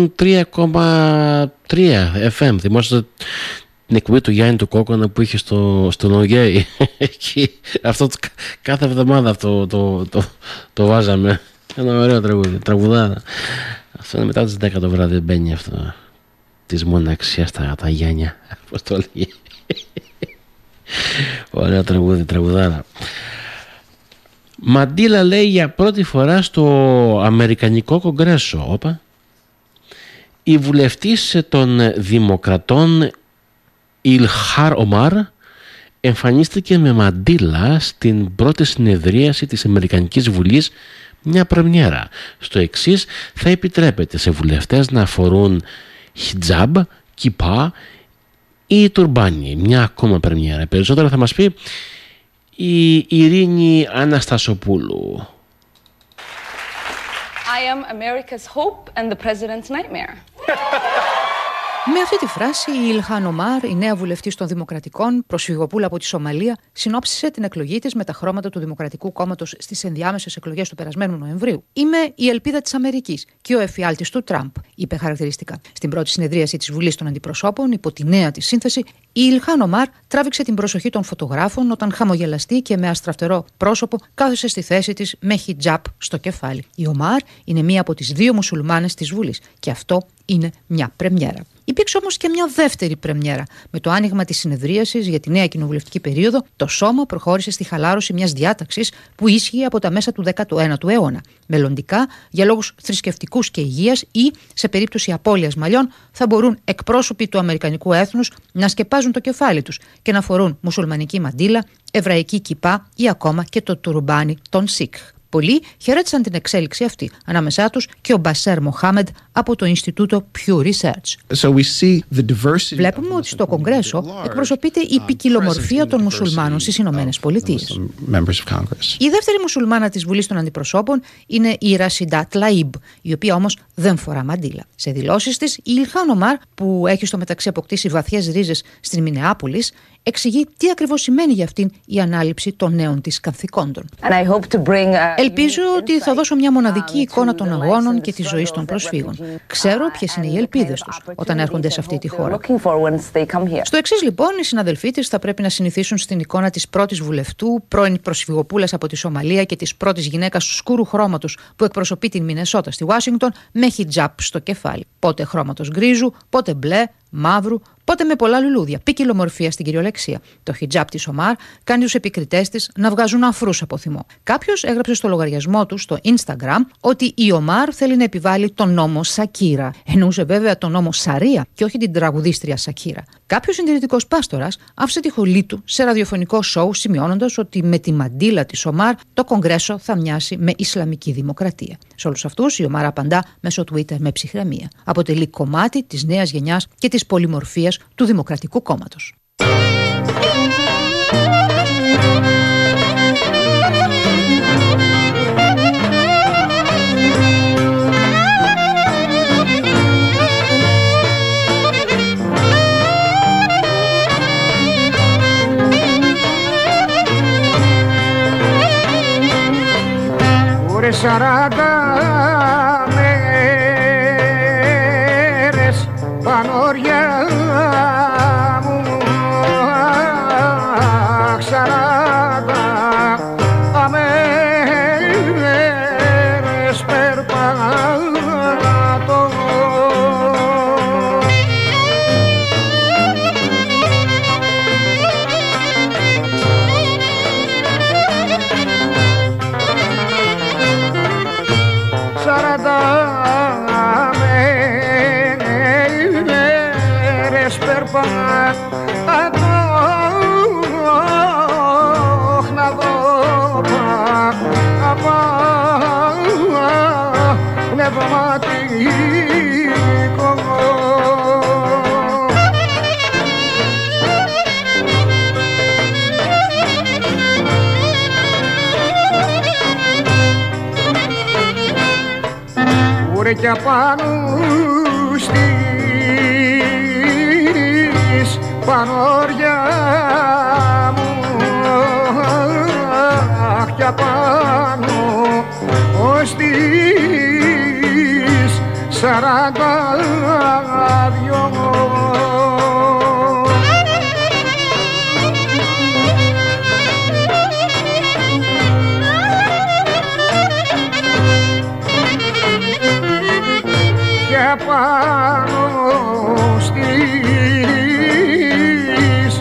103,3 FM. Θυμόσαστε την εκπομπή του Γιάννη του Κόκονα που είχε στον ΟΓΕΙ. Αυτό κάθε εβδομάδα αυτό το βάζαμε. Ένα ωραίο τραγούδι, τραγουδάρα. Αυτό είναι μετά τις 10 το βράδυ, μπαίνει αυτό της μοναξιάς τα Γιάννια, πώς το λέγει. Ωραίο τραγούδι, τραγουδάρα. Μαντίλα λέει για πρώτη φορά στο Αμερικανικό Κογκρέσο. Όπα. Η βουλευτής των Δημοκρατών Ιλχάρ Ομάρ εμφανίστηκε με μαντίλα στην πρώτη συνεδρίαση της Αμερικανικής Βουλής, μια πρεμιέρα. Στο εξής, θα επιτρέπεται σε βουλευτές να φορούν χιτζάμπ, κιπά ή τουρμπάνι. Μια ακόμα πρεμιέρα. Περισσότερα θα μας πει η Ειρήνη Αναστασοπούλου. I am America's hope and the president's nightmare. Με αυτή τη φράση, η Ιλχάν Ομάρ, η νέα βουλευτής των Δημοκρατικών, προσφυγοπούλα από τη Σομαλία, συνόψισε την εκλογή της με τα χρώματα του Δημοκρατικού Κόμματος στις ενδιάμεσες εκλογές του περασμένου Νοεμβρίου. «Είμαι η ελπίδα της Αμερικής και ο εφιάλτης του Τραμπ», είπε χαρακτηριστικά. Στην πρώτη συνεδρίαση της Βουλής των Αντιπροσώπων, υπό τη νέα της σύνθεση, η Ιλχάν Ομάρ τράβηξε την προσοχή των φωτογράφων όταν χαμογελαστή και με αστραφτερό πρόσωπο κάθισε στη θέση της με χιτζάπ στο κεφάλι. Η Ομάρ είναι μία από τις δύο μουσουλμάνες της Βουλής και αυτό είναι μια πρεμιέρα. Υπήρξε όμως και μια δεύτερη πρεμιέρα. Με το άνοιγμα της συνεδρίασης για τη νέα κοινοβουλευτική περίοδο, το Σώμα προχώρησε στη χαλάρωση μιας διάταξης που ίσχυε από τα μέσα του 19ου αιώνα. Μελλοντικά, για λόγους θρησκευτικούς και υγείας ή σε περίπτωση απώλειας μαλλιών, θα μπορούν εκπρόσωποι του αμερικανικού έθνους να σκεπάζουν το κεφάλι τους και να φορούν μουσουλμανική μαντίλα, εβραϊκή κιπά ή ακόμα και το τουρμπάνι των Σικχ. Πολλοί χαιρέτησαν την εξέλιξη αυτή, ανάμεσά τους και ο Μπασέρ Μοχάμεντ από το Ινστιτούτο Pew Research. Βλέπουμε ότι στο Κογκρέσο εκπροσωπείται η ποικιλομορφία των μουσουλμάνων στις Ηνωμένες Πολιτείες. Η δεύτερη μουσουλμάνα της Βουλής των Αντιπροσώπων είναι η Ρασιντά Τλαΐμπ, η οποία όμως δεν φορά μαντίλα. Σε δηλώσεις της, η Ιλχάν Ομάρ, που έχει στο μεταξύ αποκτήσει βαθιές ρίζες στην Μινεάπολης, εξηγεί τι ακριβώς σημαίνει για αυτήν η ανάληψη των νέων της καθηκόντων. Ελπίζω ότι θα δώσω μια μοναδική εικόνα των αγώνων και της ζωής των προσφύγων. Ξέρω ποιες είναι οι ελπίδες τους όταν έρχονται σε αυτή τη χώρα. Στο εξής λοιπόν, οι συναδελφοί της θα πρέπει να συνηθίσουν στην εικόνα της πρώτης βουλευτού, πρώην προσφυγοπούλας από τη Σομαλία και της πρώτης γυναίκας σκούρου χρώματος που εκπροσωπεί την Μινεσότα στη Ουάσιγκτον με χιτζάπ στο κεφάλι. Πότε χρώματος γκρίζου, πότε μπλε, μαύρου, πότε με πολλά λουλούδια, ποικιλομορφία στην κυριολεξία. Το χιτζάπ της Ομάρ κάνει τους επικριτές της να βγάζουν αφρούς από θυμό. Κάποιος έγραψε στο λογαριασμό του στο Instagram ότι η Ομάρ θέλει να επιβάλλει τον νόμο Σακύρα. Εννοούσε βέβαια τον νόμο Σαρία και όχι την τραγουδίστρια Σακύρα. Κάποιος συντηρητικός πάστορας άφησε τη χολή του σε ραδιοφωνικό σοου, σημειώνοντας ότι με τη μαντίλα της Ομάρ το Κογκρέσο θα μοιάσει με Ισλαμική δημοκρατία. Σε όλους αυτούς η Ομάρ απαντά μέσω Twitter με ψυχραιμία. Αποτελεί κομμάτι της νέας γενιάς και της πολυμορφίας του Δημοκρατικού Κόμματος. Ωρε 40 μέρες πανόρια μου, 40 μέρες περπατώ. Ωρε κι απάνω στις πανόρια μου, αχ κι απάνω στις 42. Πάνω στις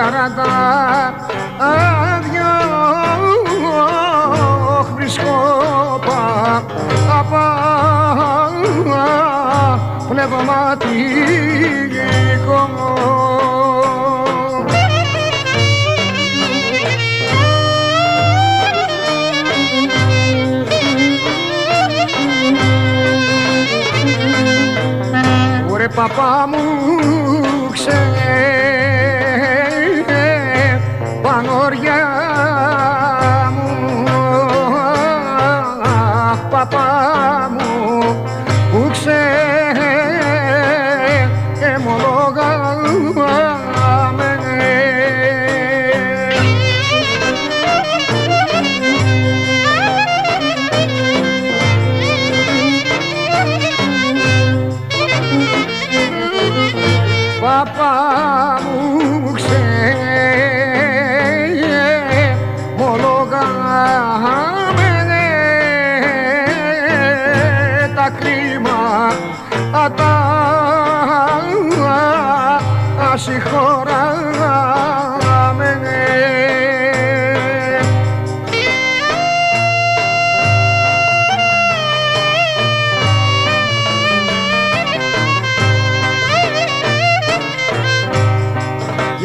42 βρισκόπα πνευματικό. Ωρε παπά μου πανόρια μου, αχ παπά μου που εμολογάμε.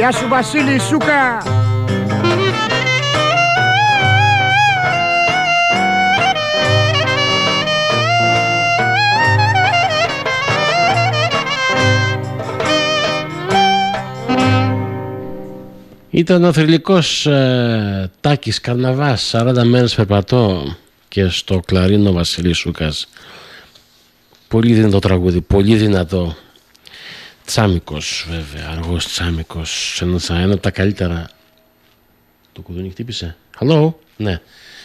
Γεια σου Βασίλη Σούκα. Ήταν ο θρυλικός Τάκης Καρναβάς, 40 μέρες περπατώ, και στο κλαρίνο Βασίλη Σούκας. Πολύ δυνατό τραγούδι, πολύ δυνατό. Τσάμικος βέβαια, αργός Τσάμικος, ένα από τα καλύτερα. Το κουδούνι χτύπησε. Hello, ναι.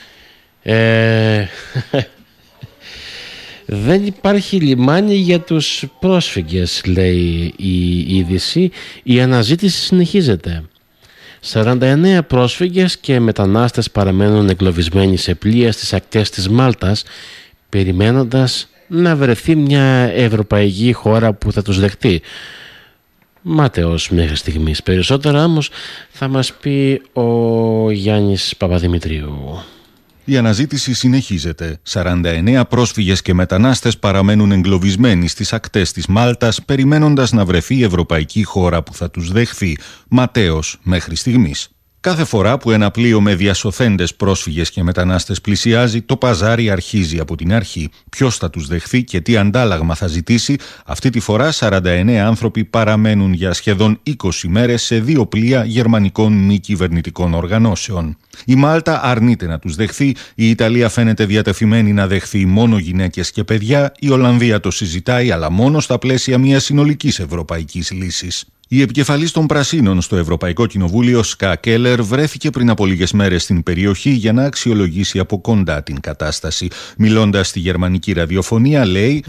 Δεν υπάρχει λιμάνι για τους πρόσφυγες, λέει η είδηση. Η αναζήτηση συνεχίζεται. 49 πρόσφυγες και μετανάστες παραμένουν εγκλωβισμένοι σε πλοία στις ακτές της Μάλτας, περιμένοντας να βρεθεί μια ευρωπαϊκή χώρα που θα τους δεχτεί. Μάταιος μέχρι στιγμής. Περισσότερα όμως θα μας πει ο Γιάννης Παπαδημητρίου. Η αναζήτηση συνεχίζεται. 49 πρόσφυγες και μετανάστες παραμένουν εγκλωβισμένοι στις ακτές της Μάλτας, περιμένοντας να βρεθεί η ευρωπαϊκή χώρα που θα τους δεχθεί. Ματέος μέχρι στιγμής. Κάθε φορά που ένα πλοίο με διασωθέντες πρόσφυγες και μετανάστες πλησιάζει, το παζάρι αρχίζει από την αρχή. Ποιος θα τους δεχθεί και τι αντάλλαγμα θα ζητήσει? Αυτή τη φορά 49 άνθρωποι παραμένουν για σχεδόν 20 μέρες σε 2 πλοία γερμανικών μη κυβερνητικών οργανώσεων. Η Μάλτα αρνείται να τους δεχθεί, η Ιταλία φαίνεται διατεθειμένη να δεχθεί μόνο γυναίκες και παιδιά, η Ολλανδία το συζητάει, αλλά μόνο στα πλαίσια μιας συνολικής ευρωπαϊκής λύσης. Η επικεφαλής των Πρασίνων στο Ευρωπαϊκό Κοινοβούλιο, Ska Keller, βρέθηκε πριν από λίγες μέρες στην περιοχή για να αξιολογήσει από κοντά την κατάσταση. Μιλώντας στη γερμανική ραδιοφωνία, λέει: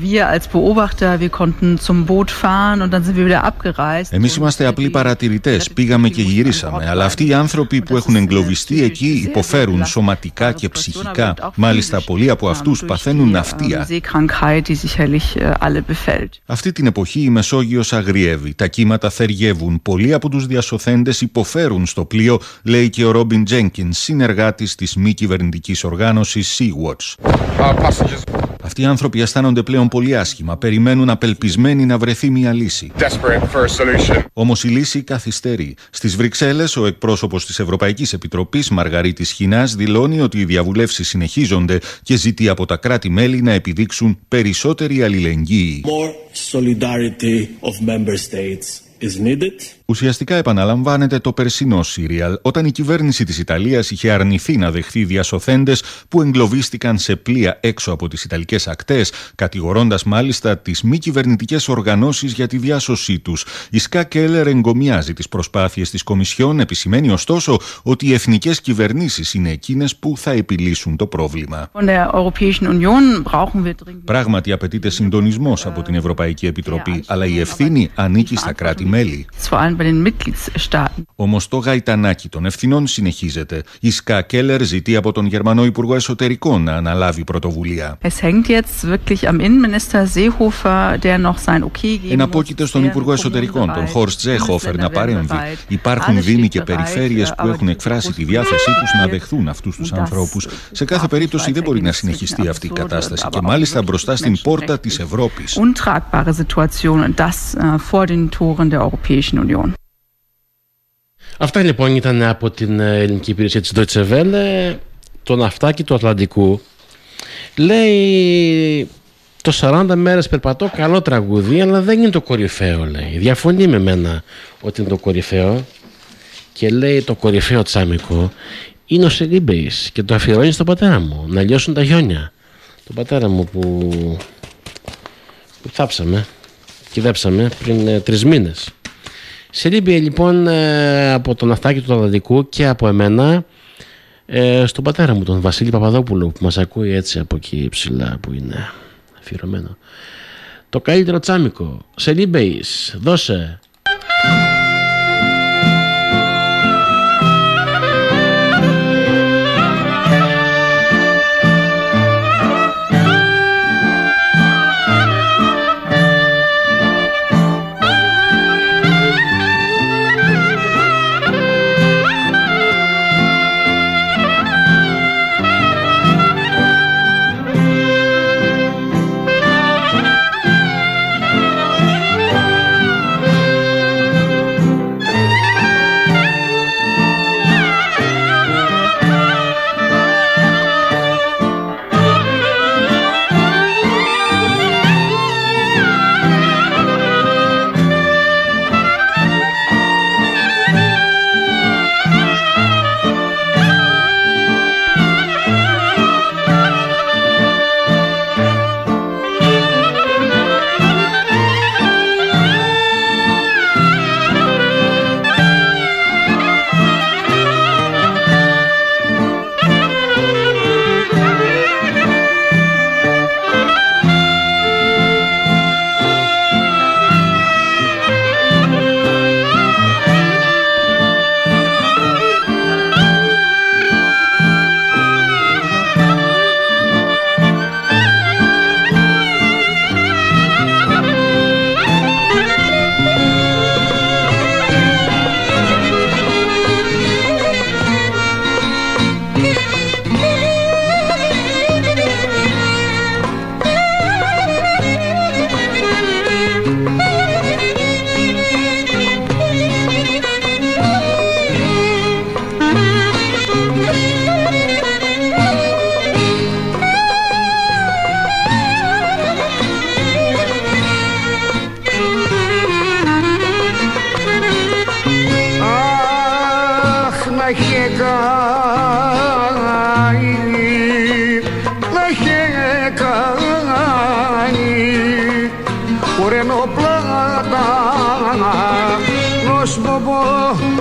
«Εμείς είμαστε απλοί παρατηρητές, πήγαμε και γυρίσαμε, αλλά αυτοί οι άνθρωποι που έχουν εγκλωβιστεί εκεί υποφέρουν σωματικά και ψυχικά. Μάλιστα, πολλοί από αυτούς παθαίνουν ναυτία». Αυτή την εποχή η Μεσόγειος αγριεύει, τα κύματα θεργεύουν, πολλοί από τους διασωθέντες υποφέρουν στο πλοίο, λέει και ο Ρόμπιν Τζένκινς, συνεργάτης της μη κυβερνητικής οργάνωσης Sea-Watch. Αυτοί οι άνθρωποι αισθάνονται πλέον πολύ άσχημα, περιμένουν απελπισμένοι να βρεθεί μια λύση. Όμως η λύση καθυστερεί. Στις Βρυξέλλες, ο εκπρόσωπος της Ευρωπαϊκής Επιτροπής, Μαργαρίτης Χινάς, δηλώνει ότι οι διαβουλεύσεις συνεχίζονται και ζητεί από τα κράτη-μέλη να επιδείξουν περισσότερη αλληλεγγύη. Ουσιαστικά επαναλαμβάνεται το περσινό σύριαλ, όταν η κυβέρνηση της Ιταλίας είχε αρνηθεί να δεχθεί διασωθέντες που εγκλωβίστηκαν σε πλοία έξω από τις Ιταλικές ακτές, κατηγορώντας μάλιστα τις μη κυβερνητικές οργανώσεις για τη διάσωσή τους. Η Ska Keller εγκομιάζει τις προσπάθειες της Κομισιόν, επισημαίνει ωστόσο ότι οι εθνικές κυβερνήσεις είναι εκείνες που θα επιλύσουν το πρόβλημα. Πράγματι απαιτείται συντονισμός από την Ευρωπαϊκή Επιτροπή, αλλά η ευθύνη ανήκει στα κράτη-μέλη. Όμως το γαϊτανάκι των ευθυνών συνεχίζεται. Η Ska Keller ζητεί από τον Γερμανό Υπουργό Εσωτερικών να αναλάβει πρωτοβουλία. Εναπόκειται στον Υπουργό Εσωτερικών, τον Horst Seehofer, να παρέμβει. Υπάρχουν δήμοι και περιφέρειες που έχουν εκφράσει τη διάθεσή τους να δεχθούν αυτούς τους ανθρώπους. Σε κάθε περίπτωση δεν μπορεί να συνεχιστεί αυτή η κατάσταση και μάλιστα μπροστά στην πόρτα της Ευρώπης. Αυτά λοιπόν ήταν από την ελληνική υπηρεσία της Deutsche Welle. Το ναυτάκι του Ατλαντικού λέει: το 40 μέρες περπατώ, καλό τραγούδι, αλλά δεν είναι το κορυφαίο, λέει. Διαφωνεί με μένα ότι είναι το κορυφαίο και λέει το κορυφαίο τσάμικο είναι ο Σελίμπεϊς και το αφιερώνει στον πατέρα μου, να λιώσουν τα χιόνια. Τον πατέρα μου που θάψαμε και δέψαμε πριν 3 μήνες. Σελίμπεϊ λοιπόν από το ναυτάκι του Ατλαντικού και από εμένα στον πατέρα μου, τον Βασίλη Παπαδόπουλο, που μας ακούει έτσι από εκεί ψηλά που είναι αφιερωμένο. Το καλύτερο τσάμικο, Σελίμπεϊς, δώσε.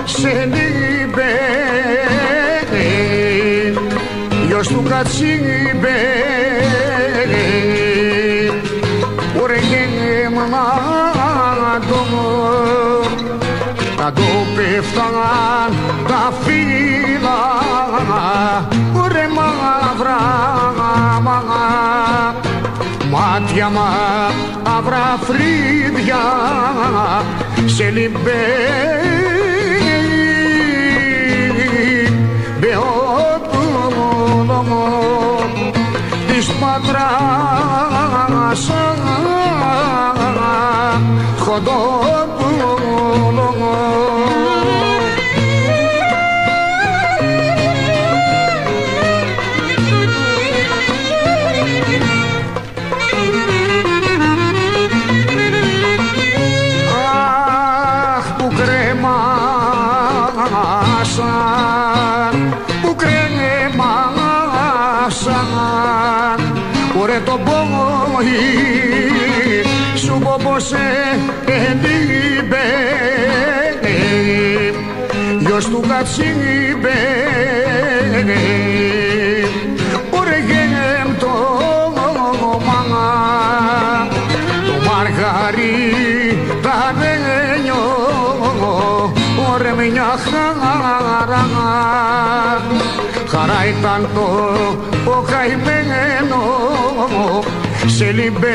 σε λίμπε, γιος του Κατσίμπε, ουρεγέ μανάτο, τα το πέφταγαν τα φύλλα, ουρε μαύρα μάτια μαύρα φρύδια σε λιμπέ μπεότουλο της πατράς χοντόπουλο. Ωρε το πόη σου πω πως ελείπε, γιος του Κατσίμπε, ωρε γέμ το μάνα, το μαργαριταρένιο, ωρε μια χαρά, χαρά ήταν το ο καημένο σε λιμπέ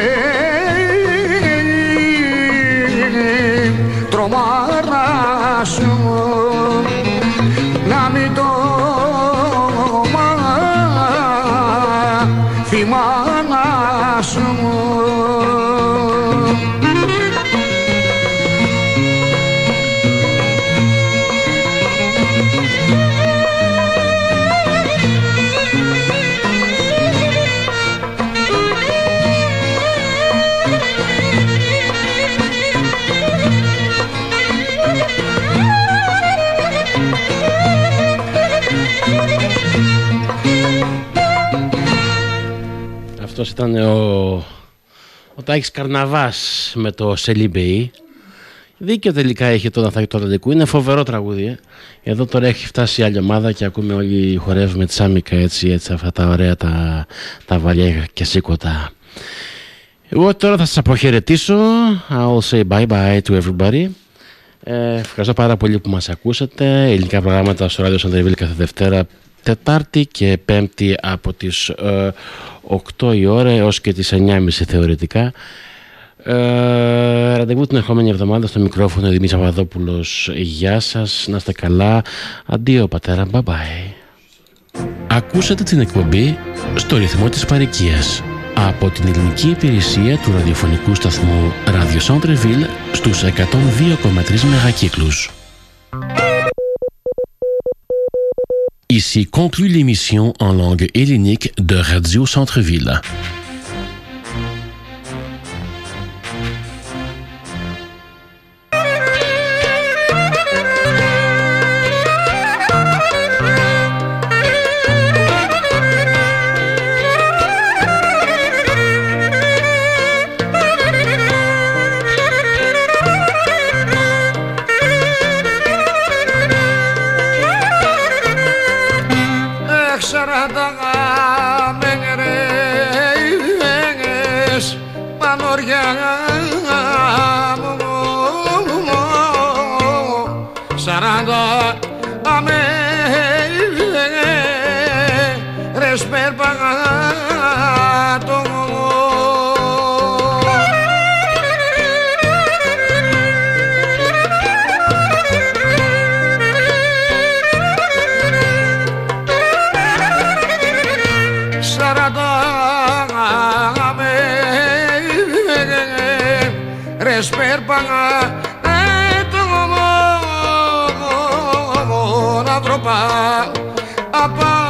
τρομάρα σου να μην το θυμάνα σου. Αυτός ήταν ο Τάκης Καρναβάς με το Σελιμπεϊ. Δίκιο τελικά έχει το Ναθάκη του Ατλαντικού. Είναι φοβερό τραγούδι. Εδώ τώρα έχει φτάσει η άλλη ομάδα και ακούμε όλοι χορεύουμε τσάμικα έτσι αυτά τα ωραία τα βαλιά και σήκωτα. Εγώ τώρα θα σας αποχαιρετήσω. I'll say bye bye to everybody. Ευχαριστώ πάρα πολύ που μας ακούσατε. Ελληνικά προγράμματα στο ράδιο Σαντερβίλ κάθε Δευτέρα, Τετάρτη και Πέμπτη από τις 8 η ώρα έως και τις 9.30 θεωρητικά. Ραντεβού την ερχόμενη εβδομάδα. Στο μικρόφωνο Δημήτρης Παπαδόπουλος. Γεια σας, να είστε καλά. Αντίο πατέρα, bye bye. Ακούσατε την εκπομπή στο ρυθμό της παροικίας από την ελληνική υπηρεσία του ραδιοφωνικού σταθμού Radio Centreville στους 102,3 μεγακύκλους. Ici conclut l'émission en langue hellénique de Radio Centreville. Apa